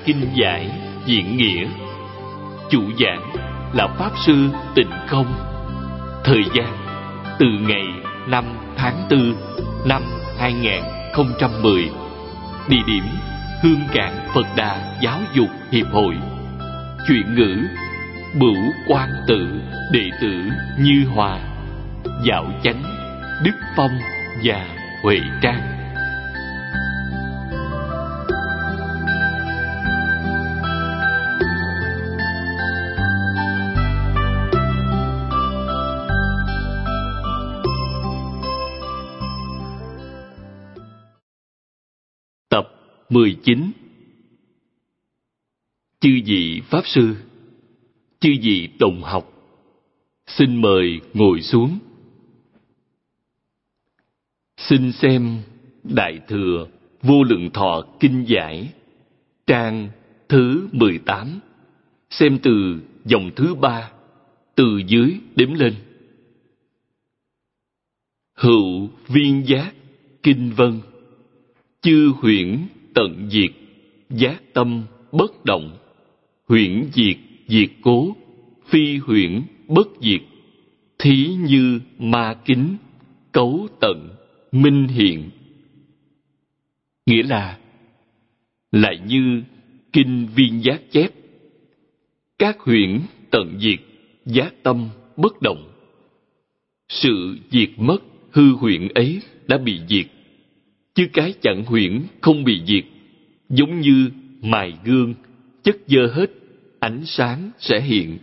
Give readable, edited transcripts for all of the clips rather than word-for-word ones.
kinh giải diễn nghĩa. Chủ giảng là Pháp Sư Tịnh Không. Thời gian từ ngày 5 tháng 4 năm 2010. Địa điểm Hương Cảng Phật Đà Giáo dục Hiệp hội. Chuyển ngữ Bửu Quan Tự đệ tử Như Hòa, Dạo Chánh, Đức Phong và Huệ Trang. Tập 19. Chư vị Pháp Sư, chư vị đồng học, xin mời ngồi xuống. Xin xem Đại Thừa Vô Lượng Thọ Kinh Giải, trang thứ 18, xem từ dòng thứ 3, từ dưới đếm lên. Hữu viên giác kinh vân, chư huyễn tận diệt, giác tâm bất động, huyễn diệt diệt cố, phi huyễn bất diệt, thí như ma kính, cấu tận minh hiện. Nghĩa là lại như kinh viên giác chép, các huyễn tận diệt, giác tâm bất động. Sự diệt mất hư huyễn ấy đã bị diệt, chứ cái chẳng huyễn không bị diệt, giống như mài gương, chất dơ hết, ánh sáng sẽ hiện.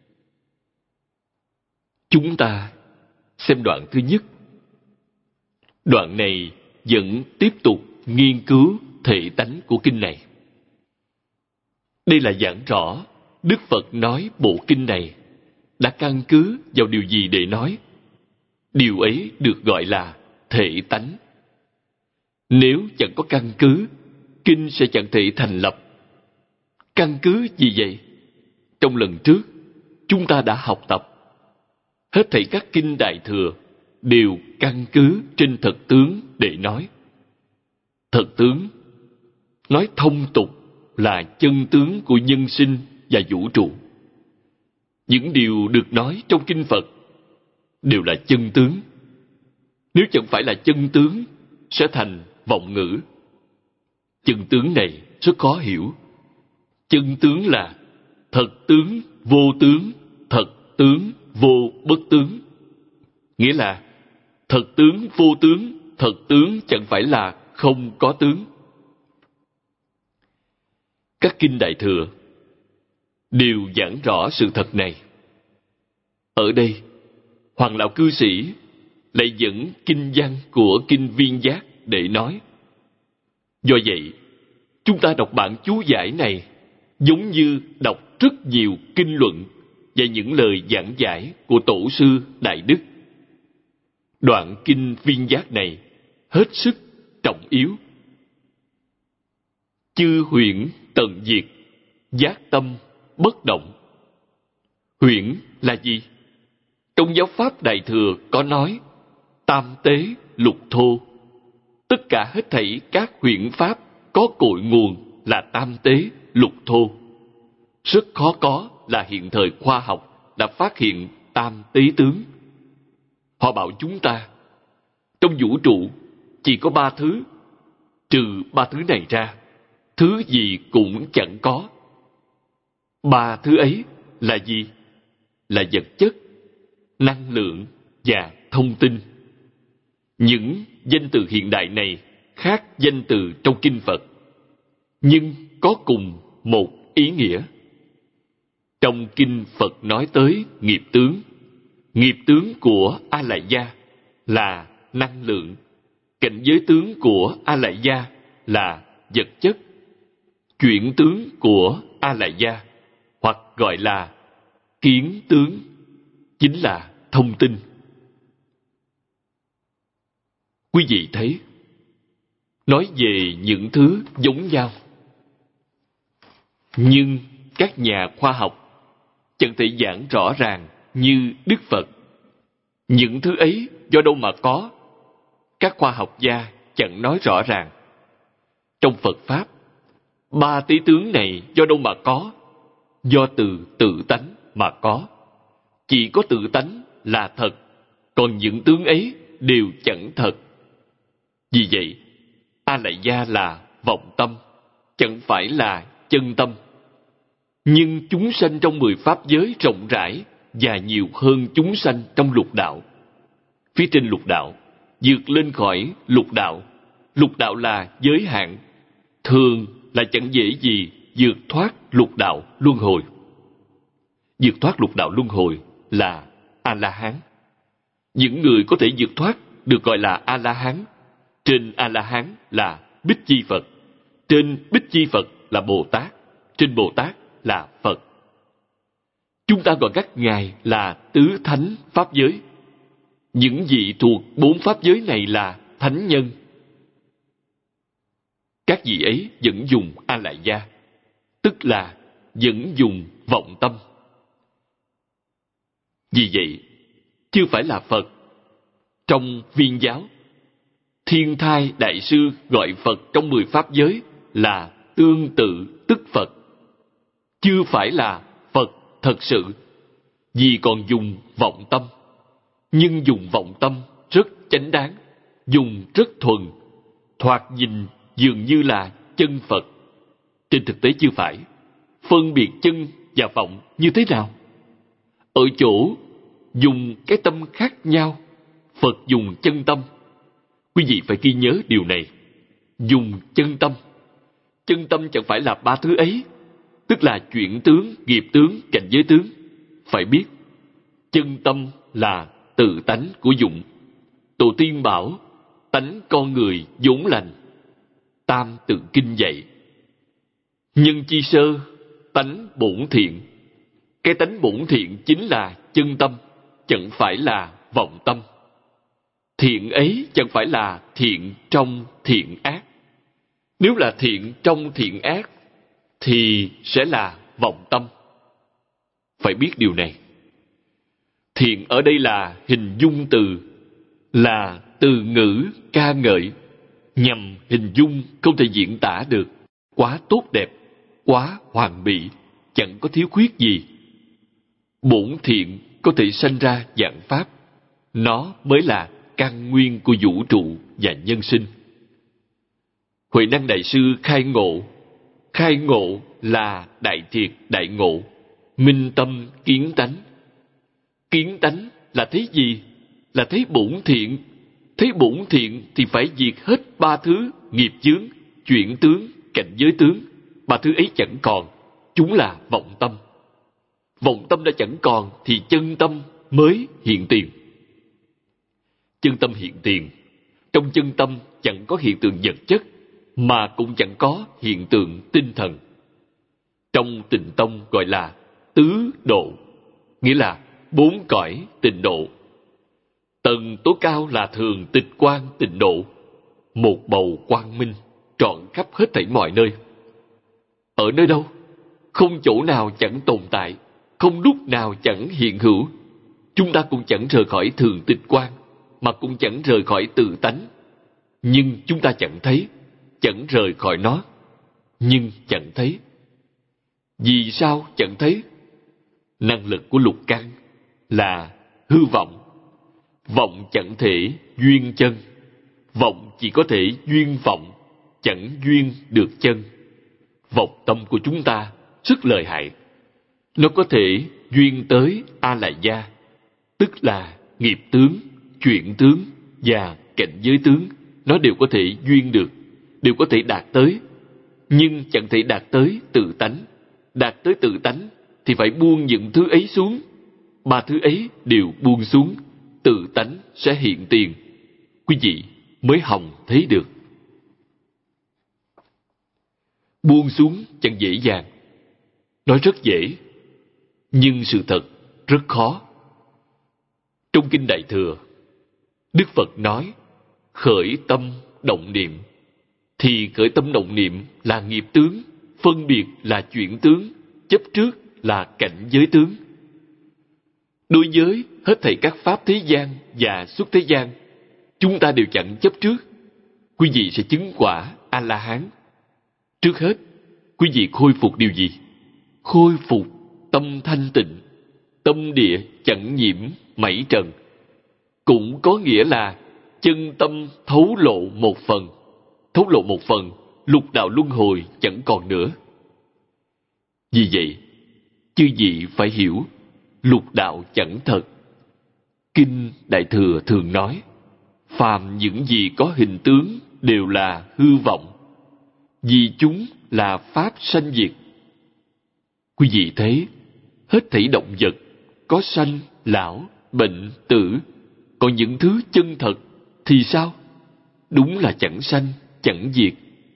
Chúng ta xem đoạn thứ nhất. Đoạn này vẫn tiếp tục nghiên cứu thể tánh của kinh này. Đây là giảng rõ Đức Phật nói bộ kinh này đã căn cứ vào điều gì để nói. Điều ấy được gọi là thể tánh. Nếu chẳng có căn cứ, kinh sẽ chẳng thể thành lập. Căn cứ gì vậy? Trong lần trước, chúng ta đã học tập. Hết thảy các kinh Đại Thừa đều căn cứ trên thật tướng để nói. Thật tướng, nói thông tục là chân tướng của nhân sinh và vũ trụ. Những điều được nói trong kinh Phật đều là chân tướng. Nếu chẳng phải là chân tướng, sẽ thành vọng ngữ. Chân tướng này rất khó hiểu. Chân tướng là thật tướng, vô tướng, thật tướng, vô bất tướng. Nghĩa là thật tướng, vô tướng, thật tướng chẳng phải là không có tướng. Các kinh Đại Thừa đều giảng rõ sự thật này. Ở đây, Hoàng Lão Cư Sĩ lại dẫn kinh văn của kinh Viên Giác để nói. Do vậy, chúng ta đọc bản chú giải này giống như đọc rất nhiều kinh luận và những lời giảng giải của Tổ sư Đại Đức. Đoạn kinh Viên Giác này hết sức trọng yếu. Chư huyễn tận diệt, giác tâm bất động. Huyễn là gì? Trong giáo pháp Đại Thừa có nói tam tế lục thô. Tất cả hết thảy các huyễn pháp có cội nguồn là tam tế lục thô. Rất khó có là hiện thời khoa học đã phát hiện tam tế tướng. Họ bảo chúng ta trong vũ trụ chỉ có 3 thứ, trừ 3 thứ này ra, thứ gì cũng chẳng có. 3 thứ ấy là gì? Là vật chất, năng lượng và thông tin. Những danh từ hiện đại này khác danh từ trong kinh Phật, nhưng có cùng một ý nghĩa. Trong kinh Phật nói tới nghiệp tướng của A Lại Gia là năng lượng, cảnh giới tướng của A Lại Gia là vật chất, chuyển tướng của A Lại Gia hoặc gọi là kiến tướng chính là thông tin. Quý vị thấy, nói về những thứ giống nhau, nhưng các nhà khoa học chẳng thể giảng rõ ràng như Đức Phật. Những thứ ấy do đâu mà có? Các khoa học gia chẳng nói rõ ràng. Trong Phật Pháp, Ba tế tướng này do đâu mà có? Do từ tự tánh mà có. Chỉ có tự tánh là thật, còn những tướng ấy đều chẳng thật. Vì vậy, A Lại Gia là vọng tâm, chẳng phải là chân tâm. Nhưng chúng sanh trong 10 pháp giới rộng rãi và nhiều hơn chúng sanh trong lục đạo. Phía trên lục đạo, vượt lên khỏi lục đạo. Lục đạo là giới hạn, thường là chẳng dễ gì vượt thoát lục đạo luân hồi. Vượt thoát lục đạo luân hồi là A-la-hán. Những người có thể vượt thoát được gọi là A-la-hán. Trên A-la-hán là Bích Chi Phật. Trên Bích Chi Phật là Bồ Tát. Trên Bồ Tát là Phật. Chúng ta gọi các ngài là tứ thánh pháp giới. Những vị thuộc 4 pháp giới này là thánh nhân. Các vị ấy vẫn dùng A Lại Gia, tức là vẫn dùng vọng tâm. Vì vậy, chưa phải là Phật. Trong Viên giáo, Thiên Thai Đại Sư gọi Phật trong 10 pháp giới là tương tự tức Phật. Chưa phải là Phật thật sự, vì còn dùng vọng tâm. Nhưng dùng vọng tâm rất chánh đáng, dùng rất thuần, thoạt nhìn dường như là chân Phật. Trên thực tế chưa phải. Phân biệt chân và vọng như thế nào? Ở chỗ dùng cái tâm khác nhau. Phật dùng chân tâm. Quý vị phải ghi nhớ điều này. Dùng chân tâm. Chân tâm chẳng phải là 3 thứ ấy, tức là chuyển tướng, nghiệp tướng, cảnh giới tướng. Phải biết, chân tâm là tự tánh của dụng. Tổ tiên bảo, tánh con người vốn lành. Tam tự kinh dạy, nhân chi sơ, tánh bổn thiện. Cái tánh bổn thiện chính là chân tâm, chẳng phải là vọng tâm. Thiện ấy chẳng phải là thiện trong thiện ác. Nếu là thiện trong thiện ác, thì sẽ là vọng tâm. Phải biết điều này. Thiện ở đây là hình dung từ, là từ ngữ ca ngợi, nhằm hình dung không thể diễn tả được, quá tốt đẹp, quá hoàn mỹ, chẳng có thiếu khuyết gì. Bổn thiện có thể sanh ra vạn pháp, nó mới là căn nguyên của vũ trụ và nhân sinh. Huệ Năng Đại Sư khai ngộ là đại triệt đại ngộ, minh tâm kiến tánh. Kiến tánh là thấy gì? Là thấy bổn thiện. Thấy bổn thiện thì phải diệt hết 3 thứ nghiệp chướng, chuyển tướng, cảnh giới tướng. 3 thứ ấy chẳng còn, chúng là vọng tâm. Vọng tâm đã chẳng còn thì chân tâm mới hiện tiền. Chân tâm hiện tiền. Trong chân tâm chẳng có hiện tượng vật chất, mà cũng chẳng có hiện tượng tinh thần. Trong Tịnh Tông gọi là tứ độ, nghĩa là 4 cõi tịnh độ. Tầng tối cao là thường tịch quang tịnh độ, một bầu quang minh trọn khắp hết thảy mọi nơi. Ở nơi đâu? Không chỗ nào chẳng tồn tại, không lúc nào chẳng hiện hữu. Chúng ta cũng chẳng rời khỏi thường tịch quang, mà cũng chẳng rời khỏi tự tánh. Nhưng chúng ta chẳng thấy, chẳng rời khỏi nó, nhưng chẳng thấy. Vì sao chẳng thấy? Năng lực của lục căn là hư vọng. Vọng chẳng thể duyên chân. Vọng chỉ có thể duyên vọng, chẳng duyên được chân. Vọng tâm của chúng ta rất lợi hại. Nó có thể duyên tới A Lại Gia, tức là nghiệp tướng, chuyển tướng và cảnh giới tướng. Nó đều có thể duyên được, đều có thể đạt tới. Nhưng chẳng thể đạt tới tự tánh. Đạt tới tự tánh thì phải buông những thứ ấy xuống. 3 thứ ấy đều buông xuống, tự tánh sẽ hiện tiền. Quý vị mới hòng thấy được. Buông xuống chẳng dễ dàng. Nói rất dễ, nhưng sự thật rất khó. Trong Kinh Đại Thừa, Đức Phật nói, khởi tâm động niệm. Thì khởi tâm động niệm là nghiệp tướng, phân biệt là chuyển tướng, chấp trước là cảnh giới tướng. Đối với hết thảy các pháp thế gian và xuất thế gian, chúng ta đều chẳng chấp trước. Quý vị sẽ chứng quả A-la-hán. Trước hết, Quý vị khôi phục điều gì? Khôi phục tâm thanh tịnh, tâm địa chẳng nhiễm mảy trần. Cũng có nghĩa là chân tâm thấu lộ một phần. Thấu lộ một phần, lục đạo luân hồi chẳng còn nữa. Vì vậy, chư vị phải hiểu, lục đạo chẳng thật. Kinh Đại Thừa thường nói, phàm những gì có hình tướng đều là hư vọng, vì chúng là pháp sanh diệt. Quý vị thấy, hết thảy động vật, có sanh, lão, bệnh, tử, còn những thứ chân thật thì sao? Đúng là chẳng sanh, chẳng diệt.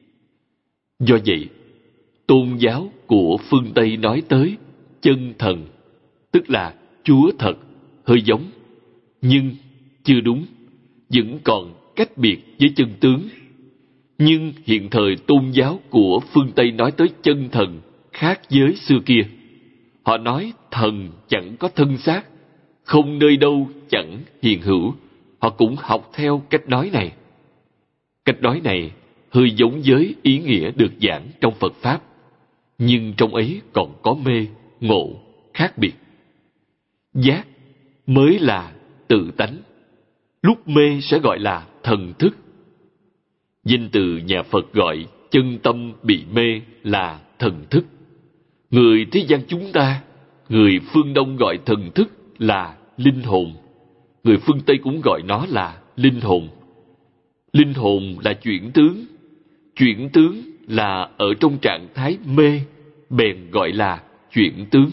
Do vậy, tôn giáo của phương Tây nói tới chân thần, tức là Chúa thật, hơi giống, nhưng chưa đúng, vẫn còn cách biệt với chân tướng. Nhưng hiện thời tôn giáo của phương Tây nói tới chân thần khác với xưa kia. Họ nói thần chẳng có thân xác, không nơi đâu chẳng hiện hữu. Họ cũng học theo cách nói này. Cách nói này hơi giống với ý nghĩa được giảng trong Phật Pháp, nhưng trong ấy còn có mê, ngộ, khác biệt. Giác mới là tự tánh, lúc mê sẽ gọi là thần thức. Danh từ nhà Phật gọi chân tâm bị mê là thần thức. Người thế gian chúng ta, người phương Đông gọi thần thức là linh hồn. Người phương Tây cũng gọi nó là linh hồn. Linh hồn là chuyển tướng. Chuyển tướng là ở trong trạng thái mê, bèn gọi là chuyển tướng.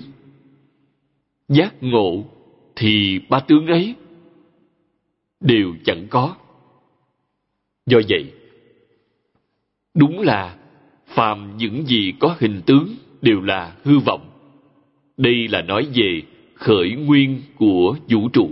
Giác ngộ thì ba tướng ấy đều chẳng có. Do vậy, đúng là phàm những gì có hình tướng đều là hư vọng. Đây là nói về khởi nguyên của vũ trụ.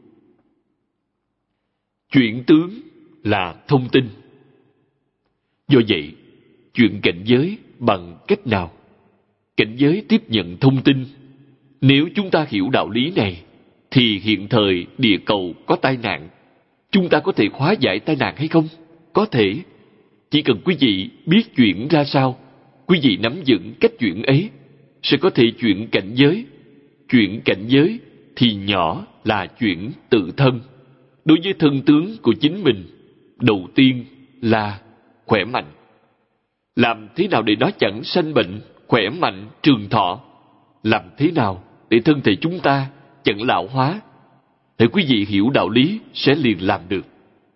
Chuyển tướng là thông tin. Do vậy, chuyển cảnh giới bằng cách nào? Cảnh giới tiếp nhận thông tin. Nếu chúng ta hiểu đạo lý này, thì hiện thời địa cầu có tai nạn, chúng ta có thể hóa giải tai nạn hay không? Có thể. Chỉ cần quý vị biết chuyển ra sao, quý vị nắm vững cách chuyển ấy, sẽ có thể chuyển cảnh giới. Chuyển cảnh giới thì nhỏ là chuyển tự thân. Đối với thân tướng của chính mình, đầu tiên là khỏe mạnh. Làm thế nào để nó chẳng sanh bệnh, khỏe mạnh, trường thọ? Làm thế nào để thân thể chúng ta chẳng lão hóa? Để quý vị hiểu đạo lý sẽ liền làm được.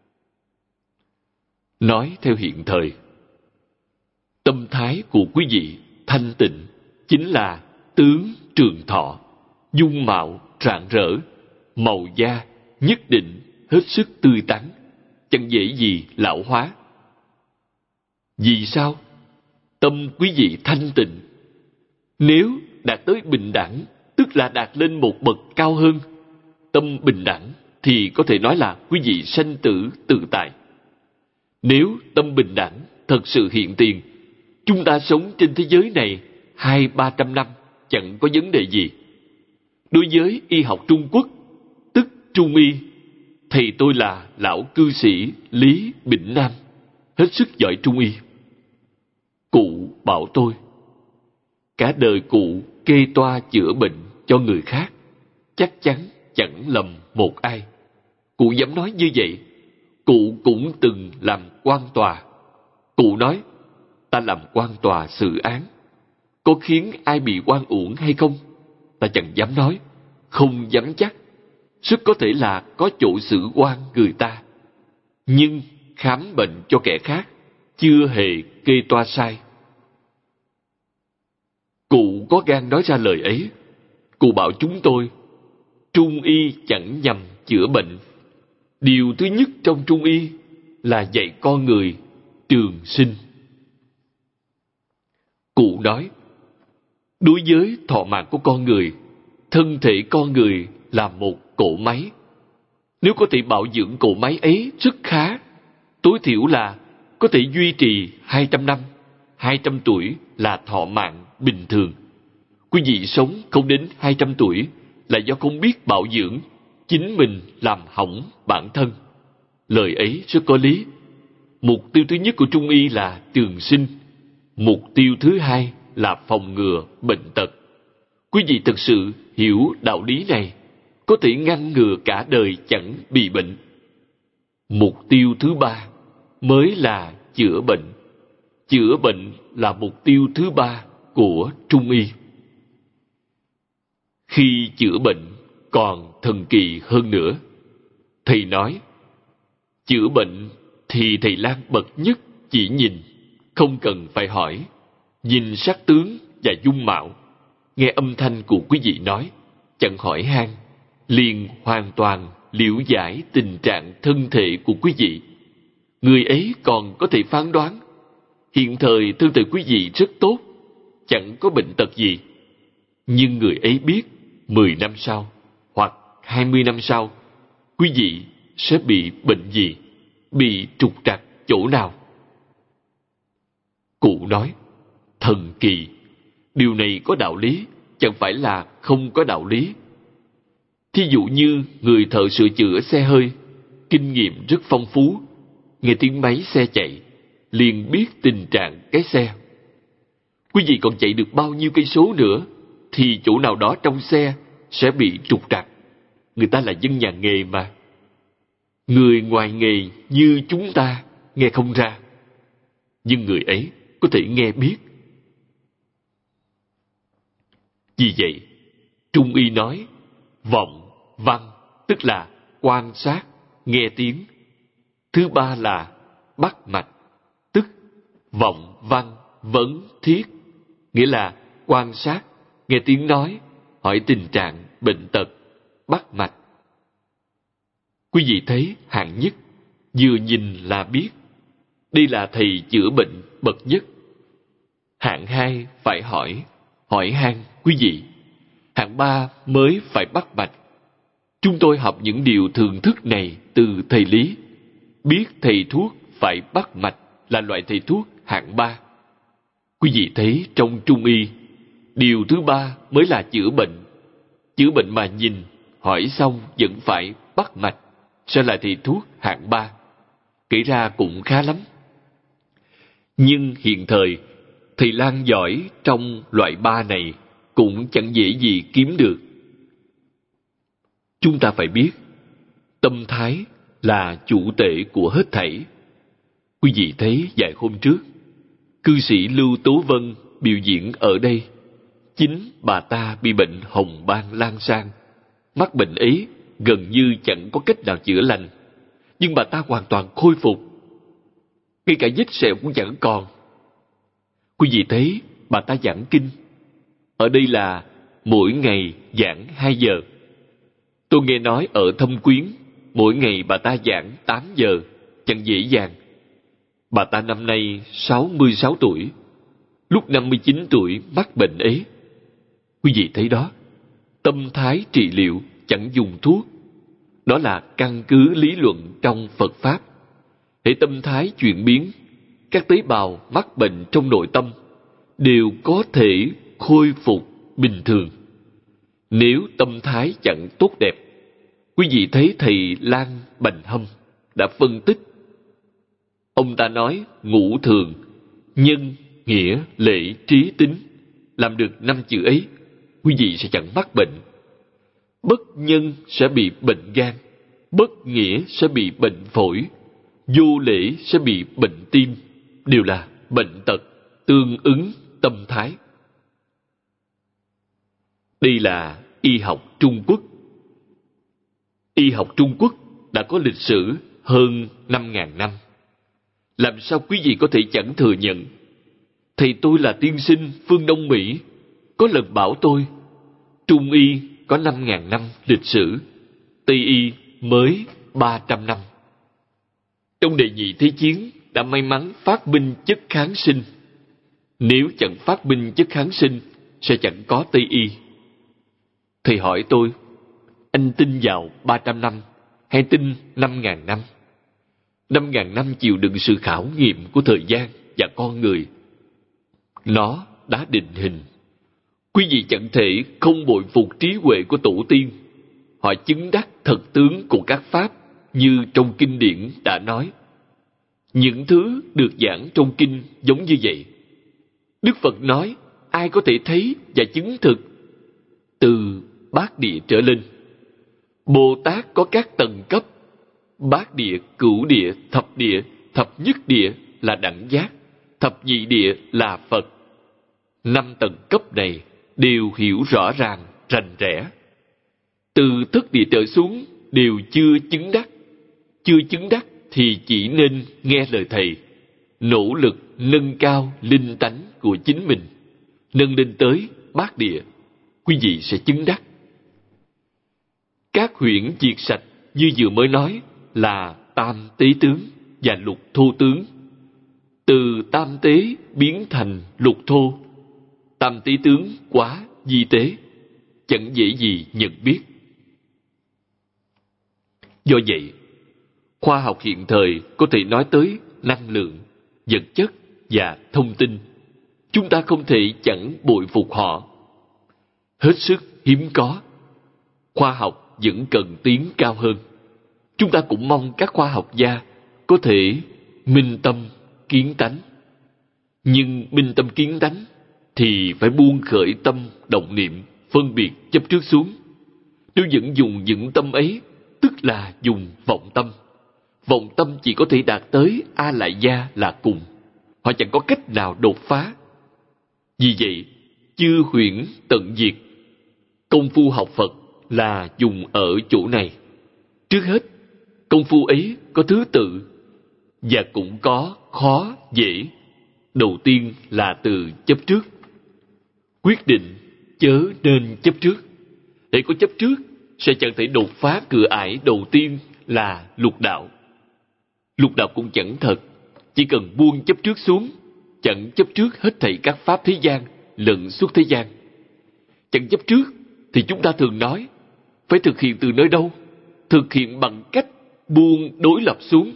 Nói theo hiện thời, tâm thái của quý vị thanh tịnh chính là tướng trường thọ, dung mạo rạng rỡ, màu da nhất định hết sức tươi tắn, chẳng dễ gì lão hóa. Vì sao? Tâm quý vị thanh tịnh. Nếu đạt tới bình đẳng, tức là đạt lên một bậc cao hơn, tâm bình đẳng thì có thể nói là quý vị sanh tử tự tại. Nếu tâm bình đẳng thật sự hiện tiền, chúng ta sống trên thế giới này 200-300 năm chẳng có vấn đề gì. Đối với y học Trung Quốc, tức Trung y, thầy tôi là lão cư sĩ Lý Bỉnh Nam, hết sức giỏi Trung y. Cụ bảo tôi, cả đời cụ kê toa chữa bệnh cho người khác, chắc chắn chẳng lầm một ai. Cụ dám nói như vậy. Cụ cũng từng làm quan tòa. Cụ nói, ta làm quan tòa xử án, có khiến ai bị oan uổng hay không? Ta chẳng dám nói, không dám chắc. Rất có thể là có chỗ xử oan người ta, nhưng khám bệnh cho kẻ khác chưa hề kê toa sai. Cụ có gan nói ra lời ấy. Cụ bảo chúng tôi, Trung y chẳng nhằm chữa bệnh. Điều thứ nhất trong Trung y là dạy con người trường sinh. Cụ nói, đối với thọ mạng của con người, thân thể con người là một cỗ máy. Nếu có thể bảo dưỡng cỗ máy ấy rất khá, tối thiểu là có thể duy trì 200 năm, 200 tuổi là thọ mạng bình thường. Quý vị sống không đến 200 tuổi là do không biết bảo dưỡng, chính mình làm hỏng bản thân. Lời ấy rất có lý. Mục tiêu thứ nhất của Trung y là trường sinh. Mục tiêu thứ hai là phòng ngừa bệnh tật. Quý vị thực sự hiểu đạo lý này, có thể ngăn ngừa cả đời chẳng bị bệnh. Mục tiêu thứ ba mới là chữa bệnh. Chữa bệnh là mục tiêu thứ ba của Trung y. Khi chữa bệnh còn thần kỳ hơn nữa. Thầy nói, chữa bệnh thì thầy Lang bậc nhất chỉ nhìn, không cần phải hỏi. Nhìn sắc tướng và dung mạo, nghe âm thanh của quý vị nói, chẳng hỏi han, liền hoàn toàn liễu giải tình trạng thân thể của quý vị. Người ấy còn có thể phán đoán, hiện thời thân thể quý vị rất tốt, chẳng có bệnh tật gì. Nhưng người ấy biết 10 năm sau hoặc 20 năm sau, quý vị sẽ bị bệnh gì, bị trục trặc chỗ nào. Cụ nói, thần kỳ, điều này có đạo lý, chẳng phải là không có đạo lý. Thí dụ như người thợ sửa chữa xe hơi, kinh nghiệm rất phong phú, nghe tiếng máy xe chạy, liền biết tình trạng cái xe. Quý vị còn chạy được bao nhiêu cây số nữa, thì chỗ nào đó trong xe sẽ bị trục trặc. Người ta là dân nhà nghề mà. Người ngoài nghề như chúng ta nghe không ra, nhưng người ấy có thể nghe biết. Vì vậy, Trung y nói, vọng, văn, tức là quan sát, nghe tiếng. Thứ ba là bắt mạch, tức vọng, văn, vấn, thiết, nghĩa là quan sát, nghe tiếng nói, hỏi tình trạng, bệnh tật, bắt mạch. Quý vị thấy hạng nhất, vừa nhìn là biết, đây là thầy chữa bệnh bậc nhất. Hạng hai phải hỏi han quý vị. Hạng ba mới phải bắt mạch. Chúng tôi học những điều thường thức này từ thầy Lý. Biết thầy thuốc phải bắt mạch là loại thầy thuốc hạng ba. Quý vị thấy trong Trung y, điều thứ ba mới là chữa bệnh. Chữa bệnh mà nhìn, hỏi xong vẫn phải bắt mạch, sẽ là thầy thuốc hạng ba. Kể ra cũng khá lắm. Nhưng hiện thời, thầy Lang giỏi trong loại ba này cũng chẳng dễ gì kiếm được. Chúng ta phải biết, tâm thái là chủ tể của hết thảy. Quý vị thấy vài hôm trước, cư sĩ Lưu Tố Vân biểu diễn ở đây. Chính bà ta bị bệnh hồng ban lan sang. Mắc bệnh ấy gần như chẳng có cách nào chữa lành. Nhưng bà ta hoàn toàn khôi phục. Ngay cả vết sẹo cũng chẳng còn. Quý vị thấy bà ta giảng kinh. Ở đây là mỗi ngày giảng 2 giờ. Tôi nghe nói ở Thâm Quyến, mỗi ngày bà ta giảng 8 giờ, chẳng dễ dàng. Bà ta năm nay 66 tuổi, lúc 59 tuổi mắc bệnh ấy. Quý vị thấy đó, tâm thái trị liệu chẳng dùng thuốc. Đó là căn cứ lý luận trong Phật Pháp. Hễ tâm thái chuyển biến, các tế bào mắc bệnh trong nội tâm đều có thể khôi phục bình thường. Nếu tâm thái chẳng tốt đẹp, quý vị thấy thầy Lan Bành Hâm đã phân tích. Ông ta nói ngũ thường, nhân, nghĩa, lễ, trí, tính. Làm được 5 chữ ấy, quý vị sẽ chẳng mắc bệnh. Bất nhân sẽ bị bệnh gan, bất nghĩa sẽ bị bệnh phổi, vô lễ sẽ bị bệnh tim, đều là bệnh tật tương ứng tâm thái. Đây là y học Trung Quốc. Y học Trung Quốc đã có lịch sử hơn 5.000 năm. Làm sao quý vị có thể chẳng thừa nhận? Thầy tôi là tiên sinh phương Đông Mỹ, có lần bảo tôi, Trung y có 5.000 năm lịch sử, Tây y mới 300 năm. Trong đệ nhị thế chiến đã may mắn phát minh chất kháng sinh. Nếu chẳng phát minh chất kháng sinh, sẽ chẳng có Tây y. Thầy hỏi tôi, anh tin vào 300 năm hay tin 5.000 năm? 5.000 năm chịu đựng sự khảo nghiệm của thời gian và con người. Nó đã định hình. Quý vị chẳng thể không bội phục trí huệ của tổ tiên. Họ chứng đắc thật tướng của các pháp như trong kinh điển đã nói. Những thứ được giảng trong kinh giống như vậy. Đức Phật nói, ai có thể thấy và chứng thực? Từ bát địa trở lên. Bồ Tát có các tầng cấp. Bát địa, cửu địa, thập nhất địa là đẳng giác, thập nhị địa là Phật. 5 tầng cấp này đều hiểu rõ ràng, rành rẽ. Từ thất địa trở xuống đều chưa chứng đắc. Chưa chứng đắc thì chỉ nên nghe lời Thầy, nỗ lực nâng cao linh tánh của chính mình, nâng lên tới bát địa, quý vị sẽ chứng đắc. Các huyễn diệt sạch như vừa mới nói là tam tế tướng và lục thô tướng. Từ tam tế biến thành lục thô. Tam tế tướng quá di tế, chẳng dễ gì nhận biết. Do vậy, khoa học hiện thời có thể nói tới năng lượng, vật chất và thông tin. Chúng ta không thể chẳng bội phục họ. Hết sức hiếm có. Khoa học vẫn cần tiến cao hơn. Chúng ta cũng mong các khoa học gia có thể minh tâm kiến tánh. Nhưng minh tâm kiến tánh thì phải buông khởi tâm động niệm, phân biệt chấp trước xuống. Nếu vẫn dùng những tâm ấy, tức là dùng vọng tâm. Vọng tâm chỉ có thể đạt tới A Lại Gia là cùng. Họ chẳng có cách nào đột phá. Vì vậy, chư huyễn tận diệt. Công phu học Phật là dùng ở chỗ này. Trước hết, công phu ấy có thứ tự và cũng có khó dễ. Đầu tiên là từ chấp trước. Quyết định chớ nên chấp trước. Để có chấp trước sẽ chẳng thể đột phá cửa ải đầu tiên là lục đạo. Lục đạo cũng chẳng thật, chỉ cần buông chấp trước xuống, chẳng chấp trước hết thảy các pháp thế gian lẫn suốt thế gian. Chẳng chấp trước thì chúng ta thường nói phải thực hiện từ nơi đâu? Thực hiện bằng cách buông đối lập xuống.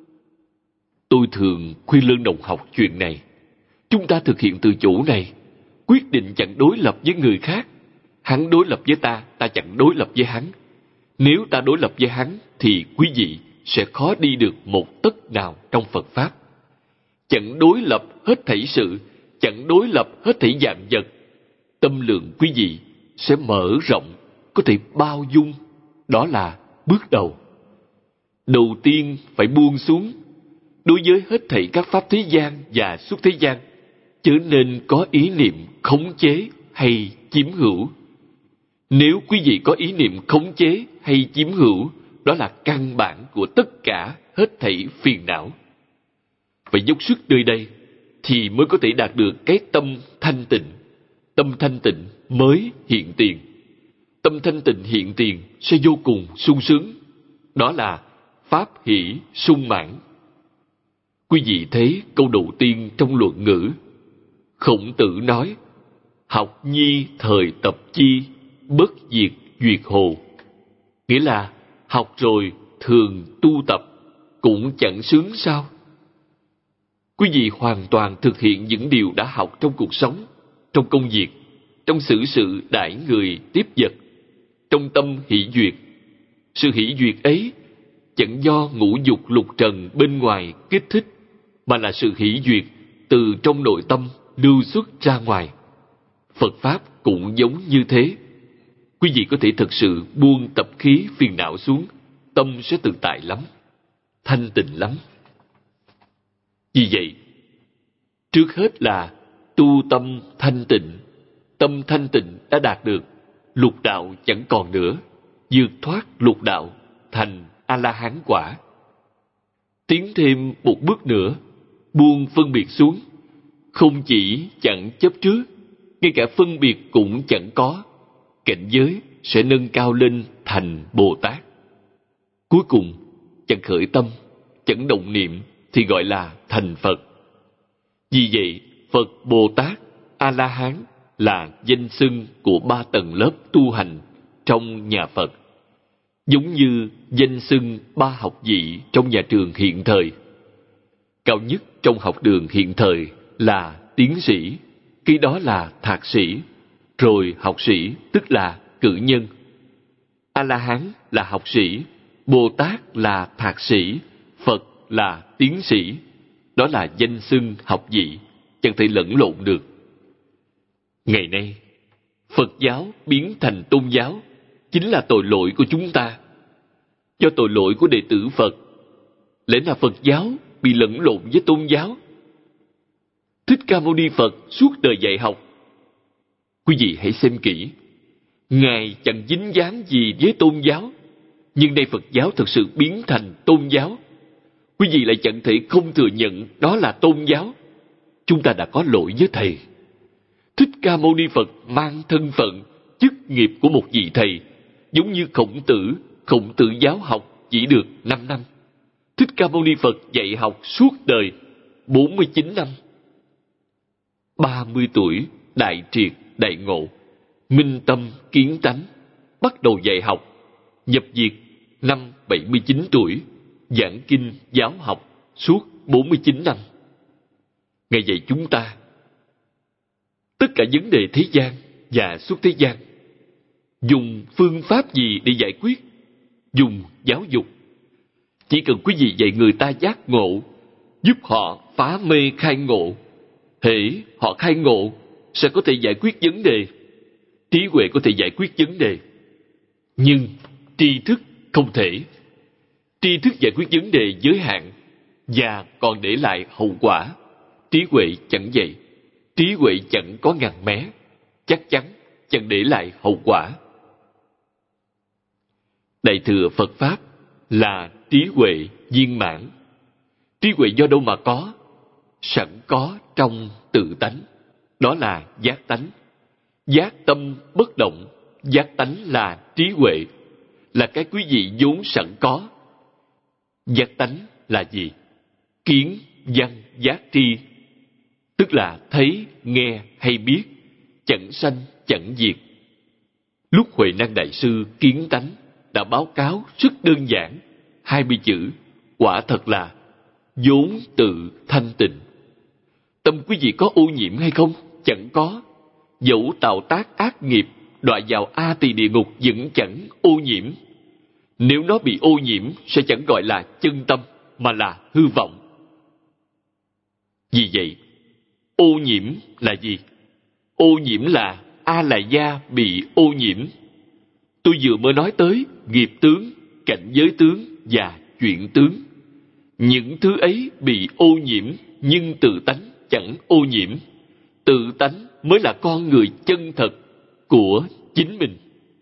Tôi thường khuyên Lương Đồng học chuyện này. Chúng ta thực hiện từ chỗ này, quyết định chẳng đối lập với người khác. Hắn đối lập với ta, ta chẳng đối lập với hắn. Nếu ta đối lập với hắn thì quý vị sẽ khó đi được một tấc nào trong Phật Pháp. Chẳng đối lập hết thảy sự, chẳng đối lập hết thảy dạng vật. Tâm lượng quý vị sẽ mở rộng, có thể bao dung. Đó là bước đầu. Đầu tiên phải buông xuống. Đối với hết thảy các pháp thế gian và xuất thế gian, chớ nên có ý niệm khống chế hay chiếm hữu. Nếu quý vị có ý niệm khống chế hay chiếm hữu, đó là căn bản của tất cả hết thảy phiền não. Phải dốc sức nơi đây thì mới có thể đạt được cái tâm thanh tịnh. Tâm thanh tịnh mới hiện tiền. Tâm thanh tịnh hiện tiền sẽ vô cùng sung sướng. Đó là pháp hỷ sung mãn. Quý vị thấy câu đầu tiên trong luận ngữ. Khổng Tử nói, học nhi thời tập chi, bất diệt duyệt hồ. Nghĩa là học rồi thường tu tập, cũng chẳng sướng sao? Quý vị hoàn toàn thực hiện những điều đã học trong cuộc sống, trong công việc, trong xử sự đãi người tiếp vật, trong tâm hỷ duyệt. Sự hỷ duyệt ấy chẳng do ngũ dục lục trần bên ngoài kích thích, mà là sự hỷ duyệt từ trong nội tâm lưu xuất ra ngoài. Phật Pháp cũng giống như thế. Quý vị có thể thực sự buông tập khí phiền não xuống, tâm sẽ tự tại lắm, thanh tịnh lắm. Vì vậy, trước hết là tu tâm thanh tịnh. Tâm thanh tịnh đã đạt được, lục đạo chẳng còn nữa, vượt thoát lục đạo thành A-la-hán quả. Tiến thêm một bước nữa, buông phân biệt xuống. Không chỉ chẳng chấp trước, ngay cả phân biệt cũng chẳng có. Cảnh giới sẽ nâng cao lên thành Bồ Tát. Cuối cùng, chẳng khởi tâm, chẳng động niệm thì gọi là thành Phật. Vì vậy, Phật Bồ Tát, A-la-hán là danh xưng của 3 tầng lớp tu hành trong nhà Phật. Giống như danh xưng 3 học vị trong nhà trường hiện thời. Cao nhất trong học đường hiện thời là tiến sĩ, cái đó là thạc sĩ, rồi học sĩ tức là cử nhân. A-la-hán là học sĩ, Bồ Tát là thạc sĩ, Phật là tiến sĩ. Đó là danh xưng học vị, chẳng thể lẫn lộn được. Ngày nay, Phật giáo biến thành tôn giáo chính là tội lỗi của chúng ta. Do tội lỗi của đệ tử Phật, lẽ nào Phật giáo bị lẫn lộn với tôn giáo? Thích Ca Mâu Ni Phật suốt đời dạy học. Quý vị hãy xem kỹ. Ngài chẳng dính dáng gì với tôn giáo, nhưng nay Phật giáo thực sự biến thành tôn giáo. Quý vị lại chẳng thể không thừa nhận đó là tôn giáo. Chúng ta đã có lỗi với Thầy. Thích Ca Mâu Ni Phật mang thân phận, chức nghiệp của một vị thầy, giống như Khổng Tử giáo học chỉ được 5 năm. Thích Ca Mâu Ni Phật dạy học suốt đời 49 năm. 30 tuổi, đại triệt, đại ngộ, minh tâm, kiến tánh, bắt đầu dạy học, nhập diệt năm 79 tuổi, giảng kinh, giáo học suốt 49 năm. Ngài dạy chúng ta tất cả vấn đề thế gian và suốt thế gian. Dùng phương pháp gì để giải quyết? Dùng giáo dục. Chỉ cần quý vị dạy người ta giác ngộ, giúp họ phá mê khai ngộ, hễ họ khai ngộ sẽ có thể giải quyết vấn đề. Trí huệ có thể giải quyết vấn đề, nhưng tri thức không thể. Tri thức giải quyết vấn đề giới hạn và còn để lại hậu quả. Trí huệ chẳng vậy. Trí huệ chẳng có ngăn mé, chắc chắn chẳng để lại hậu quả. Đại thừa Phật Pháp là trí huệ viên mãn. Trí huệ do đâu mà có? Sẵn có trong tự tánh. Đó là giác tánh. Giác tâm bất động. Giác tánh là trí huệ, là cái quý vị vốn sẵn có. Giác tánh là gì? Kiến, văn, giác tri, tức là thấy, nghe hay biết, chẳng sanh, chẳng diệt. Lúc Huệ Năng Đại Sư kiến tánh đã báo cáo rất đơn giản 20 chữ, quả thật là vốn tự thanh tịnh. Tâm quý vị có ô nhiễm hay không? Chẳng có. Dẫu tạo tác ác nghiệp, đọa vào A Tỳ địa ngục vẫn chẳng ô nhiễm. Nếu nó bị ô nhiễm sẽ chẳng gọi là chân tâm, mà là hư vọng. Vì vậy, ô nhiễm là gì? Ô nhiễm là A La gia bị ô nhiễm. Tôi vừa mới nói tới nghiệp tướng, cảnh giới tướng và chuyện tướng. Những thứ ấy bị ô nhiễm, nhưng tự tánh chẳng ô nhiễm. Tự tánh mới là con người chân thật của chính mình.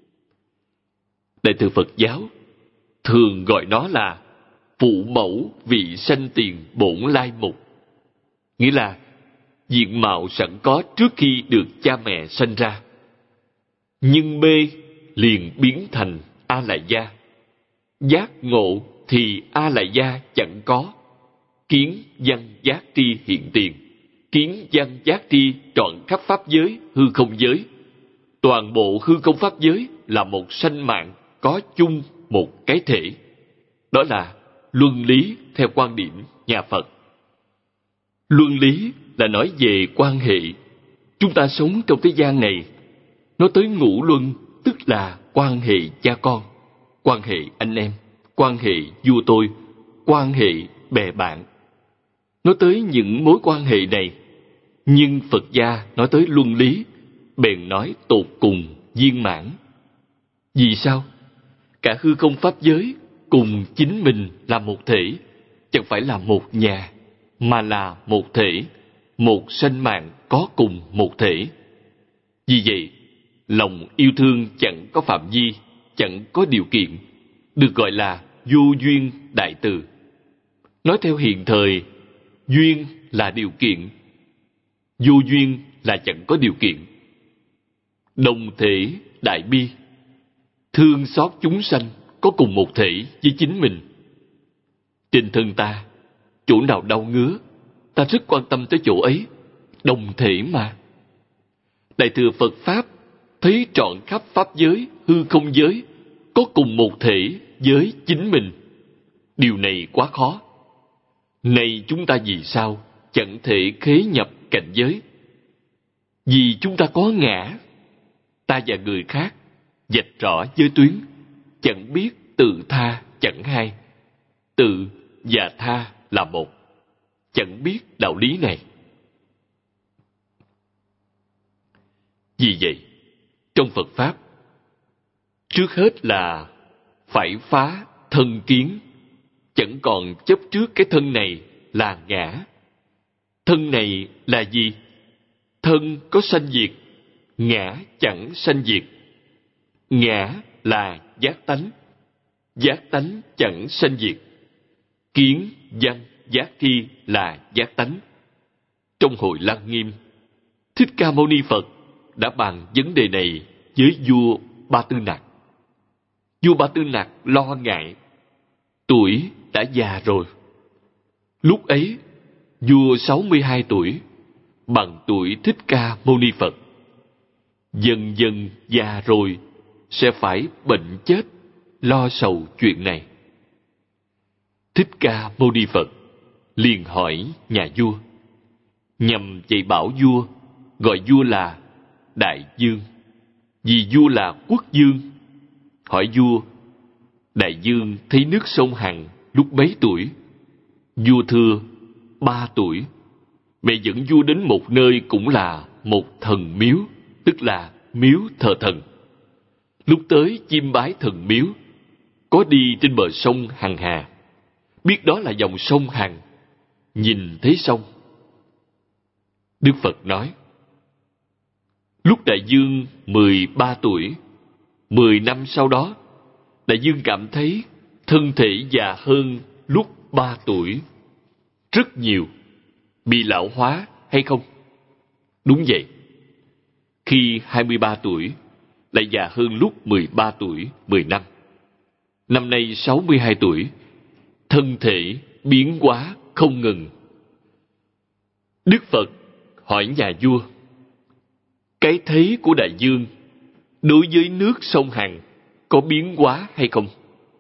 Đại thừa Phật giáo thường gọi nó là phụ mẫu vị sanh tiền bổn lai mục. Nghĩa là diện mạo sẵn có trước khi được cha mẹ sanh ra. Nhưng mê liền biến thành A La gia. Giác ngộ thì A La gia chẳng có. Kiến văn giác tri hiện tiền. Kiến văn giác tri trọn khắp pháp giới, hư không giới. Toàn bộ hư không pháp giới là một sanh mạng có chung một cái thể. Đó là luân lý theo quan điểm nhà Phật. Luân lý là nói về quan hệ. Chúng ta sống trong thế gian này, nói tới ngũ luân, tức là quan hệ cha con, quan hệ anh em, quan hệ vua tôi, quan hệ bè bạn. Nói tới những mối quan hệ này, nhưng Phật gia nói tới luân lý, bèn nói tột cùng viên mãn. Vì sao? Cả hư không pháp giới cùng chính mình là một thể, chẳng phải là một nhà, mà là một thể, một sanh mạng có cùng một thể. Vì vậy, lòng yêu thương chẳng có phạm vi, chẳng có điều kiện, được gọi là vô duyên đại từ. Nói theo hiện thời, duyên là điều kiện, vô duyên là chẳng có điều kiện. Đồng thể đại bi, thương xót chúng sanh có cùng một thể với chính mình. Trên thân ta, chỗ nào đau ngứa, ta rất quan tâm tới chỗ ấy, đồng thể mà. Đại thừa Phật Pháp thấy trọn khắp pháp giới, hư không giới có cùng một thể với chính mình. Điều này quá khó. Này chúng ta vì sao chẳng thể khế nhập cảnh giới? Vì chúng ta có ngã, ta và người khác vạch rõ giới tuyến, chẳng biết tự tha chẳng hai. Tự và tha là một, chẳng biết đạo lý này. Vì vậy, trong Phật Pháp, trước hết là phải phá thân kiến, chẳng còn chấp trước cái thân này là ngã. Thân này là gì? Thân có sanh diệt, ngã chẳng sanh diệt. Ngã là giác tánh, giác tánh chẳng sanh diệt. Kiến, văn, giác thi là giác tánh. Trong Hội Lăng Nghiêm, Thích Ca Mâu Ni Phật đã bàn vấn đề này với vua Ba Tư Nặc. Vua Ba Tư Nặc lo ngại, tuổi đã già rồi. Lúc ấy, vua 62 tuổi, bằng tuổi Thích Ca Mâu Ni Phật. Dần dần già rồi, sẽ phải bệnh chết, lo sầu chuyện này. Thích Ca Mâu Ni Phật liền hỏi nhà vua, nhằm dạy bảo vua, gọi vua là Đại Dương, vì vua là quốc vương. Hỏi vua, Đại Dương thấy nước sông Hằng lúc mấy tuổi? Vua thưa, 3 tuổi. Mẹ dẫn vua đến một nơi cũng là một thần miếu, tức là miếu thờ thần. Lúc tới chiêm bái thần miếu, có đi trên bờ sông Hằng Hà, biết đó là dòng sông Hằng, nhìn thấy sông. Đức Phật nói, lúc Đại Dương 13 tuổi, 10 năm sau đó, Đại Dương cảm thấy thân thể già hơn lúc 3 tuổi rất nhiều. Bị lão hóa hay không? Đúng vậy. Khi 23 tuổi, lại già hơn lúc 13 tuổi 10 năm. Năm nay 62 tuổi, thân thể biến hóa không ngừng. Đức Phật hỏi nhà vua, cái thấy của Đại Dương đối với nước sông Hằng có biến hóa hay không?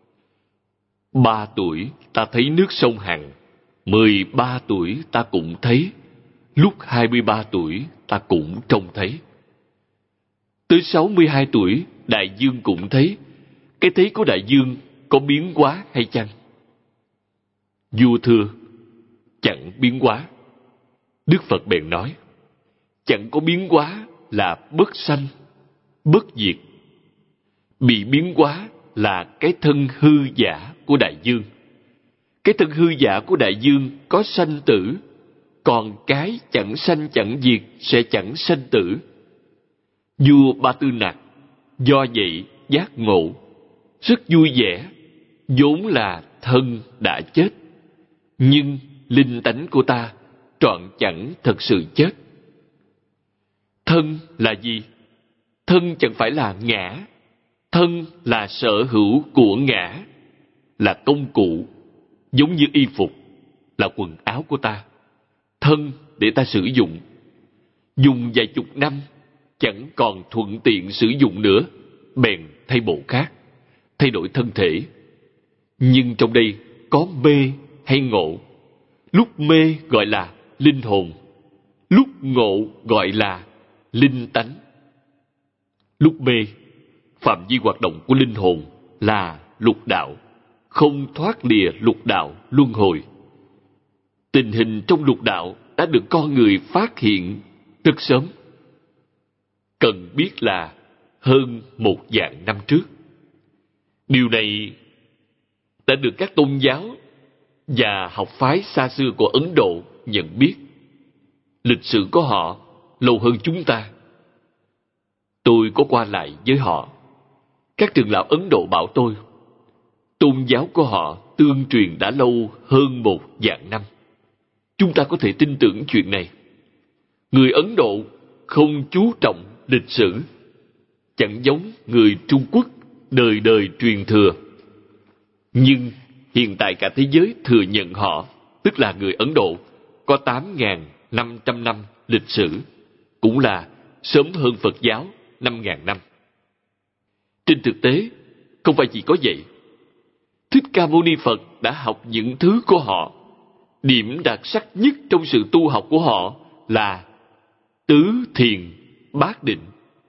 3 tuổi ta thấy nước sông Hằng, 13 tuổi ta cũng thấy, lúc 23 tuổi ta cũng trông thấy. Tới 62 tuổi Đại Dương cũng thấy, cái thấy của Đại Dương có biến hóa hay chăng? Vua thưa, chẳng biến hóa. Đức Phật bèn nói, chẳng có biến hóa là bất sanh, bất diệt. Bị biến hóa là cái thân hư giả của Đại Dương. Cái thân hư giả của Đại Dương có sanh tử, còn cái chẳng sanh chẳng diệt sẽ chẳng sanh tử. Vua Ba Tư Nặc do vậy giác ngộ, rất vui vẻ, vốn là thân đã chết, nhưng linh tánh của ta trọn chẳng thật sự chết. Thân là gì? Thân chẳng phải là ngã. Thân là sở hữu của ngã, là công cụ, giống như y phục, là quần áo của ta. Thân để ta sử dụng. Dùng vài chục năm, chẳng còn thuận tiện sử dụng nữa, bèn thay bộ khác, thay đổi thân thể. Nhưng trong đây có mê hay ngộ. Lúc mê gọi là linh hồn, lúc ngộ gọi là linh tánh. Lúc mê, phạm vi hoạt động của linh hồn là lục đạo, không thoát lìa lục đạo luân hồi. Tình hình trong lục đạo đã được con người phát hiện rất sớm. Cần biết là hơn 1.000 năm trước. Điều này đã được các tôn giáo và học phái xa xưa của Ấn Độ nhận biết. Lịch sử của họ lâu hơn chúng ta. Tôi có qua lại với họ. Các trưởng lão Ấn Độ bảo tôi, tôn giáo của họ tương truyền đã lâu hơn 1.000 năm. Chúng ta có thể tin tưởng chuyện này. Người Ấn Độ không chú trọng lịch sử, chẳng giống người Trung Quốc đời đời truyền thừa. Nhưng hiện tại cả thế giới thừa nhận họ, tức là người Ấn Độ, có 8.500 năm lịch sử, cũng là sớm hơn Phật giáo 5.000 năm. Trên thực tế, không phải chỉ có vậy. Thích Ca Mâu Ni Phật đã học những thứ của họ. Điểm đặc sắc nhất trong sự tu học của họ là tứ thiền bát định.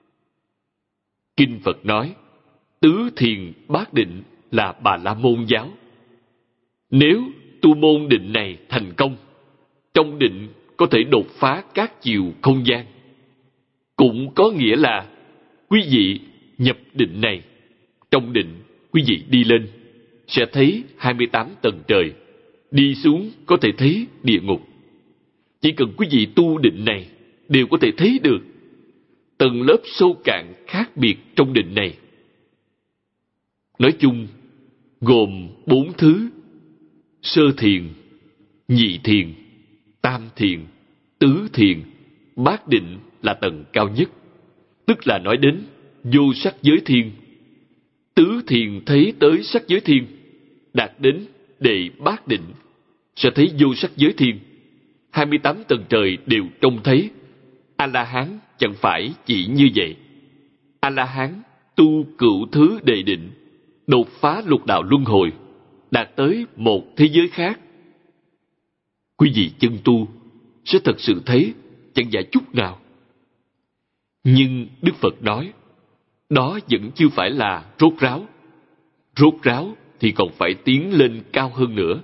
Kinh Phật nói, tứ thiền bát định là Bà La Môn giáo. Nếu tu môn định này thành công, trong định có thể đột phá các chiều không gian, cũng có nghĩa là quý vị nhập định này. Trong định, quý vị đi lên, sẽ thấy 28 tầng trời. Đi xuống có thể thấy địa ngục. Chỉ cần quý vị tu định này, đều có thể thấy được tầng lớp sâu cạn khác biệt trong định này. Nói chung, gồm 4 thứ: sơ thiền, nhị thiền, tam thiền, tứ thiền. Bát định là tầng cao nhất, tức là nói đến vô sắc giới thiên. Tứ thiền thấy tới sắc giới thiên, đạt đến đệ bát định, sẽ thấy vô sắc giới thiên. 28 tầng trời đều trông thấy. A-la-hán chẳng phải chỉ như vậy. A-la-hán tu cửu thứ đệ định, đột phá lục đạo luân hồi, đạt tới một thế giới khác. Quý vị chân tu sẽ thật sự thấy chẳng giả chút nào. Nhưng Đức Phật nói, đó vẫn chưa phải là rốt ráo. Rốt ráo thì còn phải tiến lên cao hơn nữa.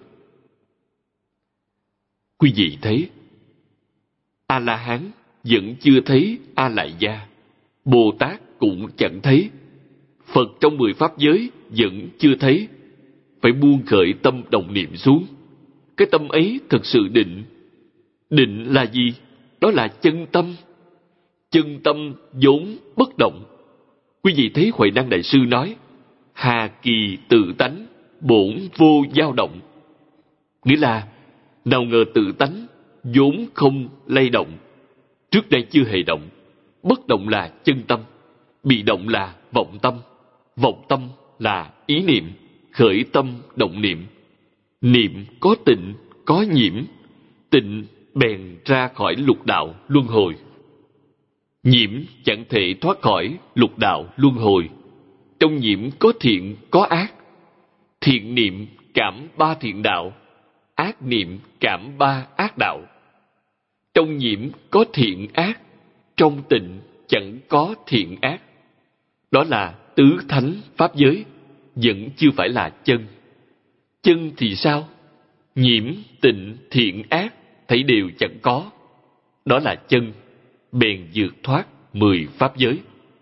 Quý vị thấy, A-la-hán vẫn chưa thấy A-lại-gia, Bồ Tát cũng chẳng thấy, Phật trong 10 pháp giới vẫn chưa thấy. Phải buông khởi tâm động niệm xuống. Cái tâm ấy thật sự định. Định là gì? Đó là chân tâm. Chân tâm vốn bất động. Quý vị thấy Huệ Năng Đại Sư nói, hà kỳ tự tánh, bổn vô dao động. Nghĩa là, nào ngờ tự tánh vốn không lay động, trước đây chưa hề động. Bất động là chân tâm, bị động là vọng tâm. Vọng tâm là ý niệm, khởi tâm động niệm. Niệm có tịnh, có nhiễm. Tịnh bèn ra khỏi lục đạo luân hồi. Nhiễm chẳng thể thoát khỏi lục đạo luân hồi. Trong nhiễm có thiện, có ác. Thiện niệm cảm 3 thiện đạo, ác niệm cảm 3 ác đạo. Trong nhiễm có thiện ác, trong tịnh chẳng có thiện ác. Đó là tứ thánh pháp giới, vẫn chưa phải là chân. Chân thì sao? Nhiễm, tịnh, thiện, ác thấy đều chẳng có. Đó là chân, bèn vượt thoát 10 pháp giới.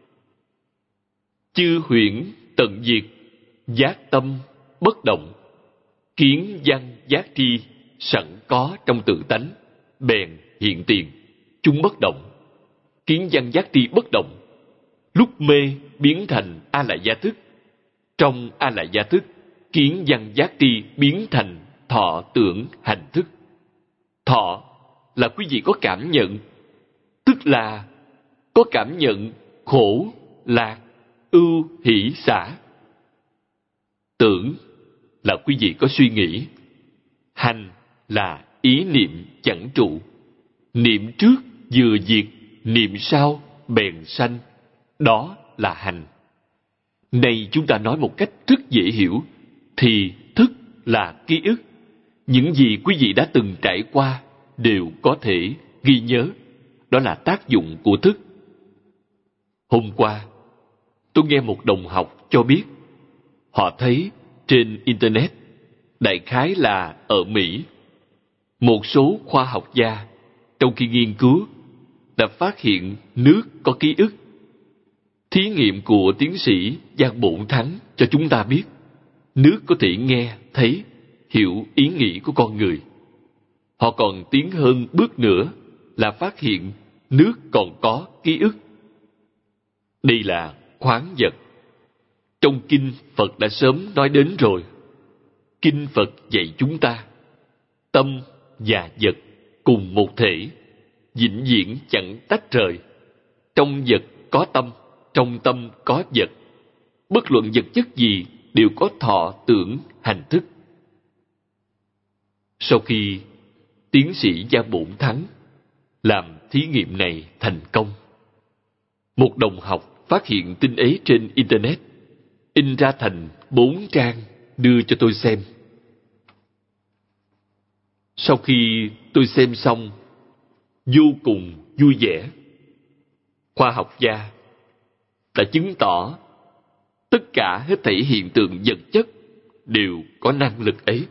Chư huyễn tận diệt, giác tâm bất động. Kiến văn giác tri sẵn có trong tự tánh, bèn hiện tiền, chúng bất động. Kiến văn giác tri bất động, lúc mê biến thành A-lại-gia thức. Trong A-lại-gia thức, kiến văn giác tri biến thành thọ tưởng hành thức. Thọ là quý vị có cảm nhận, tức là có cảm nhận khổ, lạc, ưu, hỷ, xả. Tưởng là quý vị có suy nghĩ. Hành là ý niệm chẳng trụ. Niệm trước vừa diệt, niệm sau bèn sanh. Đó là hành. Này chúng ta nói một cách rất dễ hiểu, thì thức là ký ức. Những gì quý vị đã từng trải qua đều có thể ghi nhớ. Đó là tác dụng của thức. Hôm qua, tôi nghe một đồng học cho biết, họ thấy trên Internet, đại khái là ở Mỹ, một số khoa học gia trong khi nghiên cứu đã phát hiện nước có ký ức. Thí nghiệm của tiến sĩ Giang Bổn Thắng cho chúng ta biết, nước có thể nghe, thấy, hiểu ý nghĩ của con người. Họ còn tiến hơn bước nữa là phát hiện nước còn có ký ức. Đây là khoáng vật. Trong kinh Phật đã sớm nói đến rồi. Kinh Phật dạy chúng ta, tâm và vật cùng một thể, vĩnh viễn chẳng tách rời. Trong vật có tâm, trong tâm có vật. Bất luận vật chất gì đều có thọ tưởng hành thức. Sau khi tiến sĩ Giang Bổn Thắng làm thí nghiệm này thành công, một đồng học phát hiện tin ấy trên Internet, in ra thành 4 trang đưa cho tôi xem. Sau khi tôi xem xong, vô cùng vui vẻ. Khoa học gia đã chứng tỏ tất cả hết thảy hiện tượng vật chất đều có năng lực ấy.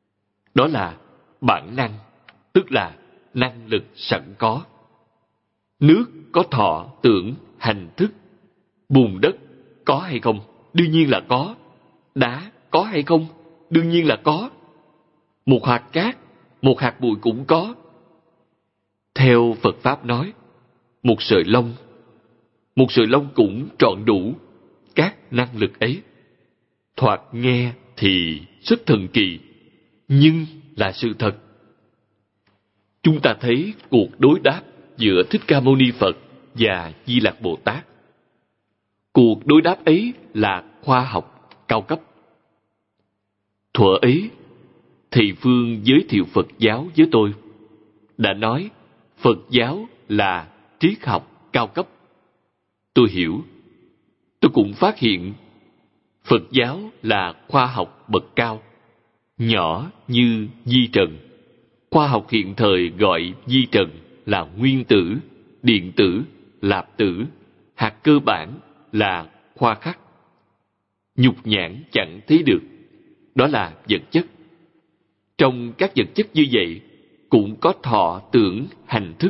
Đó là bản năng, tức là năng lực sẵn có. Nước có thọ, tưởng, hành, thức. Bùn đất có hay không? Đương nhiên là có. Đá có hay không? Đương nhiên là có. Một hạt cát, một hạt bụi cũng có. Theo Phật Pháp nói, một sợi lông cũng trọn đủ các năng lực ấy. Thoạt nghe thì rất thần kỳ, nhưng là sự thật. Chúng ta thấy cuộc đối đáp giữa Thích Ca Mâu Ni Phật và Di Lặc Bồ Tát. Cuộc đối đáp ấy là khoa học cao cấp. Thuở ấy, Thầy Phương giới thiệu Phật giáo với tôi, đã nói Phật giáo là triết học cao cấp. Tôi hiểu. Tôi cũng phát hiện Phật giáo là khoa học bậc cao, nhỏ như vi trần. Khoa học hiện thời gọi vi trần là nguyên tử, điện tử, lạp tử, hạt cơ bản là khoa khắc. Nhục nhãn chẳng thấy được, đó là vật chất. Trong các vật chất như vậy cũng có thọ, tưởng, hành, thức.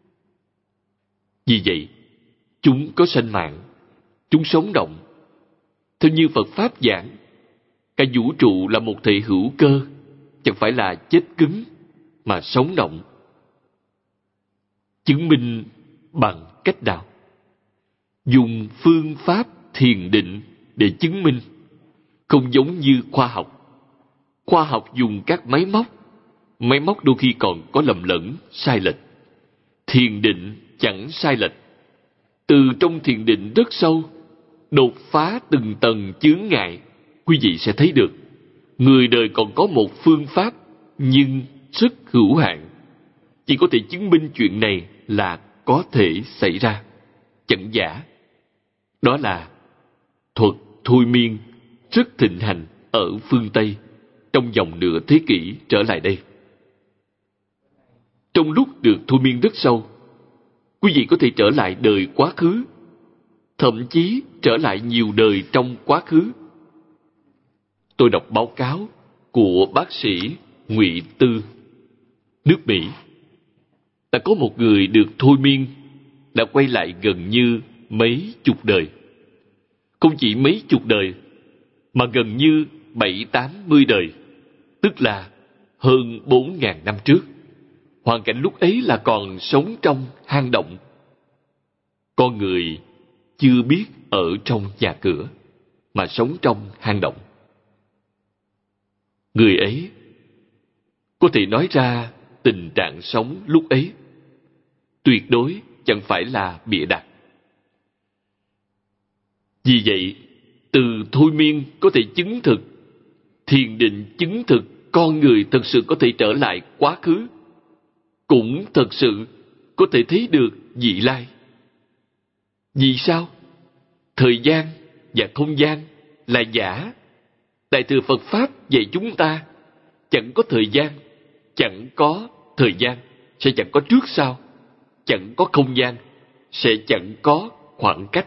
Vì vậy, chúng có sinh mạng, chúng sống động. Theo như Phật Pháp giảng, cả vũ trụ là một thể hữu cơ, chẳng phải là chết cứng, mà sống động. Chứng minh bằng cách nào? Dùng phương pháp thiền định để chứng minh, không giống như khoa học. Khoa học dùng các máy móc đôi khi còn có lầm lẫn, sai lệch. Thiền định chẳng sai lệch. Từ trong thiền định rất sâu, đột phá từng tầng chướng ngại, quý vị sẽ thấy được. Người đời còn có một phương pháp, nhưng rất hữu hạn. Chỉ có thể chứng minh chuyện này là có thể xảy ra, chẳng giả. Đó là thuật thôi miên rất thịnh hành ở phương Tây trong vòng nửa thế kỷ trở lại đây. Trong lúc được thôi miên rất sâu, quý vị có thể trở lại đời quá khứ, thậm chí trở lại nhiều đời trong quá khứ. Tôi đọc báo cáo của bác sĩ Ngụy Tư, nước Mỹ. Đã có một người được thôi miên đã quay lại gần như mấy chục đời. Không chỉ mấy chục đời, mà gần như 70-80 đời, tức là hơn 4.000 năm trước. Hoàn cảnh lúc ấy là còn sống trong hang động. Con người chưa biết ở trong nhà cửa, mà sống trong hang động. Người ấy có thể nói ra tình trạng sống lúc ấy, tuyệt đối chẳng phải là bịa đặt. Vì vậy, từ thôi miên có thể chứng thực, thiền định chứng thực con người thật sự có thể trở lại quá khứ, cũng thật sự có thể thấy được vị lai. Vì sao? Thời gian và không gian là giả. Đại thừa Phật Pháp dạy chúng ta chẳng có thời gian, chẳng có thời gian sẽ chẳng có trước sau, chẳng có không gian sẽ chẳng có khoảng cách.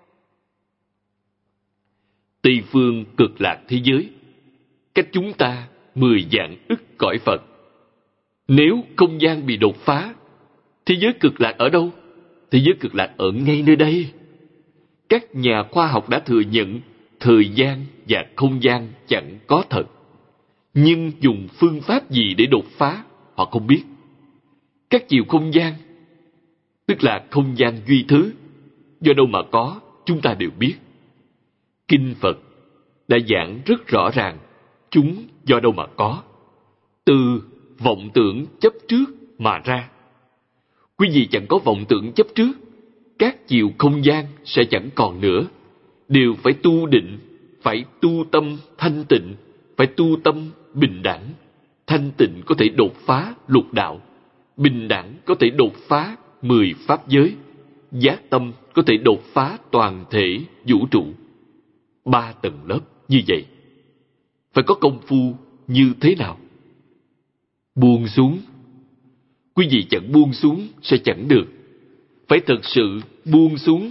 Tây phương cực lạc thế giới cách chúng ta 10 vạn ức cõi Phật. Nếu không gian bị đột phá, thế giới cực lạc ở đâu? Thế giới cực lạc ở ngay nơi đây. Các nhà khoa học đã thừa nhận thời gian và không gian chẳng có thật. Nhưng dùng phương pháp gì để đột phá, họ không biết. Các chiều không gian, tức là không gian duy thứ, do đâu mà có, chúng ta đều biết. Kinh Phật đã giảng rất rõ ràng, chúng do đâu mà có. Từ vọng tưởng chấp trước mà ra. Quý vị chẳng có vọng tưởng chấp trước, các chiều không gian sẽ chẳng còn nữa. Đều phải tu định, phải tu tâm thanh tịnh, phải tu tâm bình đẳng. Thanh tịnh có thể đột phá lục đạo, bình đẳng có thể đột phá 10 pháp giới, giác tâm có thể đột phá toàn thể vũ trụ. 3 tầng lớp như vậy. Phải có công phu như thế nào? Buông xuống. Quý vị chẳng buông xuống sẽ chẳng được. Phải thật sự buông xuống.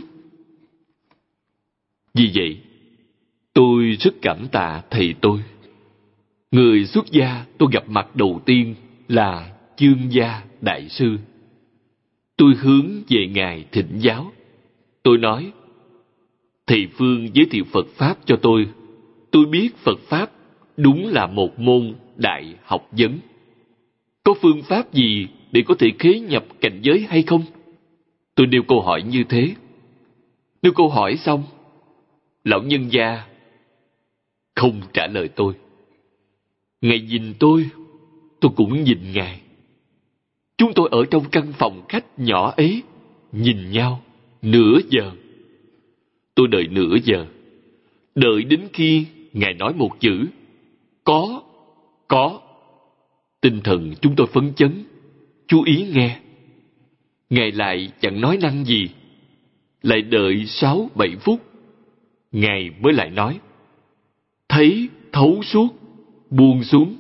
Vì vậy, tôi rất cảm tạ thầy tôi. Người xuất gia tôi gặp mặt đầu tiên là Chương Gia Đại Sư. tôi hướng về Ngài thỉnh giáo. Tôi nói, Thầy Phương giới thiệu Phật Pháp cho tôi. Tôi biết Phật Pháp đúng là một môn đại học vấn. Có phương pháp gì để có thể khế nhập cảnh giới hay không? Tôi nêu câu hỏi như thế. Nêu câu hỏi xong, lão nhân gia không trả lời tôi. Ngài nhìn tôi cũng nhìn Ngài. Chúng tôi ở trong căn phòng khách nhỏ ấy, nhìn nhau nửa giờ. Tôi đợi nửa giờ, đợi đến khi Ngài nói một chữ, có. Tinh thần chúng tôi phấn chấn, chú ý nghe. Ngài lại chẳng nói năng gì. Lại đợi 6-7 phút, Ngài mới lại nói, thấy thấu suốt, buông xuống.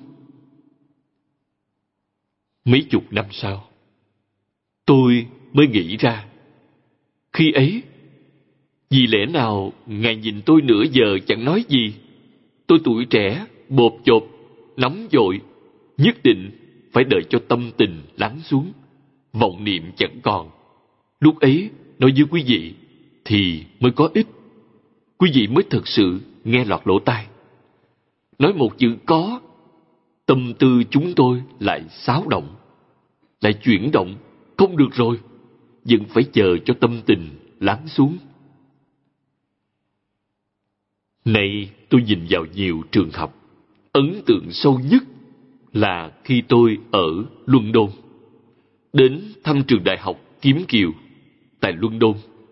Mấy chục năm sau, tôi mới nghĩ ra, khi ấy, vì lẽ nào Ngài nhìn tôi nửa giờ chẳng nói gì? Tôi tuổi trẻ, bộp chộp, nóng vội, nhất định phải đợi cho tâm tình lắng xuống, vọng niệm chẳng còn. Lúc ấy, nói với quý vị thì mới có ích. Quý vị mới thực sự nghe lọt lỗ tai. Nói một chữ có, tâm tư chúng tôi lại xáo động, lại chuyển động. Không được rồi, vẫn phải chờ cho tâm tình lắng xuống. Này, tôi nhìn vào nhiều trường học. Ấn tượng sâu nhất là khi tôi ở London, đến thăm trường đại học Kiếm Kiều tại London.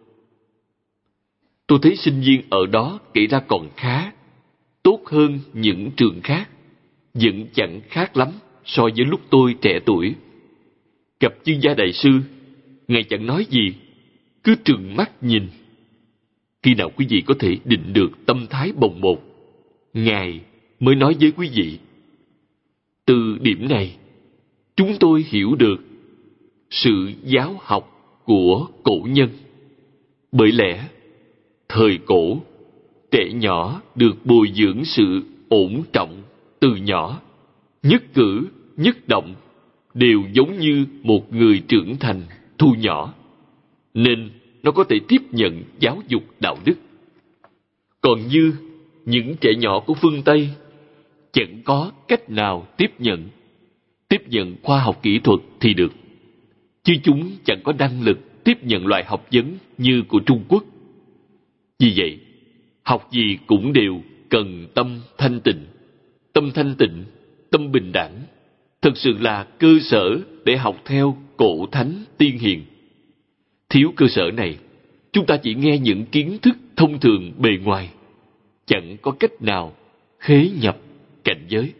Tôi thấy sinh viên ở đó kể ra còn khá, tốt hơn những trường khác, vẫn chẳng khác lắm so với lúc tôi trẻ tuổi. Gặp chuyên gia đại sư, Ngài chẳng nói gì, cứ trừng mắt nhìn. Khi nào quý vị có thể định được tâm thái bồng bột, Ngài mới nói với quý vị. Từ điểm này, chúng tôi hiểu được sự giáo học của cổ nhân. Bởi lẽ, thời cổ, trẻ nhỏ được bồi dưỡng sự ổn trọng từ nhỏ, nhất cử, nhất động đều giống như một người trưởng thành thu nhỏ, nên nó có thể tiếp nhận giáo dục đạo đức. Còn như những trẻ nhỏ của phương Tây chẳng có cách nào tiếp nhận khoa học kỹ thuật thì được, chứ chúng chẳng có năng lực tiếp nhận loại học vấn như của Trung Quốc. Vì vậy, học gì cũng đều cần tâm thanh tịnh. Tâm thanh tịnh, tâm bình đẳng, thực sự là cơ sở để học theo cổ thánh tiên hiền. Thiếu cơ sở này, chúng ta chỉ nghe những kiến thức thông thường bề ngoài, chẳng có cách nào khế nhập cảnh giới.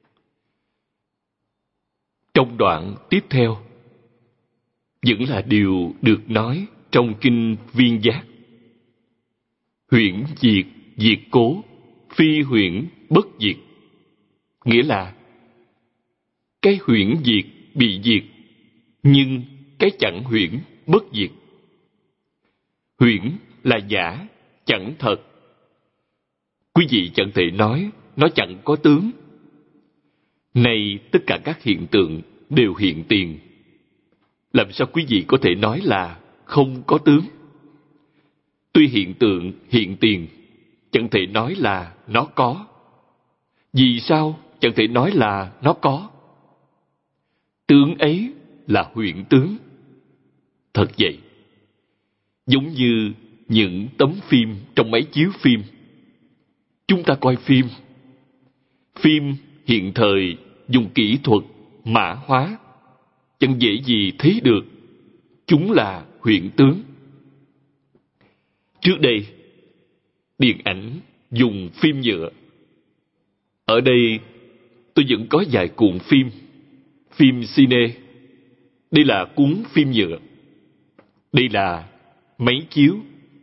Trong đoạn tiếp theo, vẫn là điều được nói trong kinh Viên Giác. Huyễn diệt, diệt cố, phi huyễn bất diệt. Nghĩa là cái huyễn diệt bị diệt, nhưng cái chẳng huyễn bất diệt. Huyễn là giả, chẳng thật. Quý vị chẳng thể nói nó chẳng có tướng. Này, tất cả các hiện tượng đều hiện tiền. Làm sao quý vị có thể nói là không có tướng? Tuy hiện tượng hiện tiền, chẳng thể nói là nó có. Vì sao chẳng thể nói là nó có? Tướng ấy là huyễn tướng. Thật vậy. Giống như những tấm phim trong máy chiếu phim. Chúng ta coi phim. Phim hiện thời dùng kỹ thuật mã hóa, chẳng dễ gì thấy được. Chúng là huyễn tướng. Trước đây, điện ảnh dùng phim nhựa. Ở đây, tôi vẫn có vài cuộn phim cine. Đây là cuốn phim nhựa. Đây là máy chiếu.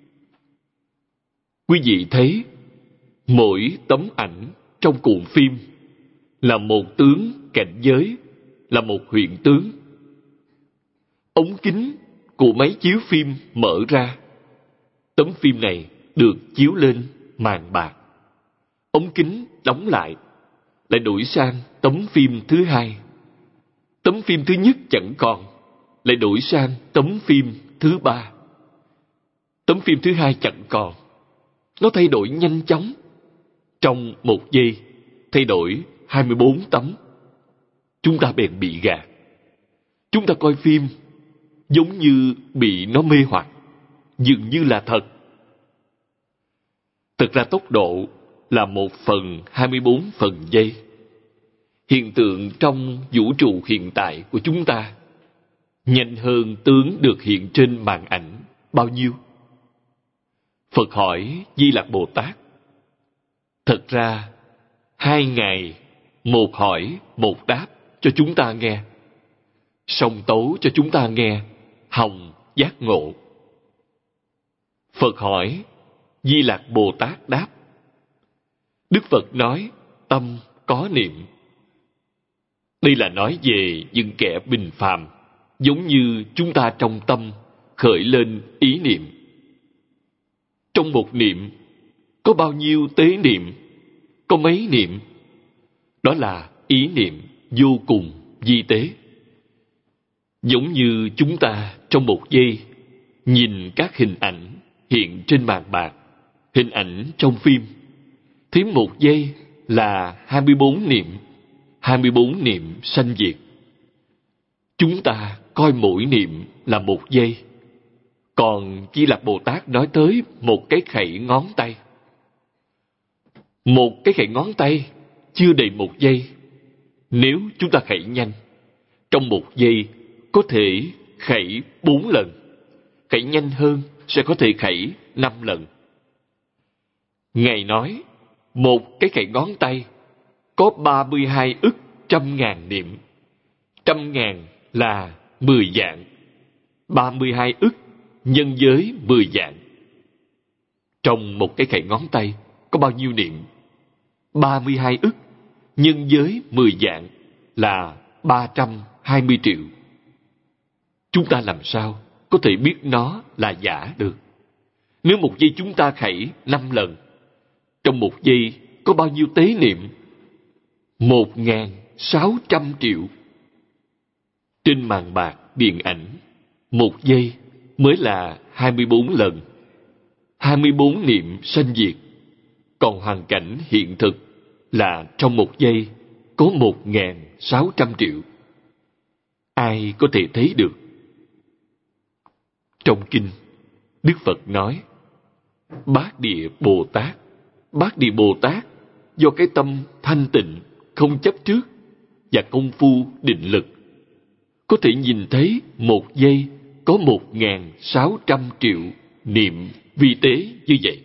Quý vị thấy, mỗi tấm ảnh trong cuộn phim là một tướng cảnh giới, là một huyễn tướng. Ống kính của máy chiếu phim mở ra, tấm phim này được chiếu lên màn bạc. Ống kính đóng lại đổi sang tấm phim thứ hai. Tấm phim thứ nhất chẳng còn, lại đổi sang tấm phim thứ 3. Tấm phim thứ 2 chẳng còn. Nó thay đổi nhanh chóng. Trong 1 giây, thay đổi 24 tấm. Chúng ta bèn bị gạt. Chúng ta coi phim giống như bị nó mê hoặc, dường như là thật. Thực ra tốc độ là 1/24 phần giây. Hiện tượng trong vũ trụ hiện tại của chúng ta nhanh hơn tướng được hiện trên màn ảnh bao nhiêu? Phật hỏi Di Lặc Bồ Tát. Thật ra 2 ngày, 1 hỏi 1 đáp cho chúng ta nghe. Song tấu cho chúng ta nghe hồng giác ngộ. Phật hỏi, Di Lặc Bồ Tát đáp. Đức Phật nói tâm có niệm. Đây là nói về những kẻ bình phàm, giống như chúng ta trong tâm khởi lên ý niệm. Trong một niệm có bao nhiêu tế niệm, có mấy niệm? Đó là ý niệm vô cùng vi tế. Giống như chúng ta trong 1 giây nhìn các hình ảnh hiện trên màn bạc, hình ảnh trong phim, thì 1 giây là 24 niệm, 24 niệm sanh diệt. Chúng ta coi mỗi niệm là 1 giây. Còn Di Lặc Bồ Tát nói tới một cái khẩy ngón tay. Một cái khẩy ngón tay chưa đầy 1 giây. Nếu chúng ta khẩy nhanh, trong 1 giây có thể khẩy 4 lần. Khẩy nhanh hơn sẽ có thể khẩy 5 lần. Ngài nói, một cái khẩy ngón tay có 32 ức trăm ngàn niệm. Trăm ngàn là 10 vạn. 32 ức nhân với 10 vạn. Trong một cái khẩy ngón tay có bao nhiêu niệm? 32 ức nhân với 10 vạn là 320 triệu. Chúng ta làm sao có thể biết nó là giả được? Nếu 1 giây chúng ta khẩy 5 lần, trong 1 giây có bao nhiêu tế niệm? 1.600 triệu. Trên màn bạc điện ảnh, 1 giây mới là 24 lần. 24 niệm sanh diệt. Còn hoàn cảnh hiện thực là trong 1 giây có 1.600 triệu. Ai có thể thấy được? Trong kinh, Đức Phật nói, Bát Địa Bồ Tát. Bát Địa Bồ Tát do cái tâm thanh tịnh, không chấp trước và công phu định lực, có thể nhìn thấy 1 giây có 1.600 triệu niệm vi tế như vậy.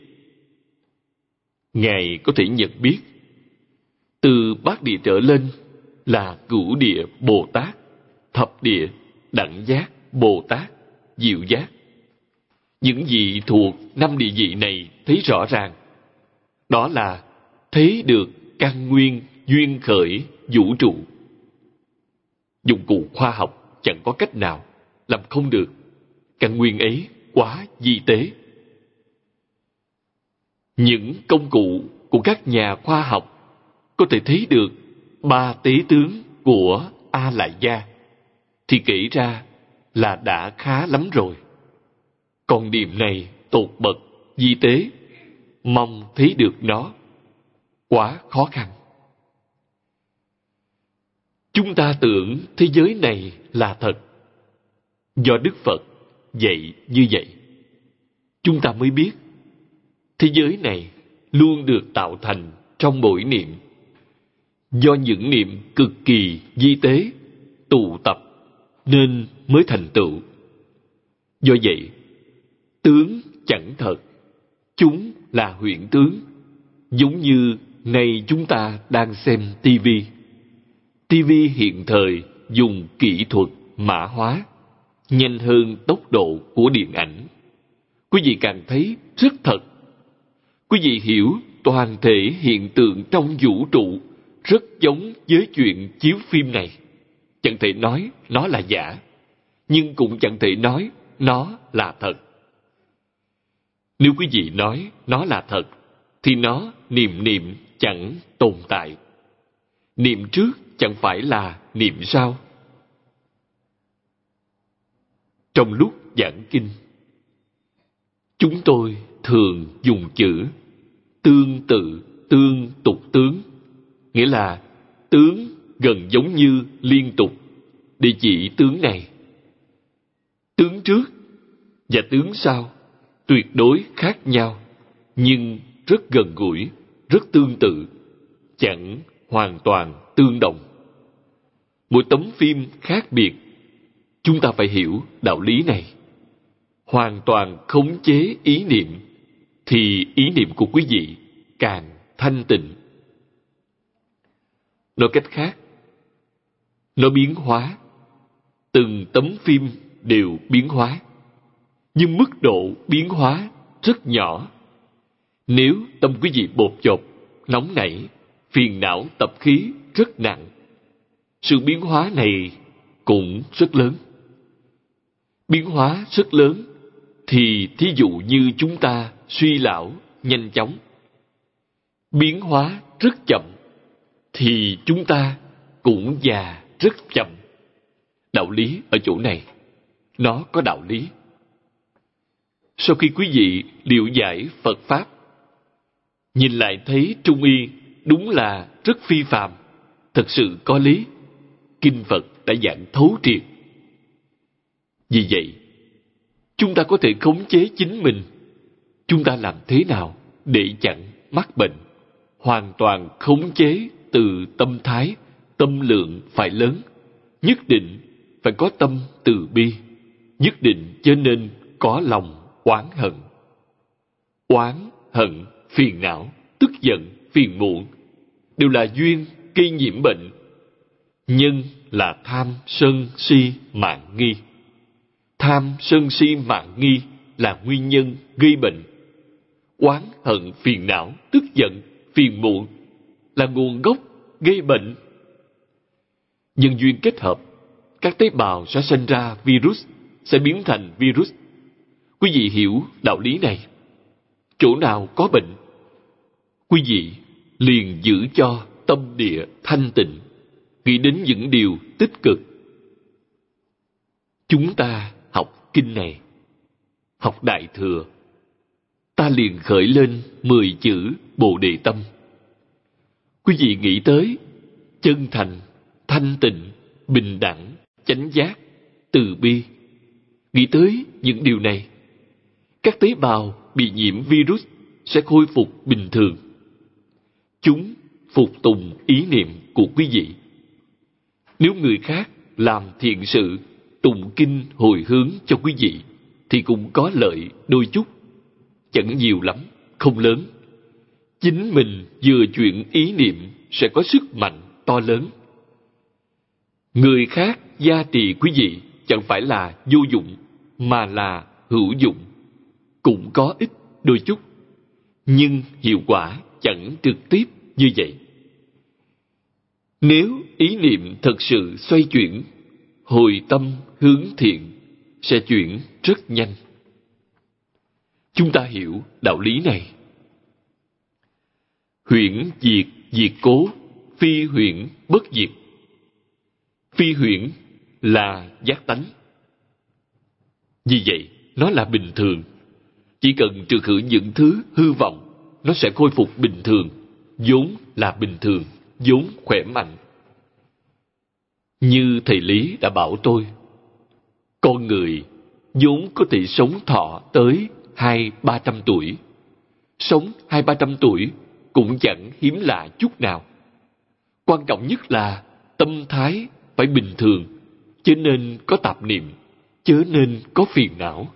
Ngài có thể nhận biết, từ Bát Địa trở lên là Cửu Địa Bồ Tát, Thập Địa, Đẳng Giác Bồ Tát, Diệu Giác. Những vị thuộc 5 địa vị này thấy rõ ràng. Đó là thấy được căn nguyên duyên khởi vũ trụ. Dụng cụ khoa học chẳng có cách nào làm không được. Căn nguyên ấy quá vi tế. Những công cụ của các nhà khoa học có thể thấy được 3 tế tướng của A Lại Gia, thì kể ra là đã khá lắm rồi. Còn điểm này tột bậc vi tế, mong thấy được nó quá khó khăn. Chúng ta tưởng thế giới này là thật. Do Đức Phật dạy như vậy, chúng ta mới biết thế giới này luôn được tạo thành trong mỗi niệm, do những niệm cực kỳ vi tế tụ tập nên mới thành tựu. Do vậy, tướng chẳng thật, chúng là huyễn tướng. Giống như nay chúng ta đang xem tivi. Tivi hiện thời dùng kỹ thuật mã hóa, nhanh hơn tốc độ của điện ảnh. Quý vị càng thấy rất thật. Quý vị hiểu toàn thể hiện tượng trong vũ trụ rất giống với chuyện chiếu phim này. Chẳng thể nói nó là giả, nhưng cũng chẳng thể nói nó là thật. Nếu quý vị nói nó là thật, thì nó niệm chẳng tồn tại. Niệm trước chẳng phải là niệm sau. Trong lúc giảng kinh, chúng tôi thường dùng chữ tương tự, tương tục tướng, nghĩa là tướng gần giống như liên tục để chỉ tướng này. Tướng trước và tướng sau tuyệt đối khác nhau, nhưng rất gần gũi, rất tương tự, chẳng hoàn toàn tương đồng. Mỗi tấm phim khác biệt, chúng ta phải hiểu đạo lý này. Hoàn toàn khống chế ý niệm, thì ý niệm của quý vị càng thanh tịnh. Nói cách khác, nó biến hóa. Từng tấm phim đều biến hóa, nhưng mức độ biến hóa rất nhỏ. Nếu tâm quý vị bột chộp, nóng nảy, phiền não tập khí rất nặng, sự biến hóa này cũng rất lớn. Biến hóa rất lớn thì thí dụ như chúng ta suy lão nhanh chóng. Biến hóa rất chậm thì chúng ta cũng già rất chậm. Đạo lý ở chỗ này, nó có đạo lý. Sau khi quý vị liệu giải Phật Pháp, nhìn lại thấy Trung Y đúng là rất phi phàm, thật sự có lý. Kinh Phật đã giảng thấu triệt. Vì vậy, chúng ta có thể khống chế chính mình. Chúng ta làm thế nào để chặn mắc bệnh? Hoàn toàn khống chế từ tâm thái, tâm lượng phải lớn. Nhất định phải có tâm từ bi. Nhất định cho nên có lòng oán hận. Oán, hận, phiền não, tức giận, phiền muộn đều là duyên gây nhiễm bệnh. Nhân là tham, sân, si, mạn nghi. Tham, sân, si, mạn nghi là nguyên nhân gây bệnh. Oán, hận, phiền não, tức giận, phiền muộn là nguồn gốc gây bệnh. Nhân duyên kết hợp, các tế bào sẽ sinh ra virus, sẽ biến thành virus. Quý vị hiểu đạo lý này. Chỗ nào có bệnh, quý vị liền giữ cho tâm địa thanh tịnh, nghĩ đến những điều tích cực. Chúng ta học kinh này, học Đại Thừa, ta liền khởi lên 10 chữ Bồ Đề Tâm. Quý vị nghĩ tới chân thành, thanh tịnh, bình đẳng, chánh giác, từ bi. Nghĩ tới những điều này, các tế bào bị nhiễm virus sẽ khôi phục bình thường. Chúng phục tùng ý niệm của quý vị. Nếu người khác làm thiện sự, tụng kinh hồi hướng cho quý vị, thì cũng có lợi đôi chút. Chẳng nhiều lắm, không lớn. Chính mình vừa chuyển ý niệm sẽ có sức mạnh to lớn. Người khác gia trì quý vị chẳng phải là vô dụng, mà là hữu dụng. Cũng có ích đôi chút, nhưng hiệu quả chẳng trực tiếp như vậy. Nếu ý niệm thật sự xoay chuyển, hồi tâm hướng thiện, sẽ chuyển rất nhanh. Chúng ta hiểu đạo lý này. Huyễn diệt, diệt cố, phi huyễn bất diệt. Phi huyễn là giác tánh. Vì vậy, nó là bình thường. Chỉ cần trừ khử những thứ hư vọng, nó sẽ khôi phục bình thường, vốn là bình thường, vốn khỏe mạnh. Như thầy Lý đã bảo tôi, con người vốn có thể sống thọ tới 200-300 tuổi. Sống 200-300 tuổi cũng chẳng hiếm lạ chút nào. Quan trọng nhất là tâm thái phải bình thường, chớ nên có tạp niệm, chớ nên có phiền não.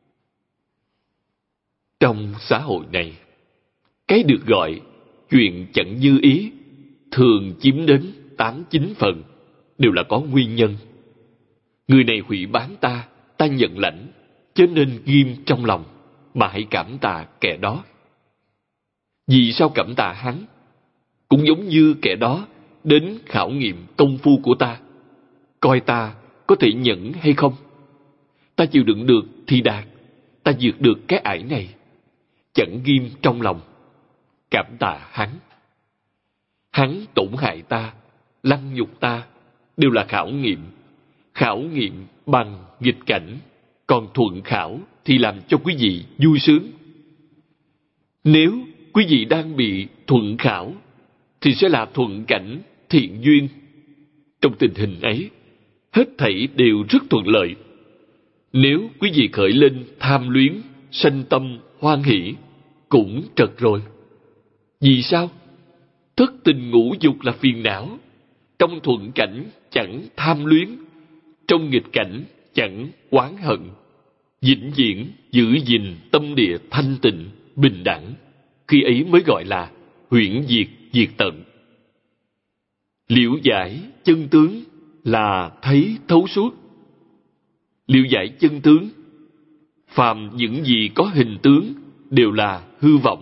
Trong xã hội này, cái được gọi chuyện chẳng như ý thường chiếm đến 8-9 phần đều là có nguyên nhân. Người này hủy bán ta, ta nhận lãnh, chớ nên ghim trong lòng, mà hãy cảm tạ kẻ đó. Vì sao cảm tạ hắn? Cũng giống như kẻ đó đến khảo nghiệm công phu của ta, coi ta có thể nhẫn hay không. Ta chịu đựng được thì đạt, ta vượt được cái ải này, chẳng ghim trong lòng, cảm tạ hắn. Hắn tổn hại ta, lăng nhục ta, đều là khảo nghiệm bằng nghịch cảnh, Còn thuận khảo thì làm cho quý vị vui sướng. Nếu quý vị đang bị thuận khảo thì sẽ là thuận cảnh thiện duyên. Trong tình hình ấy, hết thảy đều rất thuận lợi. Nếu quý vị khởi lên tham luyến, sanh tâm, hoan hỷ, cũng trật rồi. Vì sao? Thất tình ngũ dục là phiền não. Trong thuận cảnh chẳng tham luyến, trong nghịch cảnh chẳng oán hận. Vĩnh viễn giữ gìn tâm địa thanh tịnh, bình đẳng. Khi ấy mới gọi là huyễn diệt diệt tận. Liễu giải chân tướng là thấy thấu suốt. Liễu giải chân tướng, phàm những gì có hình tướng đều là hư vọng.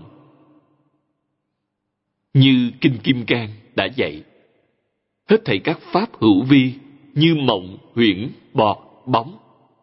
Như Kinh Kim Cang đã dạy, hết thảy các pháp hữu vi như mộng, huyễn, bọt, bóng.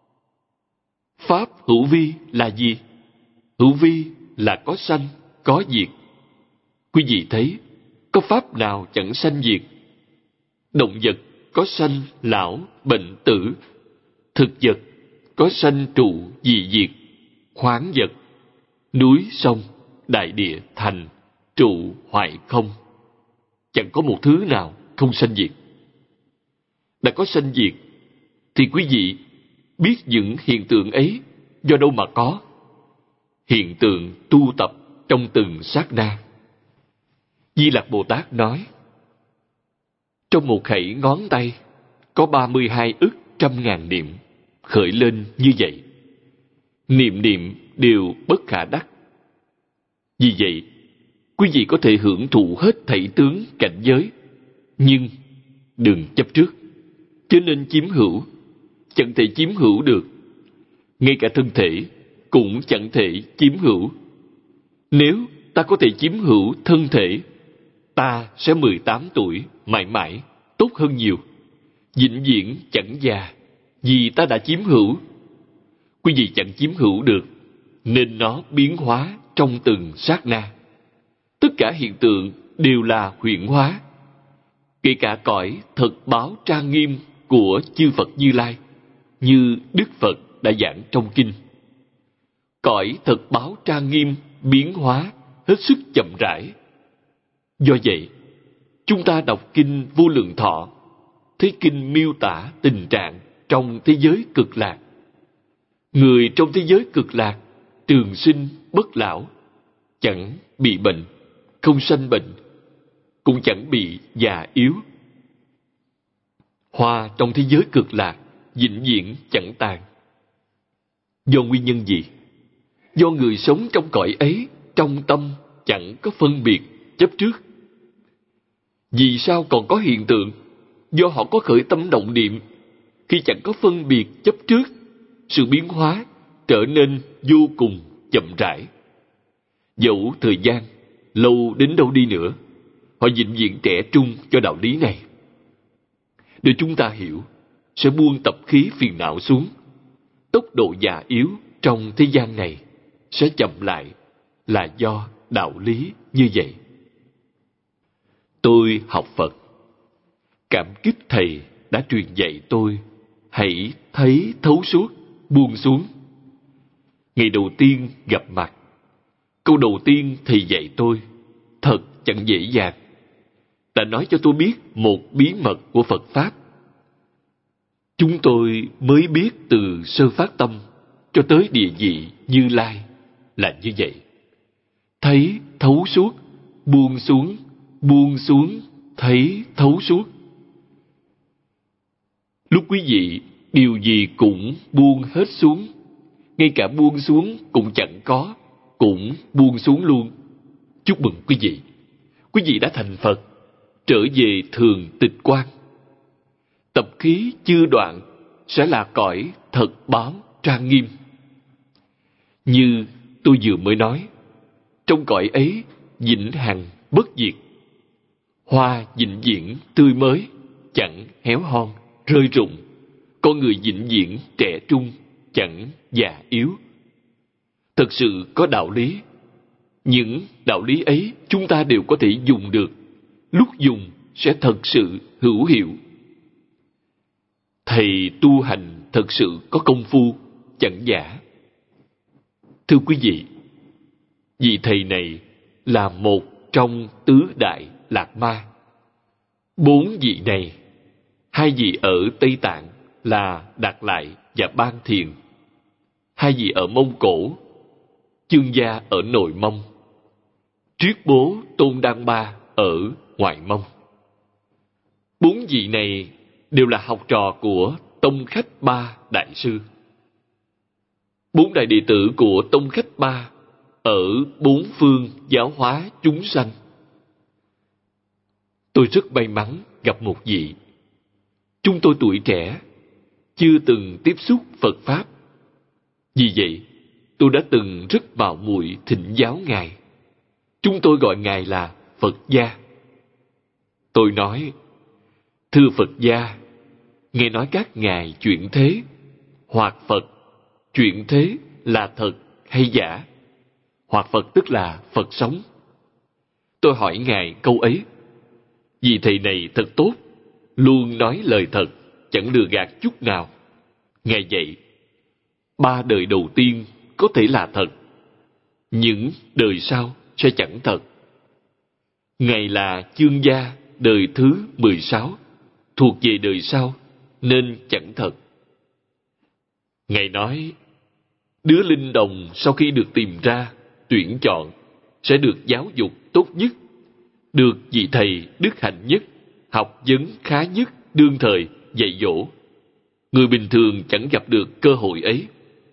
Pháp hữu vi là gì? Hữu vi là có sanh, có diệt. Quý vị thấy, có pháp nào chẳng sanh diệt? Động vật có sanh, lão, bệnh, tử. Thực vật có sanh, trụ, dị diệt. Khoáng vật, núi, sông, đại địa, thành, trụ, hoại, không. Chẳng có một thứ nào không sanh diệt. Đã có sanh diệt, thì quý vị biết những hiện tượng ấy do đâu mà có? Hiện tượng tu tập trong từng sát na. Di Lặc Bồ Tát nói, trong một khẩy ngón tay có 32 ức trăm ngàn niệm khởi lên như vậy. Niệm niệm đều bất khả đắc. Vì vậy, quý vị có thể hưởng thụ hết thảy tướng cảnh giới, nhưng đừng chấp trước, cho nên chiếm hữu. Chẳng thể chiếm hữu được. Ngay cả thân thể cũng chẳng thể chiếm hữu. Nếu ta có thể chiếm hữu thân thể, ta sẽ 18 tuổi mãi mãi tốt hơn nhiều. Vĩnh viễn chẳng già, vì ta đã chiếm hữu. Quý vị chẳng chiếm hữu được, nên nó biến hóa trong từng sát na. Tất cả hiện tượng đều là huyễn hóa. Kể cả cõi thật báo trang nghiêm của chư Phật Như Lai, như Đức Phật đã giảng trong kinh. Cõi thật báo trang nghiêm biến hóa hết sức chậm rãi. Do vậy, chúng ta đọc kinh Vô Lượng Thọ, thấy kinh miêu tả tình trạng trong thế giới cực lạc. Người trong thế giới cực lạc trường sinh bất lão, chẳng bị bệnh, không sanh bệnh, cũng chẳng bị già yếu. Hoa trong thế giới cực lạc vĩnh viễn chẳng tàn. Do nguyên nhân gì? Do người sống trong cõi ấy trong tâm chẳng có phân biệt chấp trước. Vì sao còn có hiện tượng? Do họ có khởi tâm động niệm. Khi chẳng có phân biệt chấp trước, sự biến hóa trở nên vô cùng chậm rãi. Dẫu thời gian lâu đến đâu đi nữa, họ vĩnh viễn trẻ trung cho đạo lý này. Để chúng ta hiểu, sẽ buông tập khí phiền não xuống. Tốc độ già yếu trong thế gian này sẽ chậm lại là do đạo lý như vậy. Tôi học Phật, cảm kích Thầy đã truyền dạy tôi hãy thấy thấu suốt, buông xuống. Ngày đầu tiên gặp mặt, câu đầu tiên Thầy dạy tôi thật chẳng dễ dàng, đã nói cho tôi biết một bí mật của Phật Pháp. Chúng tôi mới biết từ sơ phát tâm cho tới địa vị Như Lai là như vậy. Thấy thấu suốt, buông xuống, thấy thấu suốt. Lúc quý vị điều gì cũng buông hết xuống, ngay cả buông xuống cũng chẳng có, cũng buông xuống luôn. Chúc mừng quý vị. Quý vị đã thành Phật, trở về thường tịch quan. Tập khí chưa đoạn sẽ là cõi thật báo trang nghiêm. Như tôi vừa mới nói, trong cõi ấy vĩnh hằng bất diệt. Hoa vĩnh viễn tươi mới, chẳng héo hon, rơi rụng. Con người vĩnh viễn trẻ trung, chẳng già yếu. Thật sự có đạo lý. Những đạo lý ấy chúng ta đều có thể dùng được. Lúc dùng sẽ thật sự hữu hiệu. Thầy tu hành thật sự có công phu, chẳng giả. Thưa quý vị thầy này là một trong tứ đại Lạc Ma. 4 vị này, 2 vị ở Tây Tạng là Đạt Lại và Ban Thiền, 2 vị ở Mông Cổ, Chương Gia ở nội Mông, Triết Bố Tôn Đan Ba ở ngoại Mông. 4 vị này đều là học trò của Tông Khách Ba Đại Sư. 4 đại đệ tử của Tông Khách Ba ở 4 phương giáo hóa chúng sanh. Tôi rất may mắn gặp một vị. Chúng tôi tuổi trẻ, chưa từng tiếp xúc Phật Pháp. Vì vậy, tôi đã từng rất mạo muội thỉnh giáo Ngài. Chúng tôi gọi Ngài là Phật Gia. Tôi nói, thưa Phật Gia, nghe nói các Ngài chuyển thế, hoặc Phật, chuyển thế là thật hay giả? Hoặc Phật tức là Phật sống. Tôi hỏi Ngài câu ấy, vì thầy này thật tốt, luôn nói lời thật, chẳng lừa gạt chút nào. Ngài dạy, 3 đời đầu tiên có thể là thật, những đời sau sẽ chẳng thật. Ngài là Chương Gia đời thứ 16, thuộc về đời sau, nên chẳng thật. Ngài nói, đứa linh đồng sau khi được tìm ra, tuyển chọn, sẽ được giáo dục tốt nhất, được vị thầy đức hạnh nhất, học vấn khá nhất đương thời dạy dỗ. Người bình thường chẳng gặp được cơ hội ấy.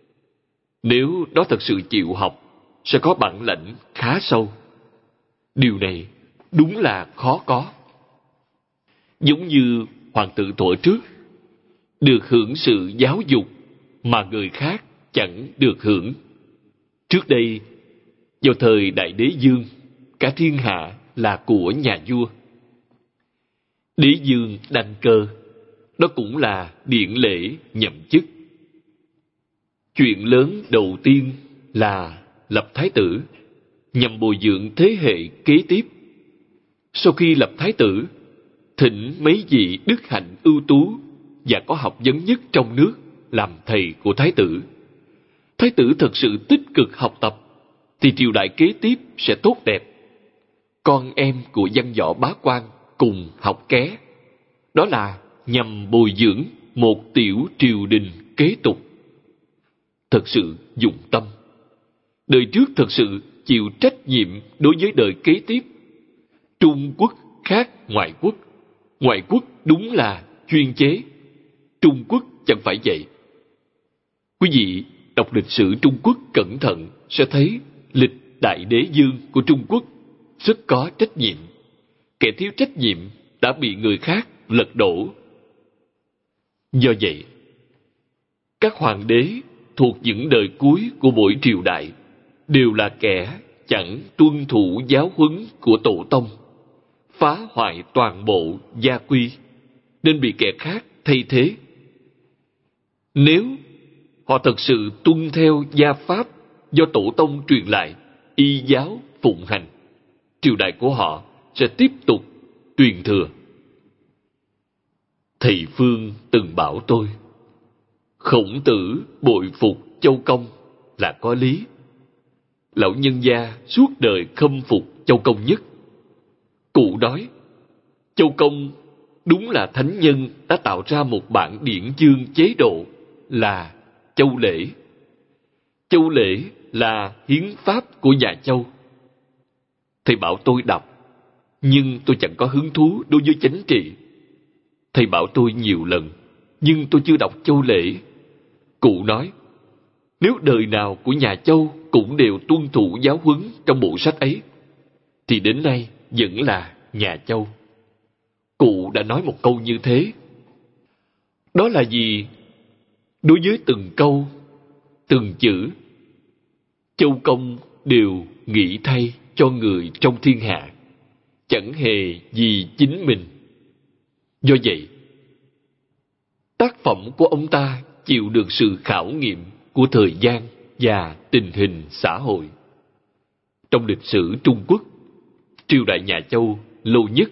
Nếu đó thật sự chịu học, sẽ có bản lãnh khá sâu. Điều này đúng là khó có. Giống như hoàng tử thuở trước, được hưởng sự giáo dục mà người khác chẳng được hưởng. Trước đây, vào thời Đại Đế Dương, cả thiên hạ là của nhà vua. Đế Dương đăng cơ, đó cũng là điển lễ nhậm chức. Chuyện lớn đầu tiên là lập thái tử, nhằm bồi dưỡng thế hệ kế tiếp. Sau khi lập thái tử, thỉnh mấy vị đức hạnh ưu tú và có học vấn nhất trong nước làm thầy của thái tử. Thái tử thật sự tích cực học tập, thì triều đại kế tiếp sẽ tốt đẹp. Con em của văn võ bá quan cùng học ké. Đó là nhằm bồi dưỡng một tiểu triều đình kế tục. Thật sự dụng tâm. Đời trước thật sự chịu trách nhiệm đối với đời kế tiếp. Trung Quốc khác ngoại quốc. Ngoại quốc đúng là chuyên chế. Trung Quốc chẳng phải vậy. Quý vị đọc lịch sử Trung Quốc cẩn thận sẽ thấy lịch Đại Đế Dương của Trung Quốc rất có trách nhiệm. Kẻ thiếu trách nhiệm đã bị người khác lật đổ. Do vậy, các hoàng đế thuộc những đời cuối của mỗi triều đại đều là kẻ chẳng tuân thủ giáo huấn của tổ tông, phá hoại toàn bộ gia quy, nên bị kẻ khác thay thế. Nếu họ thật sự tuân theo gia pháp do tổ tông truyền lại, y giáo phụng hành, triều đại của họ sẽ tiếp tục truyền thừa. Thầy Phương từng bảo tôi, Khổng Tử bội phục Châu Công là có lý. Lão nhân gia suốt đời khâm phục Châu Công nhất. Cụ nói, Châu Công đúng là thánh nhân đã tạo ra một bản điển chương chế độ là Châu Lễ. Châu Lễ là hiến pháp của nhà Châu. Thầy bảo tôi đọc, nhưng tôi chẳng có hứng thú đối với chánh trị. Thầy bảo tôi nhiều lần, nhưng tôi chưa đọc Châu Lễ. Cụ nói, nếu đời nào của nhà Châu cũng đều tuân thủ giáo huấn trong bộ sách ấy, thì đến nay vẫn là nhà Châu. Cụ đã nói một câu như thế. Đó là vì đối với từng câu, từng chữ, Châu Công đều nghĩ thay cho người trong thiên hạ, chẳng hề vì chính mình. Do vậy, tác phẩm của ông ta chịu được sự khảo nghiệm của thời gian và tình hình xã hội. Trong lịch sử Trung Quốc, triều đại nhà Châu lâu nhất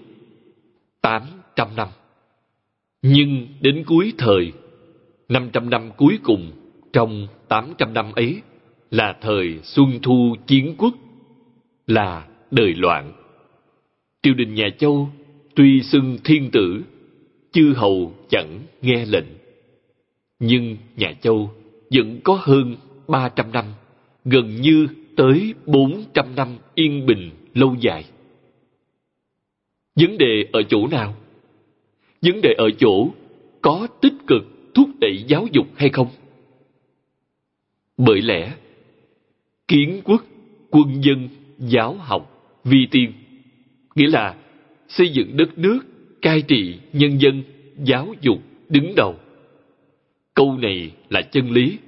800 năm. Nhưng đến cuối thời, 500 năm cuối cùng trong 800 năm ấy là thời Xuân Thu Chiến Quốc, là đời loạn. Triều đình nhà Châu tuy xưng thiên tử, chư hầu chẳng nghe lệnh. Nhưng nhà Châu vẫn có hơn 300 năm, gần như tới 400 năm yên bình lâu dài. Vấn đề ở chỗ nào? Vấn đề ở chỗ có tích cực thúc đẩy giáo dục hay không? Bởi lẽ, kiến quốc, quân dân, giáo học, vi tiên, nghĩa là xây dựng đất nước, cai trị nhân dân, giáo dục đứng đầu. Câu này là chân lý.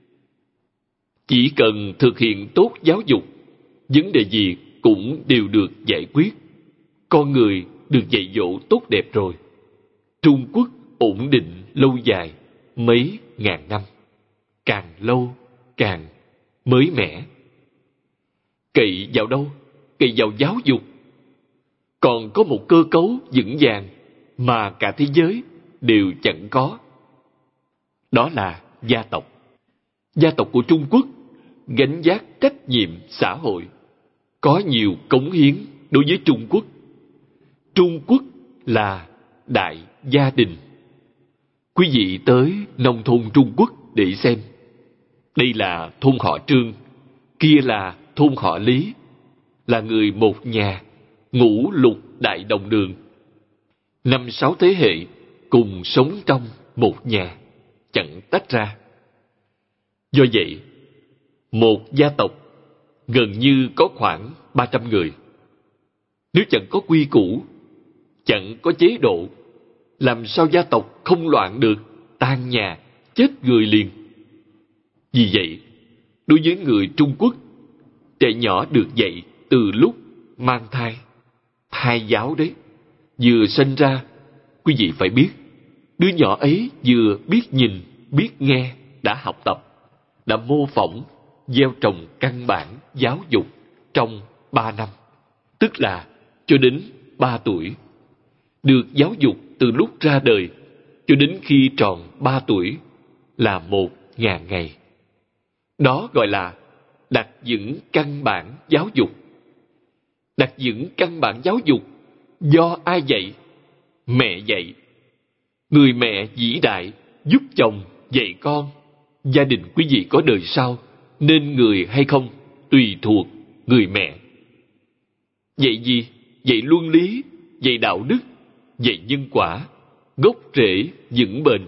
Chỉ cần thực hiện tốt giáo dục, vấn đề gì cũng đều được giải quyết. Con người được dạy dỗ tốt đẹp rồi. Trung Quốc ổn định lâu dài mấy ngàn năm, càng lâu càng mới mẻ. Cậy vào đâu? Cậy vào giáo dục. Còn có một cơ cấu vững vàng mà cả thế giới đều chẳng có. Đó là gia tộc. Gia tộc của Trung Quốc gánh vác trách nhiệm xã hội, có nhiều cống hiến đối với Trung Quốc. Trung Quốc là đại gia đình. Quý vị tới nông thôn Trung Quốc để xem. Đây là thôn họ Trương, kia là thôn họ Lý, là người một nhà, ngũ lục đại đồng đường. 5-6 thế hệ cùng sống trong một nhà, chẳng tách ra. Do vậy, một gia tộc gần như có khoảng 300 người. Nếu chẳng có quy củ, chẳng có chế độ, làm sao gia tộc không loạn được, tan nhà, chết người liền. Vì vậy, đối với người Trung Quốc, trẻ nhỏ được dạy từ lúc mang thai. Thai giáo đấy. Vừa sinh ra, quý vị phải biết, đứa nhỏ ấy vừa biết nhìn, biết nghe, đã học tập, đã mô phỏng, gieo trồng căn bản giáo dục trong 3 năm, tức là cho đến 3 tuổi. Được giáo dục từ lúc ra đời cho đến khi tròn 3 tuổi là 1.000 ngày. Đó gọi là đặt vững căn bản giáo dục. Đặt vững căn bản giáo dục do ai dạy? Mẹ dạy. Người mẹ vĩ đại giúp chồng dạy con. Gia đình quý vị có đời sau nên người hay không tùy thuộc người mẹ. Dạy gì? Dạy luân lý, dạy đạo đức, dạy nhân quả, gốc rễ vững bền.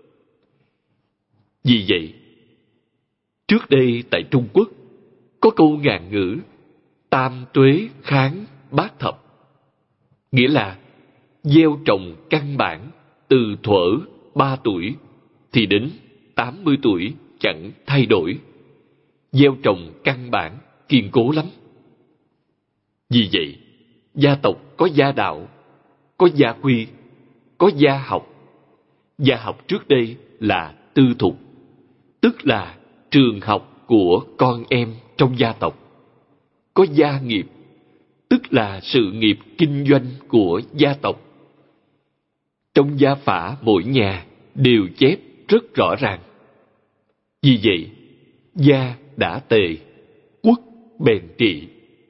Vì vậy, trước đây tại Trung Quốc có câu ngạn ngữ tam tuế kháng bát thập, nghĩa là gieo trồng căn bản từ thuở 3 tuổi thì đến 80 tuổi chẳng thay đổi. Gieo trồng căn bản kiên cố lắm. Vì vậy, gia tộc có gia đạo, có gia quy, có gia học. Gia học trước đây là tư thục, tức là trường học của con em trong gia tộc. Có gia nghiệp, tức là sự nghiệp kinh doanh của gia tộc. Trong gia phả mỗi nhà đều chép rất rõ ràng. Vì vậy, gia đã tề, quốc bèn trị.